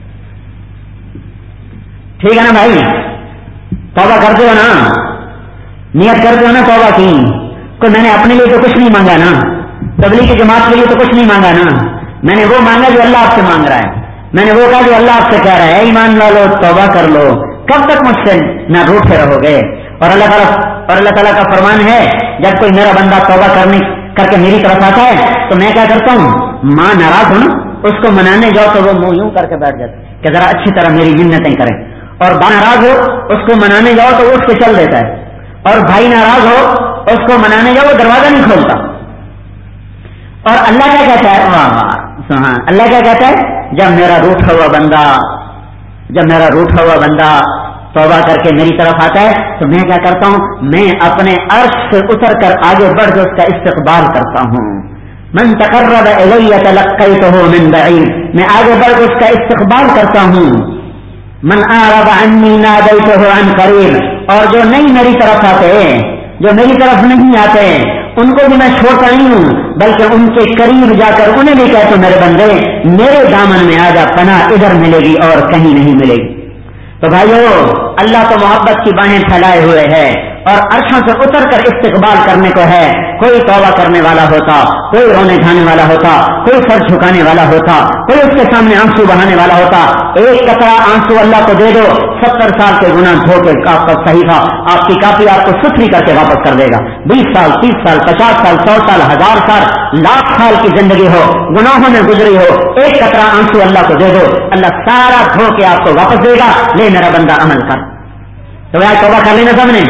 ٹھیک ہے نا بھائی؟ توبہ کرتے ہو نا، نیت کرتے ہو نا توبہ کی. کوئی میں نے اپنے لیے تو کچھ نہیں مانگا نا، تبلیغ کی جماعت کے لیے تو کچھ نہیں مانگا نا، میں نے وہ مانگا جو اللہ آپ سے مانگ رہا ہے. میں نے وہ کہا جو اللہ آپ سے کہہ رہا ہے اے ایمان والو توبہ کر لو. کب تک مجھ سے نہ روٹے رہو گے؟ اور اللہ تعالیٰ اور اللہ تعالیٰ کا فرمان ہے جب کوئی میرا بندہ توبہ کرنے کر کے میری طرف آتا ہے تو میں کیا کرتا ہوں، ماں ناراض ہوں اس کو منانے جاؤ تو وہ منہ یوں کر کے بیٹھ جاتا کہ ذرا اچھی طرح میری منتیں کریں. اور باپ ناراض ہو اس کو منانے جاؤ تو اٹھ کے چل دیتا ہے. اور بھائی ناراض ہو اس کو منانے جاؤ وہ دروازہ نہیں کھولتا. اور اللہ کیا کہتا ہے؟ واہ واہ سبحان اللہ کیا کہتا ہے؟ جب میرا روٹھا ہوا بندہ جب میرا روٹھا ہوا بندہ توبہ کر کے میری طرف آتا ہے تو میں کیا کرتا ہوں، میں اپنے عرش سے اتر کر آگے بڑھ کے اس کا استقبال کرتا ہوں. من تقرب الی تلقیتہ من بعید، میں آگے بڑھ کے اس کا استقبال کرتا ہوں. من اعرض عنی نادیتہ عن قریب، اور جو نہیں میری طرف آتے جو میری طرف نہیں آتے ان کو بھی میں چھوڑتا نہیں ہوں بلکہ ان کے قریب جا کر انہیں بھی کہتا ہوں میرے بندے میرے دامن میں آ جا، پناہ ادھر ملے گی اور کہیں نہیں ملے گی. تو بھائیو اللہ تو محبت کی باہیں پھیلائے ہوئے ہے اور عرشوں سے اتر کر استقبال کرنے کو ہے، کوئی توبہ کرنے والا ہوتا، کوئی رونے دھانے والا ہوتا، کوئی سر جھکانے والا ہوتا، کوئی اس کے سامنے آنسو بہانے والا ہوتا، ایک قطرہ آنسو اللہ کو دے دو، ستر سال کے گناہ دھو کے آپ کا صحیفہ، آپ کی کاپی آپ کو ستھری کر کے واپس کر دے گا۔ بیس سال، تیس سال، پچاس سال، سو سال، ہزار سال، لاکھ سال کی زندگی ہو، گناہوں میں گزری ہو، ایک قطرہ آنسو اللہ کو دے دو، اللہ سارا دھو کے آپ کو واپس دے گا، لے میرا بندہ عمل کر۔ تو آج توبہ کر لینا سب نے،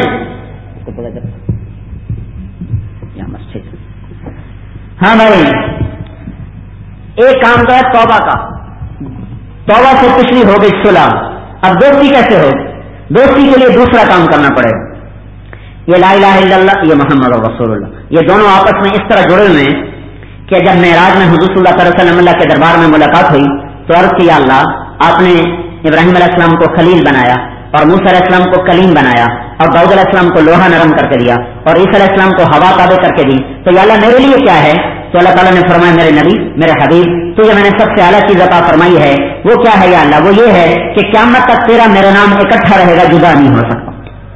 ہاں بھائی ایک کام تو ہے توبہ کا، توبہ سے پچھلی ہو گئی صلح، اب دوستی کیسے ہو؟ دوستی کے لیے دوسرا کام کرنا پڑے گا، یہ لا الہ الا اللہ، یہ محمد رسول اللہ، یہ دونوں آپس میں اس طرح جڑے ہوئے ہیں کہ جب معراج میں حضور صلی اللہ علیہ وسلم اللہ کے دربار میں ملاقات ہوئی تو عرض کیا اللہ آپ نے ابراہیم علیہ السلام کو خلیل بنایا اور موسیٰ علیہ السلام کو کلیم بنایا اور داؤد علیہ السلام کو لوہا نرم کر کے دیا اور عیسیٰ علیہ السلام کو ہوا تابع کر کے دی، تو یا اللہ میرے لیے کیا ہے؟ تو اللہ تعالیٰ نے فرمایا میرے نبی میرے حبیب تجھے میں نے سب سے اعلیٰ چیز عطا فرمائی ہے، وہ کیا ہے یا اللہ؟ وہ یہ ہے کہ قیامت تک تیرا میرا نام اکٹھا رہے گا، جدا نہیں ہو سکتا،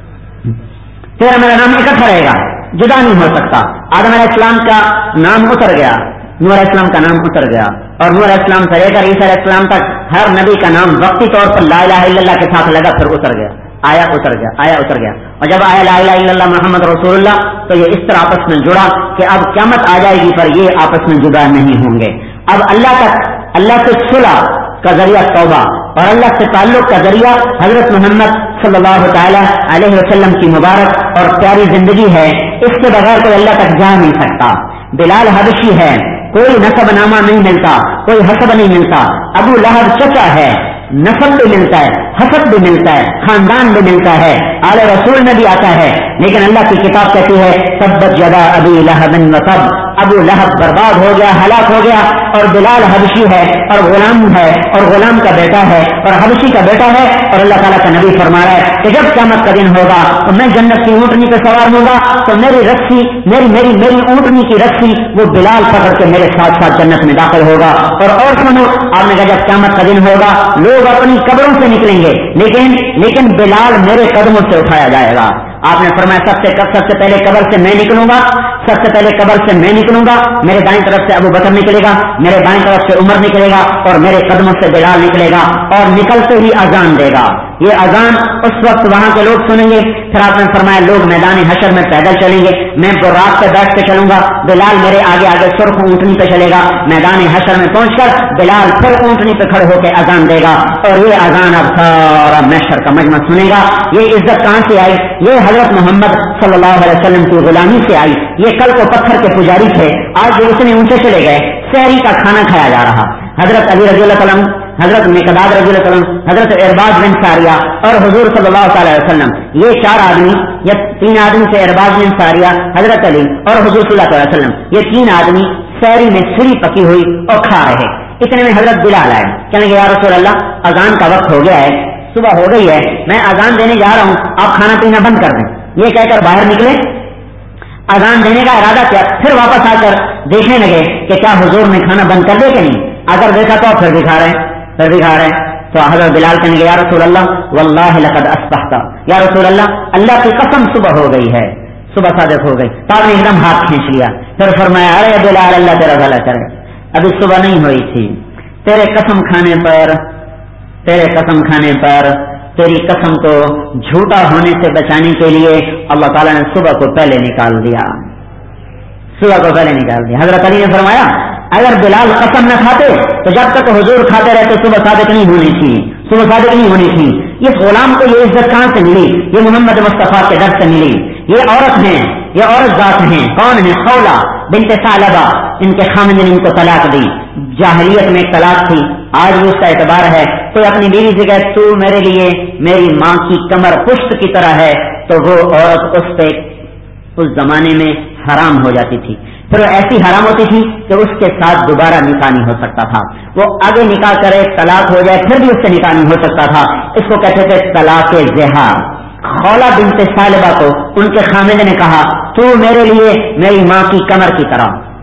تیرا میرا نام اکٹھا رہے گا، جدا نہیں ہو سکتا۔ آدم علیہ السلام کا نام اتر گیا، نور علیہ السلام کا نام اتر گیا، اور نور علیہ السلام سے لے کر عیسیٰ علیہ السلام تک ہر نبی کا نام وقتی طور پر لا الہ الا اللہ کے ساتھ لگا، پھر اتر گیا، آیا اتر گیا، آیا اتر گیا، اور جب آیا لا الہ الا اللہ محمد رسول اللہ تو یہ اس طرح آپس میں جڑا کہ اب قیامت آ جائے گی پر یہ آپس میں جدا نہیں ہوں گے۔ اب اللہ تک اللہ سے صلح کا ذریعہ توبہ اور اللہ سے تعلق کا ذریعہ حضرت محمد صلی اللہ تعالی علیہ وسلم کی مبارک اور پیاری زندگی ہے، اس کے بغیر کوئی اللہ تک جا نہیں سکتا۔ بلال حبشی ہے، کوئی نسب نامہ نہیں ملتا، کوئی حسب نہیں ملتا، ابو لہب چچا ہے، نسب بھی ملتا ہے، حسب بھی ملتا ہے، خاندان بھی ملتا ہے، آل رسول میں بھی آتا ہے، لیکن اللہ کی کتاب کہتی ہے تبت یدا ابی لہب وتب، ابو لہب برباد ہو گیا، ہلاک ہو گیا، اور بلال حبشی ہے اور غلام ہے اور غلام کا بیٹا ہے اور حبشی کا بیٹا ہے، اور اللہ تعالیٰ کا نبی فرما رہا ہے کہ جب قیامت کا دن ہوگا تو میں جنت کی اونٹنی پہ سوار ہوں گا تو میری رسی میری میری میری اونٹنی کی رسی وہ بلال پکڑ کے میرے ساتھ ساتھ جنت میں داخل ہوگا۔ اور اور سنو آپ نے کہا جب قیامت کا دن ہوگا لوگ اپنی قبروں سے نکلیں گے لیکن لیکن بلال میرے قدموں سے اٹھایا جائے گا۔ آپ نے فرمایا سب سے سب سے پہلے قبر سے میں نکلوں گا، سب سے پہلے قبر سے میں نکلوں گا، میرے دائیں طرف سے ابو بکر نکلے گا، میرے بائیں طرف سے عمر نکلے گا اور میرے قدموں سے بلال نکلے گا، اور نکلتے ہی اذان دے گا۔ یہ اذان اس وقت وہاں کے لوگ سنیں گے، پھر آپ نے فرمایا لوگ میدان حشر میں پیدل چلیں گے، میں براق پہ بیٹھ کے چلوں گا، بلال میرے آگے آگے سرخ اونٹنی پہ چلے گا، میدان حشر میں پہنچ کر بلال پھر اونٹنی پہ کھڑے ہو کے اذان دے گا، اور یہ اذان اب سارا محشر کا مجمع سنے گا۔ یہ عزت کہاں سے آئی؟ یہ حضرت محمد صلی اللہ علیہ وسلم کی غلامی سے آئی۔ یہ کل کو پتھر کے پجاری تھے، آج جو اتنے اونچے چلے گئے، سحری کا کھانا کھایا جا رہا۔ حضرت علی رضی اللہ عنہ، حضرت مقداد رضی اللہ عنہ، حضرت ارباز بن ساریہ اور حضور صلی اللہ تعالی وسلم، یہ چار آدمی یا تین آدمی سے ارباز بن ساریہ، حضرت علی اور حضور صلی اللہ علیہ وسلم، یہ تین آدمی سحری میں سری پکی ہوئی اور کھا رہے۔ اتنے میں حضرت بلال آئے، کہنے کہ یا رسول اللہ اذان کا وقت ہو گیا ہے، صبح ہو گئی ہے، میں اذان دینے جا رہا ہوں، آپ کھانا پینا بند کر دیں۔ یہ کہہ کر باہر نکلے، اذان دینے کا ارادہ کیا، پھر واپس آ کر دیکھنے لگے کہ کیا حضور نے کھانا بند کر دیا کہ نہیں، اگر دیکھا تو پھر بھی کھا رہے ہیں پھر بھی کھا رہے ہیں تو حضرت بلال کہنے لگے یا رسول اللہ واللہ لقد اصبحت، یا رسول اللہ اللہ کی قسم صبح ہو گئی ہے، صبح صادق ہو گئی۔ تو آپ نے ایک دم ہاتھ کھینچ لیا، پھر فرمایا ارے بلال اللہ تیرا بھلا کرے، ابھی صبح نہیں ہوئی تھی، تیرے قسم کھانے پر تیرے قسم کھانے پر تیری قسم کو جھوٹا ہونے سے بچانے کے لیے اللہ تعالیٰ نے صبح کو پہلے نکال دیا، صبح کو پہلے نکال دیا۔ حضرت علی نے فرمایا اگر بلال قسم نہ کھاتے تو جب تک حضور کھاتے رہتے صبح صادق نہیں ہونی تھی، صبح صادق نہیں ہونی تھی۔ اس غلام کو یہ عزت کہاں سے ملی؟ یہ محمد مصطفیٰ کے در سے ملی۔ یہ عورت ہیں، یہ عورت ذات ہیں، کون ہیں؟ خولا بنت ثعلبہ، ان کے خامد نے ان کو طلاق دی، جاہلیت میں ایک طلاق تھی، آج بھی اس کا اعتبار ہے۔ کوئی اپنی بیوی سے کہے تو میرے لیے میری ماں کی کمر پشت کی طرح ہے تو وہ عورت اس پہ اس زمانے میں حرام ہو جاتی تھی، پھر وہ ایسی حرام ہوتی تھی کہ اس کے ساتھ دوبارہ نکاح نہیں ہو سکتا تھا، وہ آگے نکاح کرے طلاق ہو جائے پھر بھی اس سے نکاح نہیں ہو سکتا تھا، اس کو کہتے تھے طلاق زہار۔ خولا بنت ثعلبہ کو ان کے خامد نے کہا تو میرے لیے میری ماں کی کمر کی طرح،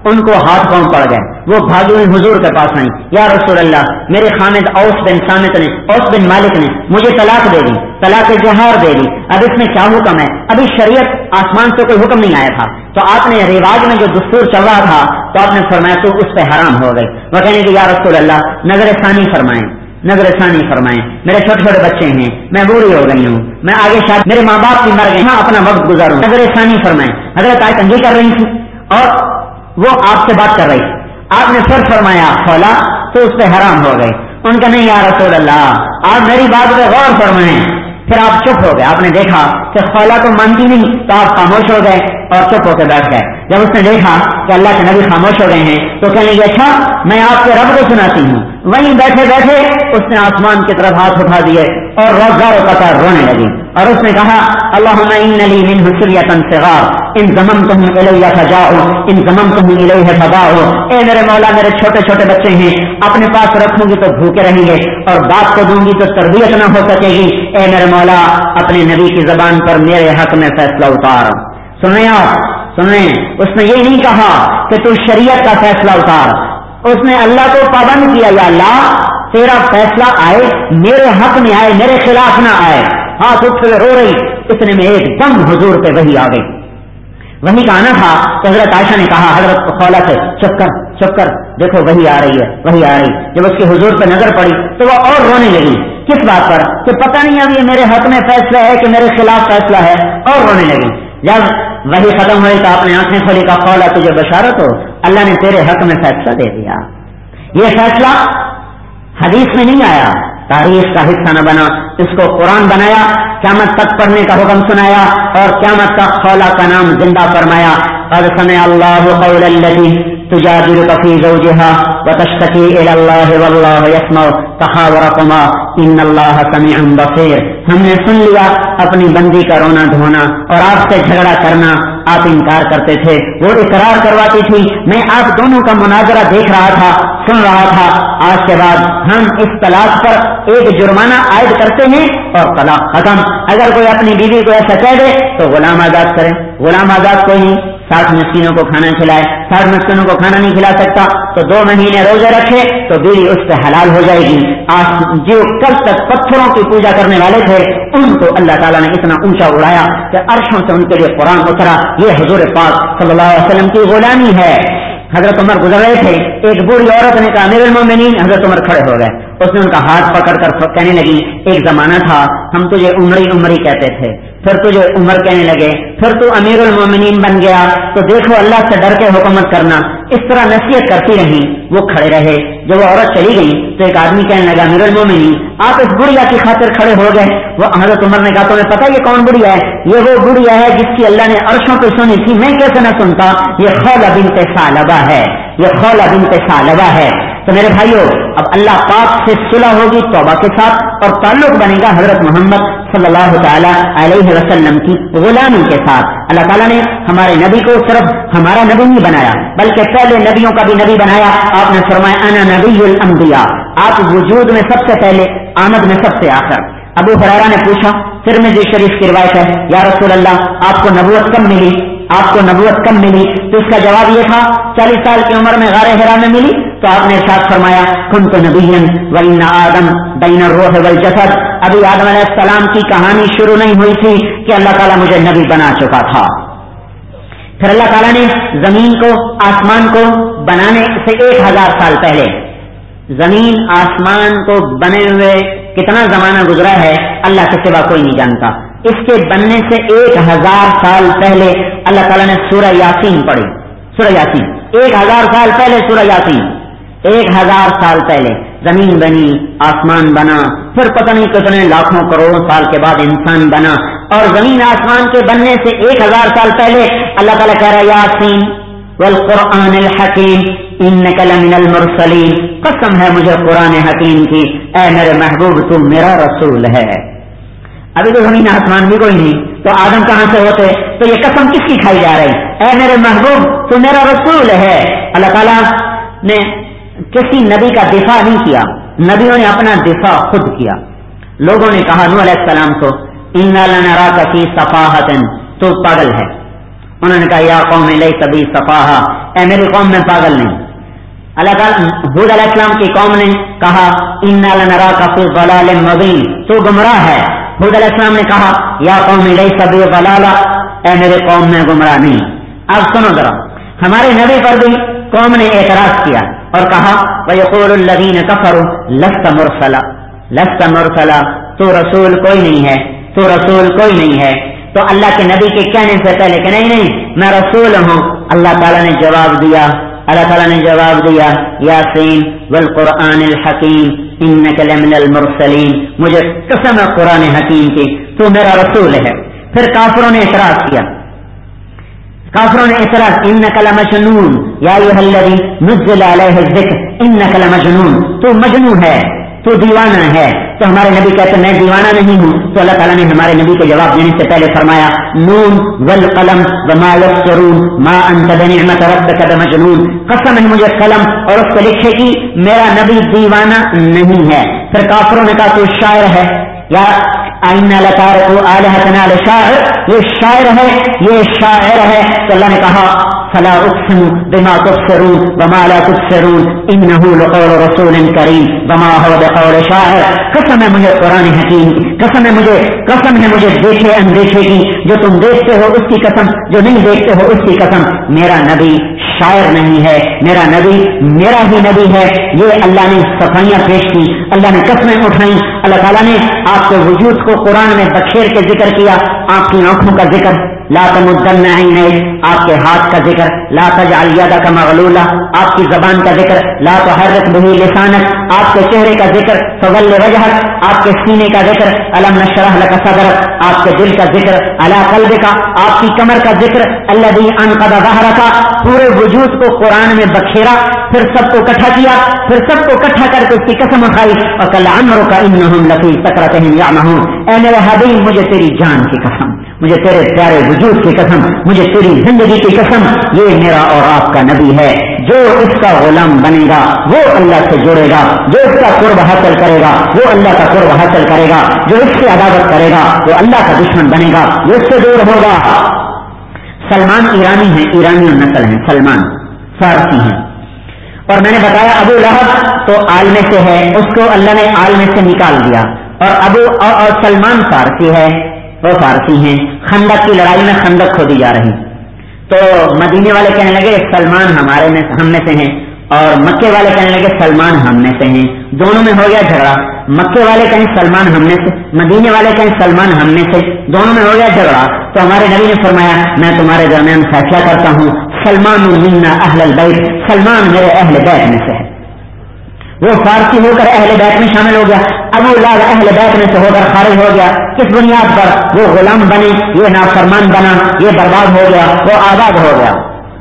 ان کو ہاتھ پاؤں پڑ گئے، وہ بھاگی ہوئی حضور کے پاس آئیں، یا رسول اللہ میرے خامد اوس بن سامت نے اوس بن مالک نے مجھے طلاق دے دی، طلاق جہار دے دی، اب اس میں کیا حکم ہے؟ ابھی شریعت آسمان سے کوئی حکم نہیں آیا تھا، تو آپ نے رواج میں جو دستور چل رہا تھا تو آپ نے فرمایا تو اس پہ حرام ہو گئی۔ وہ کہنے کہ یا رسول اللہ نظر ثانی فرمائیں، نظر ثانی فرمائیں، میرے چھوٹے چھوٹے بچے ہیں، میں بوڑھی ہو گئی ہوں، میں آگے شاید میرے ماں باپ بھی مر گئے، ہاں اپنا وقت گزاروں، نظر ثانی فرمائیں۔ حضرت آئے تنگی کر رہی تھی اور وہ آپ سے بات کر رہی تھی، آپ نے پھر فرمایا کھولا تو اس پہ حرام ہو گئے۔ ان کا نہیں یا رسول اللہ آپ میری بات پہ غور فرمائیں۔ پھر آپ چپ ہو گئے، آپ نے دیکھا کہ خولا تو مانتی نہیں تو آپ خاموش ہو گئے اور چپ ہو کے بیٹھ گئے۔ جب اس نے دیکھا کہ اللہ کے نبی خاموش ہو گئے ہیں تو کہنے لگے اچھا میں آپ کے رب کو سناتی ہوں۔ وہیں بیٹھے بیٹھے اس نے آسمان کی طرف ہاتھ اٹھا دیے اور روزگار و قطار رونے لگی اور اس نے کہا اللہم ان لی منہ سریۃ صغار ان ضممتہم الی فجاؤ ان ضممتہم الیہ فباؤ، اے میرے مولا میرے چھوٹے چھوٹے بچے ہیں، اپنے پاس رکھوں گی تو بھوکے رہیں گے اور باپ کو دوں گی تو تربیت نہ ہو سکے گی، اے میرے مولا اپنے نبی کی زبان پر میرے حق میں فیصلہ اتار۔ سنیں آپ سنیں، اس نے یہ نہیں کہا کہ تو شریعت کا فیصلہ اتار، اس نے اللہ کو پابند کیا یا اللہ تیرا فیصلہ آئے میرے حق میں آئے میرے خلاف نہ آئے۔ ہاتھ اٹھ کے رو رہی، اتنے میں ایک دم حضور پہ وحی آ گئی۔ وحی کا آنا تھا تو حضرت عائشہ نے کہا حضرت خولا سے چپ کر چپ کر دیکھو وحی آ رہی ہے وحی آ رہی۔ جب اس کے حضور پہ نظر پڑی تو وہ اور رونے لگی، کس بات پر کہ پتہ نہیں اب یہ میرے حق میں فیصلہ ہے کہ میرے خلاف فیصلہ ہے، اور رونے لگی۔ جب وحی ختم ہوئی تو آپ نے آنکھیں کھولی، کا خولا تجھے بشارت ہو اللہ نے تیرے حق میں فیصلہ دے دیا۔ یہ فیصلہ حدیث میں نہیں آیا، تاریخ کا حصہ نہ بنا، اس کو قرآن بنایا، قیامت تک پڑھنے کا حکم سنایا اور قیامت تک خولا کا نام زندہ فرمایا۔ قد سمع اللہ قول التي تجادلك في زوجها وتشتكي الى الله والله يسمع تحاوركما ان الله سميع بصير۔ ہم نے سن لیا اپنی بندی کا رونا دھونا اور آپ سے جھگڑا کرنا، آپ انکار کرتے تھے، وہ اقرار کرواتی تھی، میں آپ دونوں کا مناظرہ دیکھ رہا تھا سن رہا تھا۔ آج کے بعد ہم اس طلاق پر ایک جرمانہ عائد کرتے ہیں اور طلاق ختم۔ اگر کوئی اپنی بیوی کو ایسا کہہ دے تو غلام آزاد کرے، غلام آزاد کوئی نہیں، ساٹھ مسکینوں کو کھانا کھلائے، ساٹھ مسکینوں کو کھانا نہیں کھلا سکتا تو دو مہینے روزے رکھے تو بیوی اس پہ حلال ہو جائے گی۔ آج جو کل تک پتھروں کی پوجا کرنے والے تھے ان کو اللہ تعالیٰ نے اتنا اونچا اڑایا کہ عرشوں سے ان کے لیے قرآن اترا۔ یہ حضور پاک صلی اللہ علیہ وسلم کی غلامی ہے۔ حضرت عمر گزر رہے تھے، ایک بوڑھی عورت نے کہا امیر المومنین، حضرت عمر کھڑے ہو گئے، اس نے ان کا ہاتھ پکڑ کر کہنے لگی ایک زمانہ تھا ہم تجھے عمری عمری کہتے تھے، پھر تجھے عمر کہنے لگے، پھر تو امیر المومنین بن گیا، تو دیکھو اللہ سے ڈر کے حکومت کرنا۔ اس طرح نصیحت کرتی رہی، وہ کھڑے رہے۔ جب وہ عورت چلی گئی تو ایک آدمی کہنے لگا امیر المومنین آپ اس بڑھیا کی خاطر کھڑے ہو گئے۔ وہ حضرت عمر نے کہا تمہیں پتا یہ کون بڑھیا ہے؟ یہ وہ بڑھیا ہے جس کی اللہ نے عرشوں پہ سنی تھی، میں کیسے نہ سنتا؟ یہ خولا بنت ثعلبہ ہے، یہ خولا بنت ثعلبہ ہے۔ تو میرے بھائیو اب اللہ پاک سے صلح ہوگی توبہ کے ساتھ اور تعلق بنے گا حضرت محمد صلی اللہ تعالی علیہ وسلم کی غلامی کے ساتھ۔ اللہ تعالیٰ نے ہمارے نبی کو صرف ہمارا نبی نہیں بنایا بلکہ پہلے نبیوں کا بھی نبی بنایا۔ آپ نے فرمایا انا نبی الانبیاء، آپ وجود میں سب سے پہلے، آمد میں سب سے آخر۔ ابو ہریرہ نے پوچھا، ترمذی شریف کی روایت ہے، یا رسول اللہ آپ کو نبوت کب ملی؟ آپ کو نبوت کب ملی؟ تو اس کا جواب یہ تھا چالیس سال کی عمر میں غار حرا میں ملی۔ تو آپ نے ارشاد فرمایا کنت نبیا وان آدم بین الروح والجسد، ابھی آدم علیہ السلام کی کہانی شروع نہیں ہوئی تھی کہ اللہ تعالیٰ مجھے نبی بنا چکا تھا۔ پھر اللہ تعالیٰ نے زمین کو آسمان کو بنانے سے ایک ہزار سال پہلے، زمین آسمان کو بنے ہوئے کتنا زمانہ گزرا ہے اللہ کے سوا کوئی نہیں جانتا۔ اس کے بننے سے ایک ہزار سال پہلے اللہ تعالیٰ نے سورہ یاسین پڑھی، سورہ یاسین ایک ہزار سال پہلے، سورہ یاسین ایک ہزار سال پہلے زمین بنی، آسمان بنا، پھر پتہ نہیں کتنے لاکھوں کروڑوں سال کے بعد انسان بنا، اور زمین آسمان کے بننے سے ایک ہزار سال پہلے اللہ تعالیٰ کہہ رہا یاسین والقرآن الحکیم انک لمن المرسلین، قسم ہے مجھے قرآن حکیم کی، اے میرے محبوب تم میرا رسول ہے۔ ابھی تو زمین آسمان بھی کوئی نہیں تو آدم کہاں سے ہوتے؟ تو یہ قسم کس کی کھائی جا رہی؟ اے میرے محبوب تو میرا رسول ہے۔ اللہ تعالیٰ نے کسی نبی کا دفاع نہیں کیا، نبیوں نے اپنا دفاع خود کیا۔ لوگوں نے کہا نوح علیہ السلام کو انا لنراک فی صفاحۃ، تو پاگل ہے۔ انہوں نے کہا یا قوم لیس بی صفاحہ، اے میری قوم میں پاگل نہیں. اللہ تعالیٰ ہود علیہ السلام کی قوم نے کہا انا لنراک فی ضلال مبین، تو گمراہ ہے. ہود علیہ السلام نے کہا یا قوم لیس بی ضلالہ، اے میرے قوم میں گمراہ نہیں. اب سنو ذرا، ہمارے نبی پر بھی قوم نے اعتراض کیا اور کہا وَيَقُولُ الَّذِينَ كَفَرُوا لَسْتَ مُرْسَلًا لَسْتَ مُرْسَلًا، تو رسول کوئی نہیں ہے، تو رسول کوئی نہیں ہے. تو اللہ کے نبی کے کہنے سے پہلے کہ نہیں نہیں میں رسول ہوں، اللہ تعالیٰ نے جواب دیا اللہ تعالیٰ نے جواب دیا یاسین والقرآن الحکیم انک لمن المرسلین، مجھے قسم ہے قرآن حکیم کی تو میرا رسول ہے. پھر کافروں نے اعتراض کیا کافروں نے اعتراض انک لمجنون یا ایھا الذی نزل علیہ الذکر انک لمجنون، تو مجنون ہے، تو دیوانہ ہے. تو ہمارے نبی کہتے ہیں میں دیوانہ نہیں ہوں. تو اللہ تعالیٰ نے ہمارے نبی کے جواب دینے سے پہلے فرمایا نون والقلم وما یسطرون ما انت بنعمت ربک بمجنون، قسم ہے مجھے قلم اور اس کو لکھے کی میرا نبی دیوانہ نہیں ہے. پھر کافروں نے کہا تو شاعر ہے، یا آئینہ لتارکو آلہتنا لشاعر، یہ شاعر ہے یہ شاعر ہے. تو اللہ نے کہا فلا اقسم بما تبصرون وما لا تبصرون انه لقول رسول کریم وما هو بقول شاعر. قسم ہے مجھے قرآن حکیم، قسم ہے مجھے قسم ہے مجھے دیکھے اندیکھے کی، جو تم دیکھتے ہو اس کی قسم، جو نہیں دیکھتے ہو اس کی قسم، میرا نبی شاعر نہیں ہے، میرا نبی میرا ہی نبی ہے. یہ اللہ نے صفائیاں پیش کی، اللہ نے قسمیں اٹھائیں. اللہ تعالیٰ نے آپ کے وجود کو قرآن میں بکھیر کے ذکر کیا، آپ کی آنکھوں کا ذکر لا تمدن عینیک، آپ کے ہاتھ کا ذکر لا تجعل یدک مغلولہ، آپ کی زبان کا ذکر لا تحرک بہ لسانک، آپ کے چہرے کا ذکر فول وجہک، آپ کے سینے کا ذکر الم نشرح لک صدرک، آپ کے دل کا ذکر علی قلبک، آپ کی کمر کا ذکر الذی انقض ظہرک. پورے وجود کو قرآن میں بکھیرا، پھر سب کو اکٹھا کیا، پھر سب کو اکٹھا کر کے اس کی قسم کھائی اور قال عمرک انہم لفی سکرتہم یعمہون. اے میرے حبیب مجھے تیری جان کی قسم، مجھے تیرے پیارے وجود کی قسم، مجھے تیری زندگی کی قسم، یہ میرا اور آپ کا نبی ہے. جو اس کا غلام بنے گا وہ اللہ سے جڑے گا، جو اس کا قرب حاصل کرے گا وہ اللہ کا قرب حاصل کرے گا، جو اس سے عداوت کرے گا وہ اللہ کا دشمن بنے گا، جو اس سے دور ہوگا. سلمان ایرانی ہیں، ایرانی نسل ہیں، سلمان فارسی ہیں. اور میں نے بتایا ابو لہب تو عالم سے ہے، اس کو اللہ نے عالم سے نکال دیا. اور ابو اور, اور سلمان فارسی ہے، وہ فارسی ہیں. خندق کی لڑائی میں خندق کھودی جا رہی تو مدینے والے کہنے لگے سلمان ہمارے میں ہم میں سے ہیں، اور مکے والے کہنے لگے سلمان ہم میں سے ہیں. دونوں میں ہو گیا جھگڑا. مکے والے کہیں سلمان ہم میں سے، مدینے والے کہیں سلمان ہم میں سے، دونوں میں ہو گیا جھگڑا. تو ہمارے نبی نے فرمایا میں تمہارے درمیان فیصلہ کرتا ہوں، سلمان منا اہل البیت، سلمان میرے اہل بیت میں سے ہے. وہ فارسی ہو کر اہل بیت میں شامل ہو گیا، ابو لہب اہل بیت میں سے ہو کر خارج ہو گیا. کس بنیاد پر؟ وہ غلام بنے، یہ نافرمان بنا، یہ برباد ہو گیا، وہ آباد ہو گیا.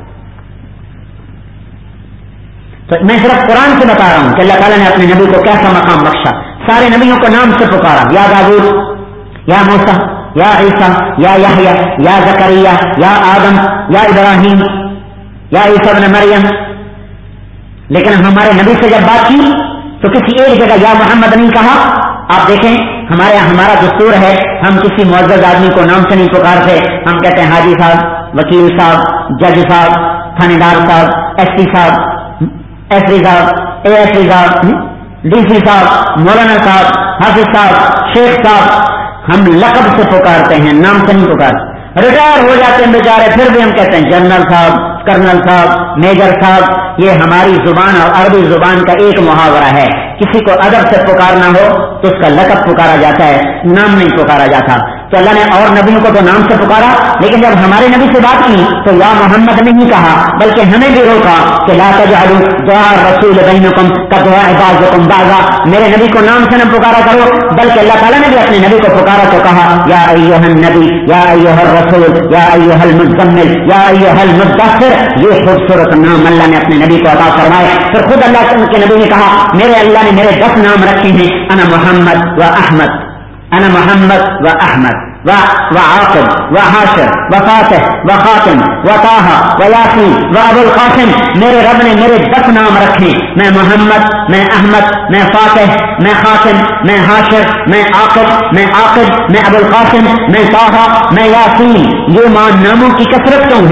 تو میں صرف قرآن سے بتا رہا ہوں کہ اللہ تعالیٰ نے اپنے نبی کو کیسا مقام بخشا. سارے نبیوں کو نام سے پکارا، یا داؤد، یا موسیٰ، یا عیسیٰ، یا یحییٰ، یا زکریا، یا آدم، یا ابراہیم، یا عیسیٰ ابن مریم. لیکن ہمارے نبی سے جب بات کی تو کسی ایک جگہ یا محمد نہیں کہا. آپ دیکھیں ہمارے ہمارا دستور ہے، ہم کسی معزز آدمی کو نام سے نہیں پکارتے. ہم کہتے ہیں حاجی صاحب، وکیل صاحب، جج صاحب، تھانے دار صاحب، ایس پی صاحب، ایس پی صاحب، اے ایس پی صاحب، ڈی سی صاحب، مولانا صاحب، حافظ صاحب، شیخ صاحب. ہم لقب سے پکارتے ہیں، نام سے نہیں پکارتے. ریٹائر ہو جاتے ہیں بیچارے پھر بھی ہم کہتے ہیں جنرل صاحب، کرنل صاحب، میجر صاحب. یہ ہماری زبان اور عربی زبان کا ایک محاورہ ہے. کسی کو ادب سے پکارنا ہو تو اس کا لقب پکارا جاتا ہے، نام نہیں پکارا جاتا. تو اللہ نے اور نبیوں کو تو نام سے پکارا، لیکن جب ہمارے نبی سے بات کی تو یا محمد نہیں کہا، بلکہ ہمیں بھی روکا کہ لا تجعلوا دعاء الرسول بینکم کدعاء بعضکم بعضا. میرے نبی کو نام سے نہ پکارا کرو، بلکہ اللہ تعالیٰ نے بھی اپنے نبی کو پکارا تو کہا یا ایھا النبی، یا ایھا الرسول، یا ایھا المزمل، یا ایھا المدثر. یہ خوبصورت نام اللہ نے اپنے نبی کو عطا فرمائے. پھر خود اللہ کے نبی نے کہا میرے اللہ نے میرے دس نام رکھے ہیں، انا محمد و احمد، انا محمد و احمد و وعاقب و حاشر و فاتح و خاتم و طٰہٰ و یاسین و ابو القاسم. میرے رب نے میرے دس نام رکھے، میں محمد، میں احمد، میں فاتح، میں خاتم، میں حاشر، میں عاقب، میں عاقب، میں ابو القاسم، میں طٰہٰ، میں یاسین. یہ مان ناموں کی کثرت کیوں ہے؟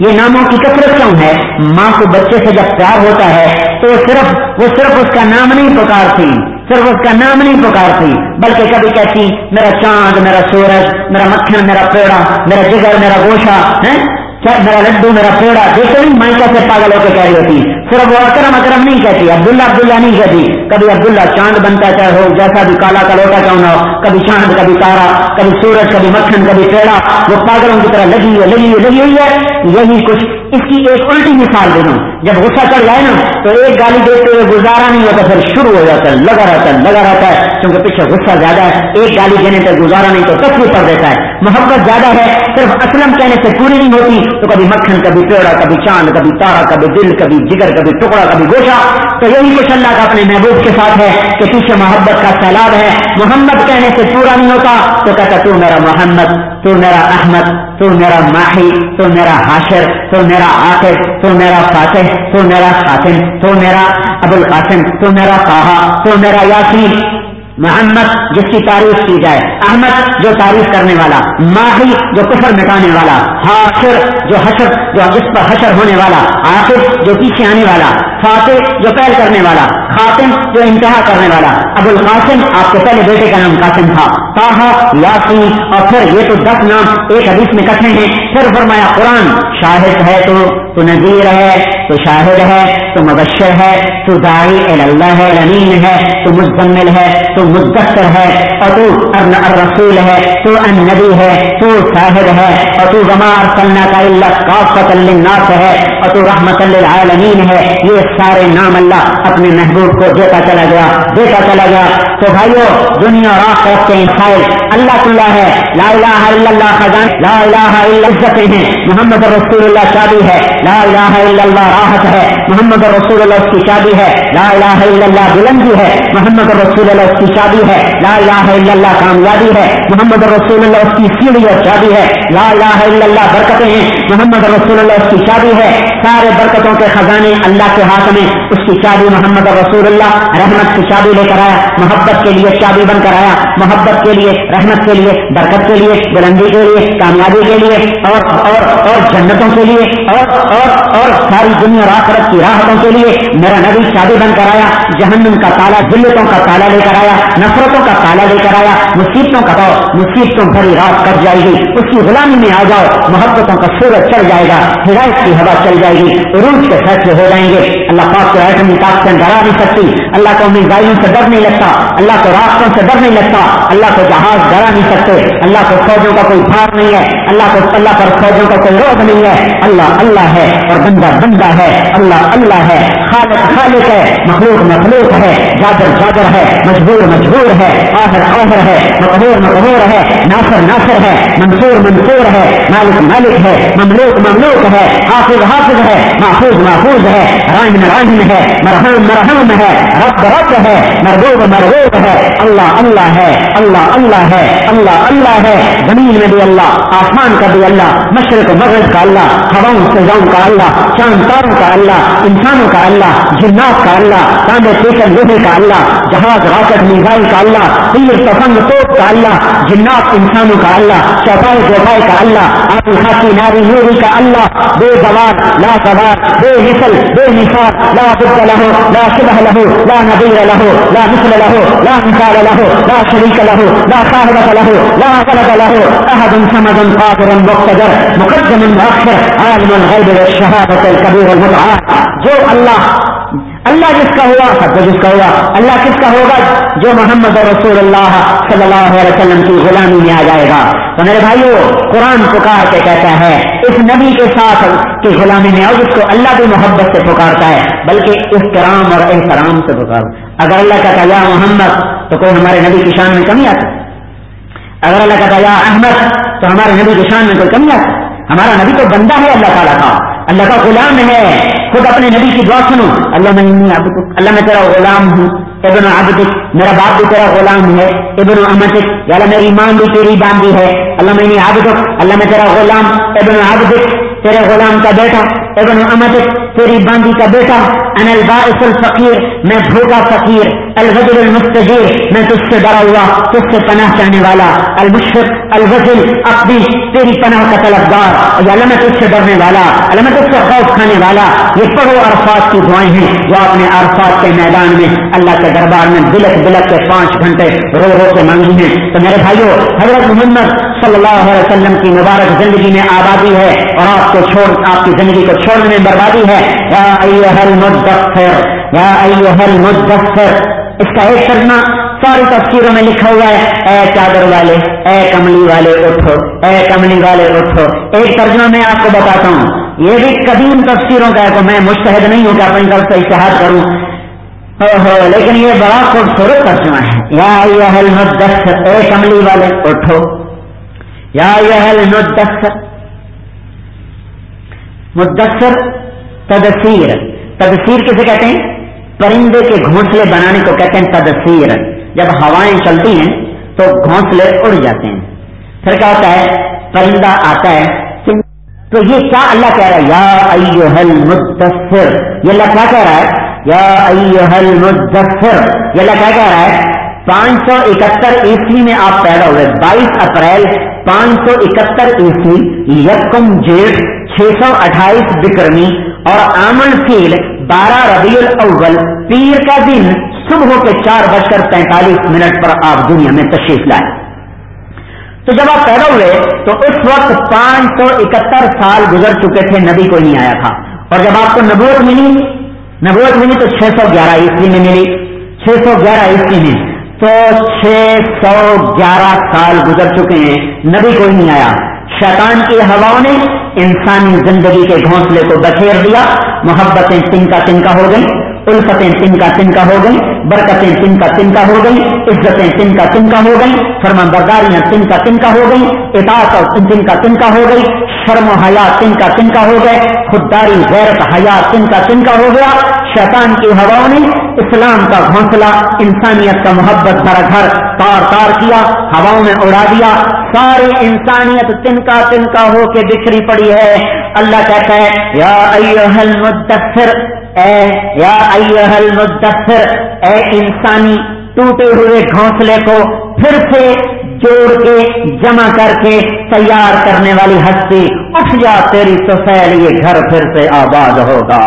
یہ ناموں کی کثرت کیوں ہے؟ ماں کو بچے سے جب پیار ہوتا ہے تو صرف وہ صرف اس کا نام نہیں پکارتی صرف اس کا نام نہیں پکارتی بلکہ کبھی کہتی میرا چاند، میرا سورج، میرا مکھن، میرا پیڑا، میرا جگر، میرا گوشہ، ہے میرا لڈو، میرا پیڑا. دیکھو نہیں مائی کیسے پاگل ہو کے کہہ رہی ہوتی. صرف وہ اکرم اکرم نہیں کہتی، عبداللہ عبداللہ نہیں کہتی. کبھی عبداللہ چاند بنتا چاہے ہو جیسا بھی کالا کلوٹا کیوں نہ ہو، کبھی چاند، کبھی تارا، کبھی سورج، کبھی مکھن، کبھی پیڑا. وہ پاگلوں کی طرح لگی ہوئی لگی ہوئی لگی ہوئی ہے. یہی کچھ اس کی ایک الٹی مثال دے دوں. جب غصہ چڑھ جائے نا تو ایک گالی دیتے ہوئے گزارا نہیں ہوتا، پھر شروع ہو جاتا ہے، لگا رہتا ہے لگا رہتا ہے کیونکہ پیچھے غصہ زیادہ ہے. ایک گالی دینے سے گزارا نہیں تو تصویر پڑ دیتا ہے. محبت زیادہ ہے، صرف اسلم کہنے سے پوری نہیں ہوتی تو کبھی مکھن، کبھی پیڑا، کبھی چاند، کبھی تارا، کبھی دل، کبھی جگر، کبھی ٹکڑا، کبھی گوشہ. تو یہی کچھ اللہ کا اپنے محبوب کے ساتھ ہے کہ پیچھے محبت کا سیلاب ہے. محمد کہنے سے پورا نہیں ہوتا تو کہتا تو میرا محمد، تو میرا احمد، تو میرا ماہی، تو میرا حاشر، تو میرا عاقب، تو میرا فاتح، تو میرا خاتم، تو میرا ابو القاسم، تو میرا طٰہٰ، تو میرا یاسین. محمد جس کی تعریف کی جائے، احمد جو تعریف کرنے والا، ماہی جو کفر مٹانے والا، حاشر جو حشر جو جس پر حشر ہونے والا، عاقب جو پیچھے آنے والا، فاتح جو پہل کرنے والا، خاتم جو انتہا کرنے والا. ابو القاسم آپ کے پہلے بیٹے کا نام قاسم تھا، طٰہٰ، یاسین، اور پھر یہ تو دس نام ایک حدیث میں کٹھے ہیں. پھر فرمایا قرآن شاہد ہے، تو تو نذیر ہے، تو شاہد ہے، تو مبشر ہے، تو داعی اللہ ہے، امین ہے، تو مزمل ہے، تو مدثر ہے، اور تو الرسول ہے، تو النبی ہے، تو شاہد ہے، اور تو وما ارسلناک الا کافۃ للناس ہے، اور تو رحمۃ للعالمین ہے. یہ سارے نام اللہ اپنے محبوب کو دیتا چلا گیا دیتا چلا گیا. تو بھائیو دنیا اور آخرت کے مسائل اللہ تعالیٰ ہے. لا الہ الا اللہ خزان، لا الہ الا عزتیں ہیں، محمد رسول اللہ شادی ہے. لا الہ الا اللہ راحت ہے، محمد رسول اللہ اس کی شادی ہے. لا الہ الا اللہ بلندی ہے، محمد رسول اللہ اس کی شادی ہے. لا الہ الا اللہ کامیابی ہے، محمد رسول اللہ اس کی سیڑھی اور شادی ہے. لا الہ الا اللہ برکتیں ہیں، محمد رسول اللہ اس کی شادی ہے. سارے برکتوں کے خزانے اللہ کے ہاتھ میں، اس کی شادی محمد رسول اللہ رحمت کی شادی لے کر آیا، محبت کے لیے شادی بن کر آیا، محبت کے لیے، رحمت کے لیے، برکت کے لیے، بلندی کے لیے، کامیابی کے لیے، اور اور اور جنتوں کے لیے، اور اور اور ساری دنیا اور آخرت کی راحتوں کے لیے میرا نبی شادی بن کر آیا. جہنم کا تالا، ذلتوں کا تالا لے کر آیا، نفرتوں کا تالا لے کر آیا، مصیبتوں کا دور، مصیبتوں بھری رات کٹ جائے گی، اس کی غلامی میں آ جاؤ، محبتوں کا سورج چڑھ جائے گا، ہدایت کی ہوا چل جائے گی، عروج کے فیصلے ہو جائیں گے. اللہ پاک کو ایٹمی طاقت سے ڈرا نہیں سکتی، اللہ کو میزائلوں سے ڈر نہیں لگتا، اللہ کو راستوں سے ڈر نہیں لگتا، اللہ کو جہاز ڈرا نہیں سکتے، اللہ کو فوجوں کا کوئی بھار نہیں ہے، اللہ کو اللہ پر فوجوں کا کوئی روک نہیں ہے. اللہ اللہ ہے اور بندہ بندہ ہے، اللہ اللہ ہے، خالق خالق ہے، مخلوق مخلوق ہے، جابر جابر ہے، مجبور مجبور ہے، قاہر قاہر ہے، مقہور مقہور ہے، ناصر ناصر ہے، منصور منصور ہے، مالک مالک ہے، مملوک مملوک ہے، حافظ حافظ ہے، محفوظ محفوظ ہے، راحم راحم ہے، مرحوم مرحوم ہے، رب رب ہے، مرغوب مرغوب ہے. اللہ اللہ ہے، اللہ اللہ ہے، اللہ اللہ ہے. زمین میں بھی اللہ، آسمان کا بھی اللہ، مشرق و مغرب کا اللہ، ہواؤں فضاؤں کا اللہ، چاند تاروں کا اللہ، انسانوں کا اللہ، جنات کا اللہ، تانبے پیکر لوہے کا اللہ، جہاز راکٹ میزائل کا اللہ، تیر تفنگ توپ کا اللہ، جنات انسانوں کا اللہ، چوپائے چوپائے کا اللہ، آتی خاصی ناری نوری کا اللہ، بے زوال لا سوال، بے مثل بے مثال، لا بد له لا شبه له لا نظير له لا مثل له لا مثال له لا شريك له لا صاحبة له لا ولد له أحد صمد قادر مقتدر مقدم مؤخر عالم الغيب والشهادة الكبير المتعال. جو اللہ اللہ جس کا ہوا سب کو جس کا ہوا، اللہ کس کا ہوگا؟ جو محمد رسول اللہ صلی اللہ علیہ وسلم کی غلامی میں آ جائے گا. تو میرے بھائیو قرآن پکار کے کہتا ہے اس نبی کے ساتھ کی غلامی میں، اور جس کو اللہ بھی محبت سے پکارتا ہے بلکہ احترام اور احترام سے پکار. اگر اللہ کہتا یا محمد تو کوئی ہمارے نبی کی شان میں کمی آتی؟ اگر اللہ کہتا یا احمد تو ہمارے نبی کی شان میں کوئی کمی آتی؟ ہمارا نبی تو بندہ ہے اللہ تعالیٰ کا، اللہ کا غلام ہے. خود اپنے نبی کی دعا سنو، اللہ میں اللہ میں تیرا غلام ہوں، ابن عبدک، میرا باپ بھی تیرا غلام ہے، ابن امتک، یا اللہ میری ماں بھی تیری باندھی ہے، اللہ میں عبدک، اللہ میں تیرا غلام، ابن عبدک تیرے غلام کا بیٹا، ابن امتک تیری باندھی کا بیٹا، انا البائس الفقیر، میں بھوکا فقیر، الوجل المستجیر، میں تجھ سے ڈرا ہوا، تجھ سے پناہ چاہنے والا، المشفق الوجل اپنی تیری پناہ کا طلبگار، یا اللہ میں تجھ سے ڈرنے والا، اللہ میں تجھ سے خوف کھانے والا. یہ پڑھو عرفات کی دعائیں ہیں جو آپ نے عرفات کے میدان میں اللہ کے دربار میں بلک بلک کے پانچ گھنٹے رو رو کے مانگی ہیں. تو میرے بھائیو، حضرت محمد صلی اللہ علیہ وسلم کی مبارک زندگی میں آبادی ہے اور آپ کو چھوڑ آپ کی زندگی کو چھوڑنے میں بربادی ہے. یا ایھا المدثر، یا ایھا المدثر، اس کا ایک ترجمہ ساری تفسیروں میں لکھا ہوا ہے، اے چادر والے، اے کملی والے اٹھو، اے کملی والے اٹھو. ایک ترجمہ میں آپ کو بتاتا ہوں، یہ بھی قدیم تفسیروں کا ہے، تو میں مجتہد نہیں ہوں کہ اپنی طرف سے اجتہاد کروں، ہو لیکن یہ بڑا خوبصورت ترجمہ ہے. یا ایھا المدثر، اے کملی والے اٹھو. یا ایھا المدثر، مدثر تدثیر، تدثیر کسے کہتے ہیں؟ پرندے کے گھونسلے بنانے کو کہتے ہیں تدثیر. جب ہوائیں چلتی ہیں تو گھونسلے اڑ جاتے ہیں، پھر کیا ہوتا ہے؟ پرندہ آتا ہے. تو یہ کیا اللہ کہہ رہا ہے؟ یا ایھا المدثر، یہ اللہ کیا کہہ رہا ہے؟ یا ایھا المدثر، یہ اللہ کیا کہہ رہا ہے؟ پانچ سو اکہتر عیسوی میں آپ پیدا ہوئے، بائیس اپریل پانچ سو اکہتر عیسوی، یکم جیٹھ چھ سو اٹھائیس بکرمی اور آمن فیل بارہ ربیع الاول پیر کا دن صبح کے چار بج کر پینتالیس منٹ پر آپ دنیا میں تشریف لائے. تو جب آپ پیدا ہوئے تو اس وقت پانچ سو اکہتر سال گزر چکے تھے، نبی کوئی نہیں آیا تھا. اور جب آپ کو نبوت ملی نبوت ملی تو چھ سو گیارہ عیسوی میں ملی. چھ سو گیارہ عیسوی میں تو چھ سو گیارہ سال گزر چکے ہیں، نبی کوئی نہیں آیا. شیطان کی ہواؤں نے انسانی زندگی کے گھونسلے کو بکھیر دیا، محبتیں تنکا تنکا ہو گئی، الفتیں تنکا تنکا ہو گئی، برکتیں تنکا تنکا ہو گئی، عزتیں تنکا تنکا ہو گئی، فرمان برداریاں تنکا تنکا ہو گئی، اطاعت اور تنکا تنکا ہو گئی، شرم و حیا تنکا تنکا ہو گئے، خودداری غیرت حیا تنکا تنکا ہو گیا. شیطان کی ہواؤں نے اسلام کا گھونسلہ، انسانیت کا محبت بھرا گھر تار تار کیا، ہواؤں میں اڑا دیا. ساری انسانیت تنکا تنکا ہو کے بکھری پڑی ہے. اللہ کہتا ہے یا ایھا المدثر، اے یا ایھا المدثر، اے انسانی ٹوٹے ہوئے گھونسلے کو پھر سے جوڑ کے جمع کر کے تیار کرنے والی ہستی، اٹھ جا تیری طفیل یہ گھر پھر سے آباد ہوگا.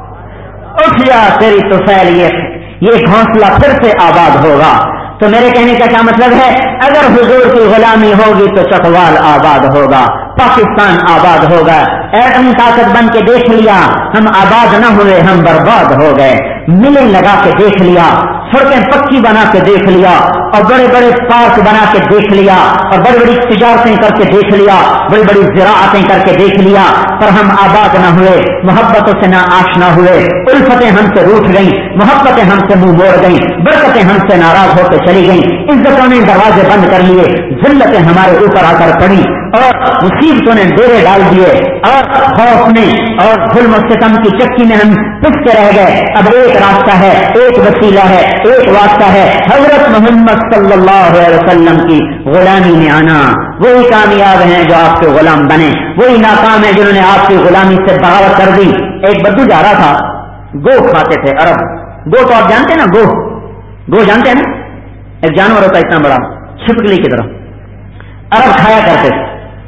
اٹھ جا تیری طفیل یہ یہ گھونسلہ پھر سے آباد ہوگا. تو میرے کہنے کا کیا مطلب ہے؟ اگر حضور کی غلامی ہوگی تو چکوال آباد ہوگا، پاکستان آباد ہوگا. ایٹمی طاقت بن کے دیکھ لیا، ہم آباد نہ ہوئے، ہم برباد ہو گئے. ملیں لگا کے دیکھ لیا، سڑکیں پکی بنا کے دیکھ لیا، اور بڑے بڑے پارک بنا کے دیکھ لیا، اور بڑی بڑی تجارتیں کر کے دیکھ لیا، بڑی بڑی زراعتیں کر کے دیکھ لیا، پر ہم آباد نہ ہوئے، محبتوں سے نہ آشنا ہوئے. الفتیں ہم سے روٹھ گئیں، محبتیں ہم سے منہ موڑ گئیں، برکتیں ہم سے ناراض ہو کے چلی گئیں، عزتوں نے دروازے بند کر لیے، ذلتیں ہمارے اوپر آ کر پڑی، اور مصیبتوں نے ڈیرے ڈال دیے، اور خوف نے اور ظلم و ستم کی چکی میں ہم پس کے رہ گئے. اب ایک راستہ ہے، ایک وسیلہ ہے، ایک واسطہ ہے، حضرت محمد صلی اللہ علیہ وسلم کی غلامی میں آنا. وہی کامیاب ہیں جو آپ کے غلام بنے، وہی ناکام ہیں جنہوں نے آپ کی غلامی سے بغاوت کر دی. ایک بدو جا رہا تھا، گو کھاتے تھے عرب. گو تو آپ جانتے ہیں نا، گو گو جانتے ہیں نا، ایک جانور ہوتا ہے اتنا بڑا، چھپکلی کی طرح، عرب کھایا کرتے تھے.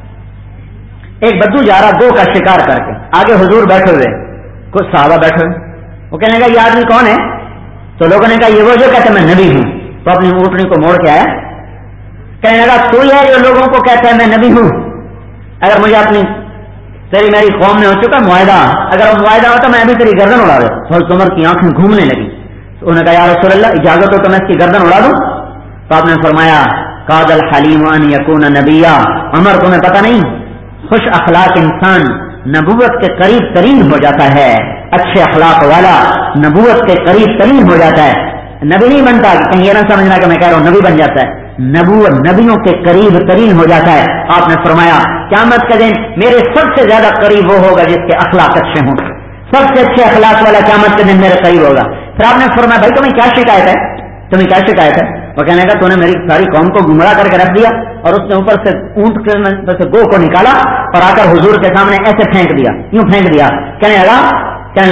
ایک بدو جا رہا گو کا شکار کر کے، آگے حضور بیٹھے ہوئے، کچھ صحابہ بیٹھے ہوئے. وہ کہنے لگا یہ آدمی کون ہے؟ تو لوگوں نے کہا یہ وہ جو کہتے میں نبی ہوں. تو اپنی اونٹنی کو موڑ کے آیا، کہنے لگا تو ہی ہے جو لوگوں کو کہتا ہے میں نبی ہوں. اگر مجھے اپنی تیری میری قوم میں ہو چکا معاہدہ، اگر وہ معاہدہ ہوتا میں ابھی تیری گردن اڑا دوں. حضرت عمر کی آنکھیں گھومنے لگی. تو انہوں نے کہا یا رسول اللہ اجازت ہو تو میں اس کی گردن اڑا دوں؟ تو آپ نے فرمایا قاد الحلیم ان یکون نبیا. عمر تمہیں پتہ نہیں، خوش اخلاق انسان نبوت کے قریب ترین ہو جاتا ہے. اچھے اخلاق والا نبوت کے قریب ترین ہو جاتا ہے. نبی نہیں بنتا، کہیں یہ نہ سمجھنا کہ میں کہہ رہا ہوں نبی بن جاتا ہے. نبوت نبیوں کے قریب ترین ہو جاتا ہے. آپ نے فرمایا قیامت کے دن میرے سب سے زیادہ قریب وہ ہوگا جس کے اخلاق اچھے ہوں. سب سے اچھے اخلاق والا قیامت کے دن میرے قریب ہوگا. پھر آپ نے فرمایا بھائی تمہیں کیا شکایت ہے؟ تمہیں کیا شکایت ہے؟ وہ کہنے لگا تو نے میری ساری قوم کو گمراہ کر کے رکھ دیا، اور اس نے اوپر سے اونٹ کے سے گو کو نکالا اور آ کر حضور کے سامنے ایسے پھینک دیا، یوں پھینک دیا. کہنے لگا کہنے لگا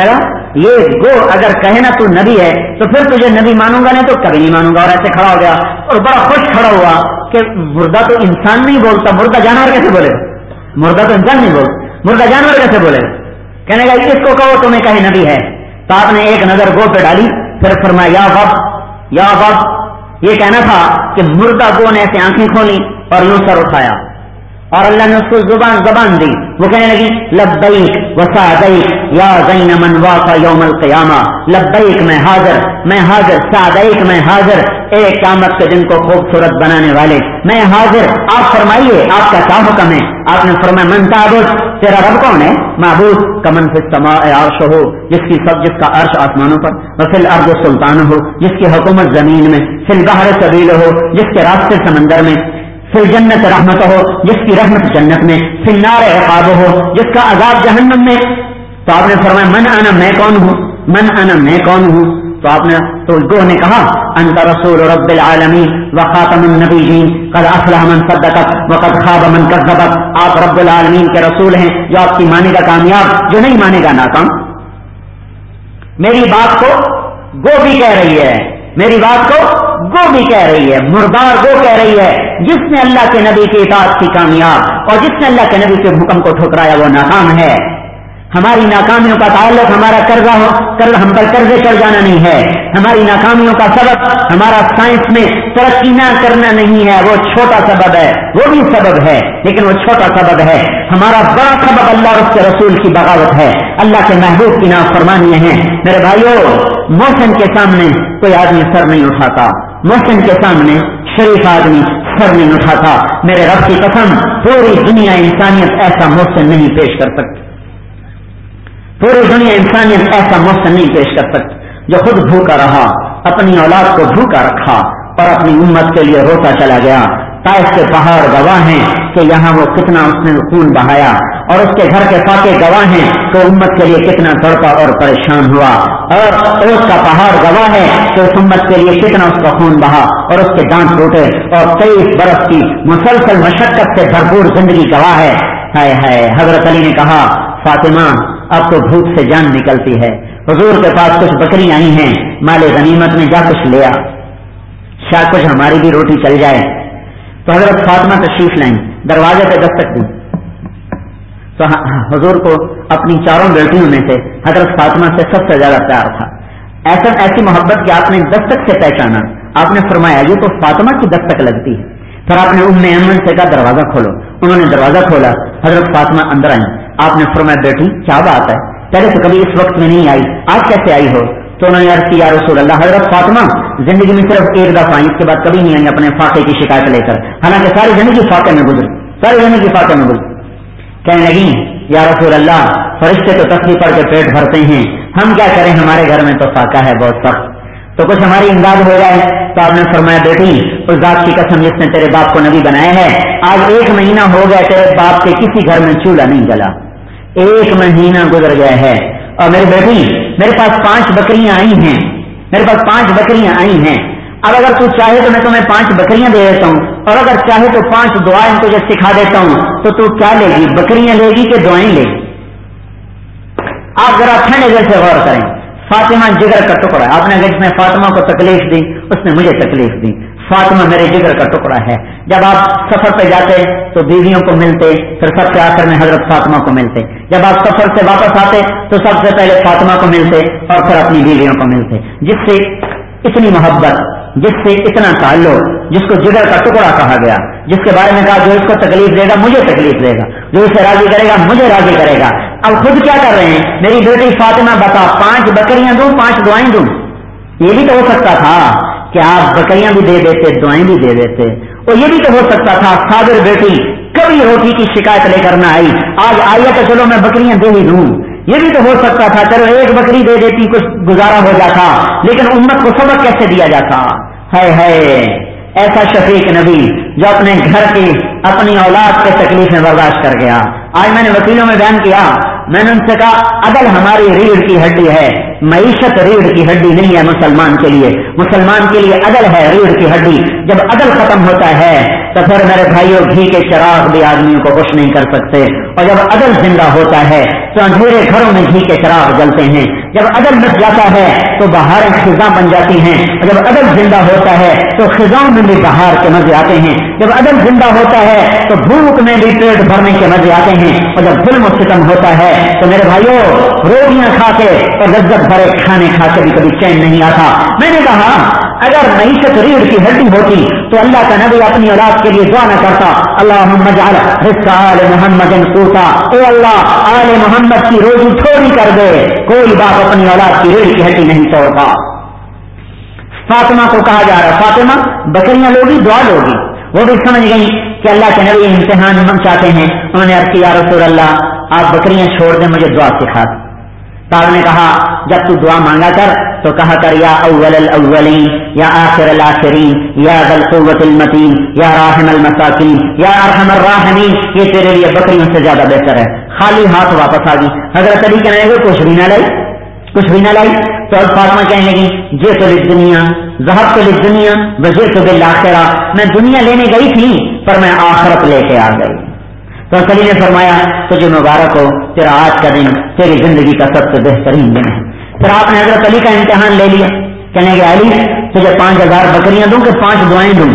یہ گو اگر کہے نا تو نبی ہے تو پھر تجھے نبی مانوں گا، نہیں تو کبھی نہیں مانوں گا. اور ایسے کھڑا ہو گیا اور بڑا خوش کھڑا ہوا کہ مردہ تو انسان نہیں بولتا، مردہ جانور کیسے بولے؟ مردہ تو انسان نہیں بولتا، مردہ جانور کیسے بولے؟ کہنے لگا اس کو کہو تمہیں کہیں نبی ہے. تو آپ نے ایک نظر گو پہ ڈالی، پھر فرمایا یا وب یا وب. یہ کہنا تھا کہ مردہ گو نے ایسے آنکھیں کھولی اور یوں سر اٹھایا اور اللہ نے اس کو زبان زبان دی. وہ کہنے لگی لبیک وسعدیک یا زین من واقع یوم القیامہ. لبیک میں حاضر، میں حاضر. سعدیک میں حاضر، ایک قیامت کے دن کو خوبصورت بنانے والے میں حاضر. آپ فرمائیے آپ کا کیا حکم ہے؟ آپ نے فرمایا من تعبد، تیرا رب کون ہے؟ معبود کمن فی السماء عرش ہو، جس کی سب جس کا عرش آسمانوں پر، وفی الارض سلطان ہو، جس کی حکومت زمین میں، فی البحر سبیل ہو، جس کے راستے سمندر میں، فی الجنت رحمت ہو، جس کی رحمت جنت میں، فی النار عقاب ہو، جس کا عذاب جہنم میں. تو آپ نے فرمایا من انا، میں کون ہوں؟ من انا، میں کون ہوں؟ تو آپ نے تو گوہ نے کہا انت رسول رب العالمین وخاتم النبیین قد افلح من صدقک وقد خاب من کذبک. آپ رب العالمین کے رسول ہیں، جو آپ کی مانے گا کامیاب، جو نہیں مانے گا ناکام. میری بات کو گو بھی کہہ رہی ہے، میری بات کو گو بھی کہہ رہی ہے، مردار گو کہہ رہی ہے. جس نے اللہ کے نبی کی اطاعت کی کامیاب، اور جس نے اللہ کے نبی کے حکم کو ٹھکرایا وہ ناکام ہے. ہماری ناکامیوں کا تعلق ہمارا قرضہ ہو قرض ہم پر قرضے چڑھ جانا نہیں ہے. ہماری ناکامیوں کا سبب ہمارا سائنس میں ترقی نہ کرنا نہیں ہے، وہ چھوٹا سبب ہے، وہ بھی سبب ہے لیکن وہ چھوٹا سبب ہے. ہمارا بڑا سبب اللہ اور اس کے رسول کی بغاوت ہے، اللہ کے محبوب کی نافرمانیاں ہیں. میرے بھائیو، محسن کے سامنے کوئی آدمی سر نہیں اٹھاتا، محسن کے سامنے شریف آدمی سر نہیں اٹھاتا. میرے رب کی قسم، پوری دنیا انسانیت ایسا محسن نہیں پیش کر سکتی، پوری دنیا انسانیت ایسا محسن نہیں پیش کر سکتی جو خود بھوکا رہا، اپنی اولاد کو بھوکا رکھا اور اپنی امت کے لیے روتا چلا گیا. طائف کے پہاڑ گواہ ہیں کہ یہاں وہ کتنا اس نے خون بہایا، اور اس کے گھر کے فاقے گواہ ہیں کہ امت کے لیے کتنا تڑپا اور پریشان ہوا، اور اوس کا پہاڑ گواہ ہے کہ اس امت کے لیے کتنا اس کا خون بہا اور اس کے دانت ٹوٹے، اور تیئیس برس کی مسلسل مشقت سے بھرپور زندگی گواہ ہے. ہائے ہائے، حضرت علی نے کہا فاطمہ اب تو بھوک سے جان نکلتی ہے، حضور کے پاس کچھ بکریاں آئی ہیں، مال غنیمت میں جا کچھ لیا، شاید کچھ ہماری بھی روٹی چل جائے. تو حضرت فاطمہ تشریف لائیں، دروازے پہ دستک دی. تو حضور کو اپنی چاروں بیٹیوں میں سے حضرت فاطمہ سے سب سے زیادہ پیار تھا. ایسا ایسی محبت کہ آپ نے دستک سے پہچانا. آپ نے فرمایا یہ تو فاطمہ کی دستک لگتی ہے. پھر آپ نے ام ایمن سے کہا دروازہ کھولو. انہوں نے دروازہ کھولا، حضرت فاطمہ اندر آئی. آپ نے فرمایا بیٹی کیا بات ہے، پہلے تو کبھی اس وقت میں نہیں آئی، آج کیسے آئی ہو؟ تو انہوں نے عرض کی یا رسول اللہ، حضرت فاطمہ زندگی میں صرف ایک دفعہ آئی، اس کے بعد کبھی نہیں آئی اپنے فاقے کی شکایت لے کر، حالانکہ ساری زندگی فاقے میں گزری، ساری زندگی فاقے میں گزری. کہنے لگی یا رسول اللہ فرشتے تو تسبیح پڑھ کے پیٹ بھرتے ہیں، ہم کیا کریں، ہمارے گھر میں تو فاقہ ہے بہت سخت، تو کچھ ہماری امداد ہو جائے. تو آپ نے فرمایا بیٹی اس ذات کی قسم جس نے تیرے باپ کو نبی بنایا ہے، آج ایک مہینہ ہو گیا تیرے باپ کے کسی گھر میں چولہا نہیں جلا، ایک مہینہ گزر گیا ہے. اور میری بیٹی میرے پاس پانچ بکریاں آئی ہیں، میرے پاس پانچ بکریاں آئی ہیں. اب اگر تو چاہے تو میں تمہیں پانچ بکریاں دے دیتا ہوں، اور اگر چاہے تو پانچ دعائیں تجھے سکھا دیتا ہوں. تو تو کیا لے گی، بکریاں لے گی کہ دعائیں لے گی؟ آپ ذرا اچھا نظر سے غور کریں. فاطمہ جگر کا ٹکڑا ہے. آپ نے اگر اس نے فاطمہ کو تکلیف دی، اس نے مجھے تکلیف دی. فاطمہ میرے جگر کا ٹکڑا ہے. جب آپ سفر پہ جاتے تو بیویوں کو ملتے، پھر سب سے آخر میں حضرت فاطمہ کو ملتے. جب آپ سفر سے واپس آتے تو سب سے پہلے فاطمہ کو ملتے اور پھر اپنی بیویوں کو ملتے. جس سے اتنی محبت، جس سے اتنا تعلق، جس کو جگر کا ٹکڑا کہا گیا، جس کے بارے میں کہا جو اس کو تکلیف دے گا مجھے تکلیف دے گا، جو اسے راضی کرے گا مجھے راضی کرے گا. اب خود کیا کر رہے ہیں، میری بیٹی فاطمہ بتا پانچ بکریاں دوں پانچ دعائیں دوں؟ یہ بھی تو ہو سکتا تھا کہ آپ بکریاں بھی دے دیتے دعائیں بھی دے دیتے. اور یہ بھی تو ہو سکتا تھا صابر بیٹی کبھی روٹی کی شکایت لے کر نہ آئی، آج آئی ہے تو چلو میں بکریاں دے ہی دوں. یہ بھی تو ہو سکتا تھا چلو ایک بکری دے دیتی کچھ گزارا ہو جاتا، لیکن امت کو سبق کیسے دیا جاتا. ہے ہے ایسا شفیق نبی جو اپنے گھر کی اپنی اولاد کے تکلیفیں برداشت کر گیا. آج میں نے وکیلوں میں بیان کیا، میں نے ان سے کہا عدل ہماری ریڑھ کی ہڈی ہے، معیشت ریڑھ کی ہڈی نہیں ہے. مسلمان کے لیے مسلمان کے لیے عدل ہے ریڑھ کی ہڈی. جب عدل ختم ہوتا ہے تو پھر میرے بھائیوں گھی کے چراغ بھی آدمیوں کو خوش نہیں کر سکتے. اور جب عدل زندہ ہوتا ہے تو اندھیرے گھروں میں گھی کے چراغ جلتے ہیں. جب عدل مٹ جاتا ہے تو بہاریں خزاں بن جاتی ہیں. اور جب عدل زندہ ہوتا ہے تو خزاں میں بھی بہار کے مزے آتے ہیں. جب عدل زندہ ہوتا ہے تو بھوک میں بھی پیٹ بھرنے کے مزے آتے ہیں. اور جب ظلم و ستم ہوتا ہے تو میرے بھائیوں روٹیاں کھا کے اور لذت بھرے کھانے کھا کے بھی کبھی چین نہیں آتا. میں نے کہا اگر معیشت ریڑھ کی ہڈی ہوتی تو اللہ کا نبی اپنی اولاد کے لیے دعا نہ کرتا اللہم اجعل رزق آل محمد قوتا، اے اللہ آل محمد کی روزی تھوڑی کر دے. کوئی باپ اپنی اولاد کی ریڑھ کی ہڈی نہیں توڑتا. فاطمہ کو کہا جا رہا فاطمہ بکریاں لوگی دعا لوگی. وہ بھی سمجھ گئی کہ اللہ کے نبی امتحان ہم چاہتے ہیں. انہوں نے عرض کیا رسول اللہ آپ بکریاں چھوڑ دیں مجھے دعا سکھا. صاحب نے کہا جب تو دعا مانگا کر تو کہا کر یا اول الاولین یا آخر الاخرین یا ذی القوۃ المتین یا راحم المساکین یا ارحم الراحمین. یہ تیرے لیے بکریوں سے زیادہ بہتر ہے. خالی ہاتھ واپس آ گئی. حضرت علی کہنے لگے کچھ بھی نہ لائی کچھ بھی نہ لائی. تو اب فاطمہ کہنے لگی جے تو دنیا ذہب تو دنیا وجے تو بالآخرہ، میں دنیا لینے گئی تھی پر میں آخرت لے کے آ گئی. تو علی نے فرمایا تجھے مبارک ہو، تیرا آج کا دن تیری زندگی کا سب سے بہترین دن ہے. پھر آپ نے حضرت علی کا امتحان لے لیا. کہنے کہ علی تجھے پانچ ہزار بکریاں دوں کہ پانچ دعائیں دوں؟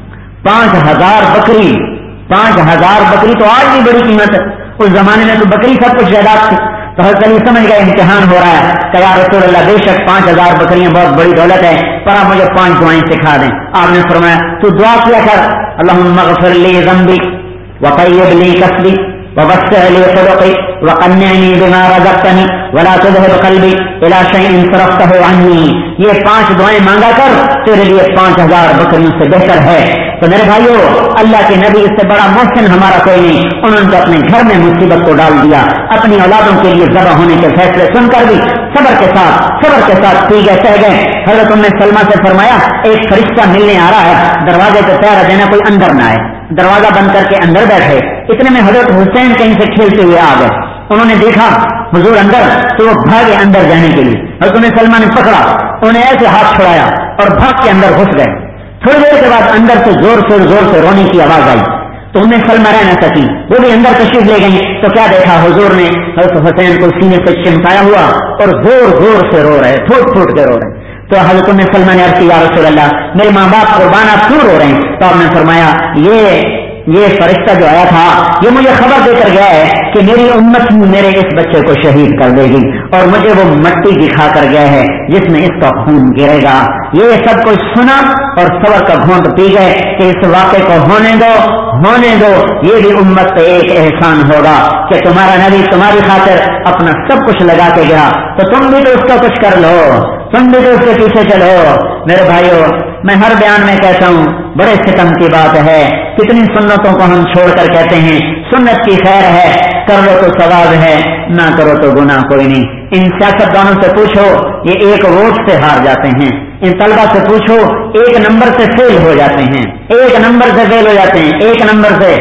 پانچ ہزار بکری پانچ ہزار بکری تو آج بھی بڑی قیمت ہے. اس زمانے میں تو بکری سب کچھ جائیداد تھی. تو حضرت علی سمجھ گئے امتحان ہو رہا ہے کہ یا رسول اللہ بے شک پانچ ہزار بکریاں بہت بڑی دولت ہے پر آپ مجھے پانچ دعائیں سکھا دیں. آپ نے فرمایا تو دعا کیا کر اللہم اغفر لی ذنبی وطیب لی کسبی ووسع لی خلقی وقنعنی بما رزقتنی ولا تذهب قلبی الی شیء صرفته عنی. یہ پانچ دعائیں مانگا کر تیرے لیے پانچ ہزار بکریوں سے بہتر ہے. تو میرے بھائیو اللہ کے نبی اس سے بڑا محسن ہمارا کوئی نہیں. انہوں نے تو اپنے گھر میں مصیبت کو ڈال دیا. اپنی اولادوں کے لیے ذبح ہونے کے فیصلے سن کر بھی صبر کے ساتھ صبر کے ساتھ پی گئے سہ گئے. حضرت ام سلمہ سے فرمایا ایک فرشتہ ملنے آ رہا ہے دروازے پہ پہرا دینا کوئی اندر نہ آئے. دروازہ بند کر کے اندر بیٹھے. اتنے میں حضرت حسین کہیں سے کھیلتے ہوئے آ گئے. انہوں نے دیکھا حضور اندر تو وہ بھاگے اندر جانے کے لیے. حضرت ام سلمہ نے پکڑا انہیں ایسے ہاتھ چھڑایا اور بھاگ کے اندر گھس گئے. تھوڑی دیر کے بعد اندر سے زور سے زور سے رونے کی آواز آئی تو انہیں سلمہ رہ نہ سکی. وہ بھی اندر تشریف لے گئی تو کیا دیکھا حضور نے حضرت حسین کو سینے سے چمٹایا ہوا اور زور زور سے رو رہے پھوٹ پھوٹ کے رو رہے. تو حضرت ام سلمہ نے عرض کیا رسول اللہ میرے ماں باپ قربان آپ کیوں رو رہے ہیں؟ تو آپ نے فرمایا یہ یہ فرشتہ جو آیا تھا یہ مجھے خبر دے کر گیا ہے کہ میری امت میرے اس بچے کو شہید کر دے گی اور مجھے وہ مٹی دکھا کر گیا ہے جس میں اس کا خون گرے گا. یہ سب کچھ سنا اور صبر کا گھونٹ پی گئے کہ اس واقعے کو ہونے دو ہونے دو. یہ بھی امت پہ ایک احسان ہوگا کہ تمہارا نبی تمہاری خاطر اپنا سب کچھ لگا کے گیا تو تم بھی تو اس کا کچھ کر لو تم بھی تو اس کے پیچھے چلو. میرے بھائیو میں ہر بیان میں کہتا ہوں بڑے ستم کی بات ہے. کتنی سنتوں کو ہم چھوڑ کر کہتے ہیں سنت کی خیر ہے کر لو تو ثواب ہے نہ کرو تو گناہ کوئی نہیں. ان سیاستدانوں سے پوچھو یہ ایک ووٹ سے ہار جاتے ہیں. ان طلبہ سے پوچھو ایک نمبر سے فیل ہو جاتے ہیں ایک نمبر سے فیل ہو جاتے ہیں ایک نمبر سے.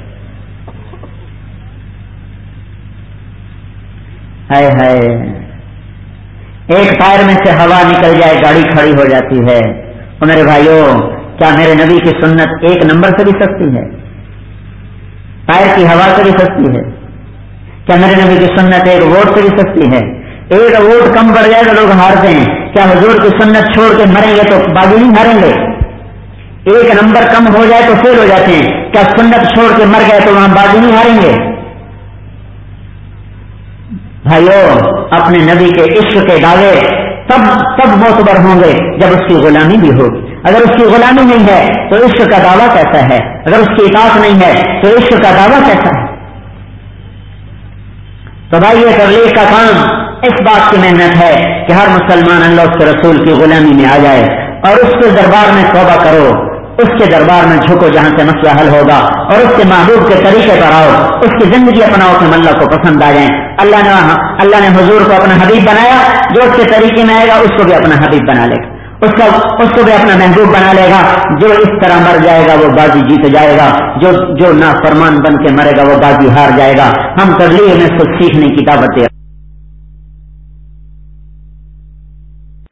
ہائے ہائے ایک ٹائر میں سے ہوا نکل جائے گاڑی کھڑی ہو جاتی ہے. اور میرے بھائیوں کیا میرے نبی کی سنت ایک نمبر سے بھی سستی ہے؟ ٹائر کی ہوا سے بھی سستی ہے؟ کیا میرے نبی کی سنت ایک ووٹ سے بھی سستی ہے؟ ایک ووٹ کم پڑ جائے تو لوگ ہارتے ہیں. کیا حضور کی سنت چھوڑ کے مریں گے تو باغی نہیں ہاریں گے؟ ایک نمبر کم ہو جائے تو فیل ہو جاتے ہیں. کیا سنت چھوڑ کے مر گئے تو وہاں باغی نہیں ہاریں گے؟ بھائیو اپنے نبی کے عشق کے دعوے تب تب معتبر ہوں گے جب اس کی غلامی بھی ہوگی. اگر اس کی غلامی نہیں ہے تو عشق کا دعویٰ کیسا ہے؟ اگر اس کی اطاعت نہیں ہے تو عشق کا دعویٰ کیسا ہے؟ تو بھائی یہ تبلیغ کا کام اس بات کی محنت ہے کہ ہر مسلمان اللہ کے رسول کی غلامی میں آ جائے اور اس کے دربار میں توبہ کرو اس کے دربار میں جھکو جہاں سے مسئلہ حل ہوگا اور اس کے محبوب کے طریقے پر آؤ اس کی زندگی اپناؤ کہ اللہ کو پسند آ جائیں. اللہ نے اللہ نے حضور کو اپنا حبیب بنایا جو اس کے طریقے میں آئے گا اس کو بھی اپنا حبیب بنا لے گا اس کا اس کو بھی اپنا محبوب بنا لے گا. جو اس طرح مر جائے گا وہ بازی جیت جائے گا جو جو نافرمان بن کے مرے گا وہ بازی ہار جائے گا. ہم تبلیغ میں اس کو سیکھنے کی دعوت دیں.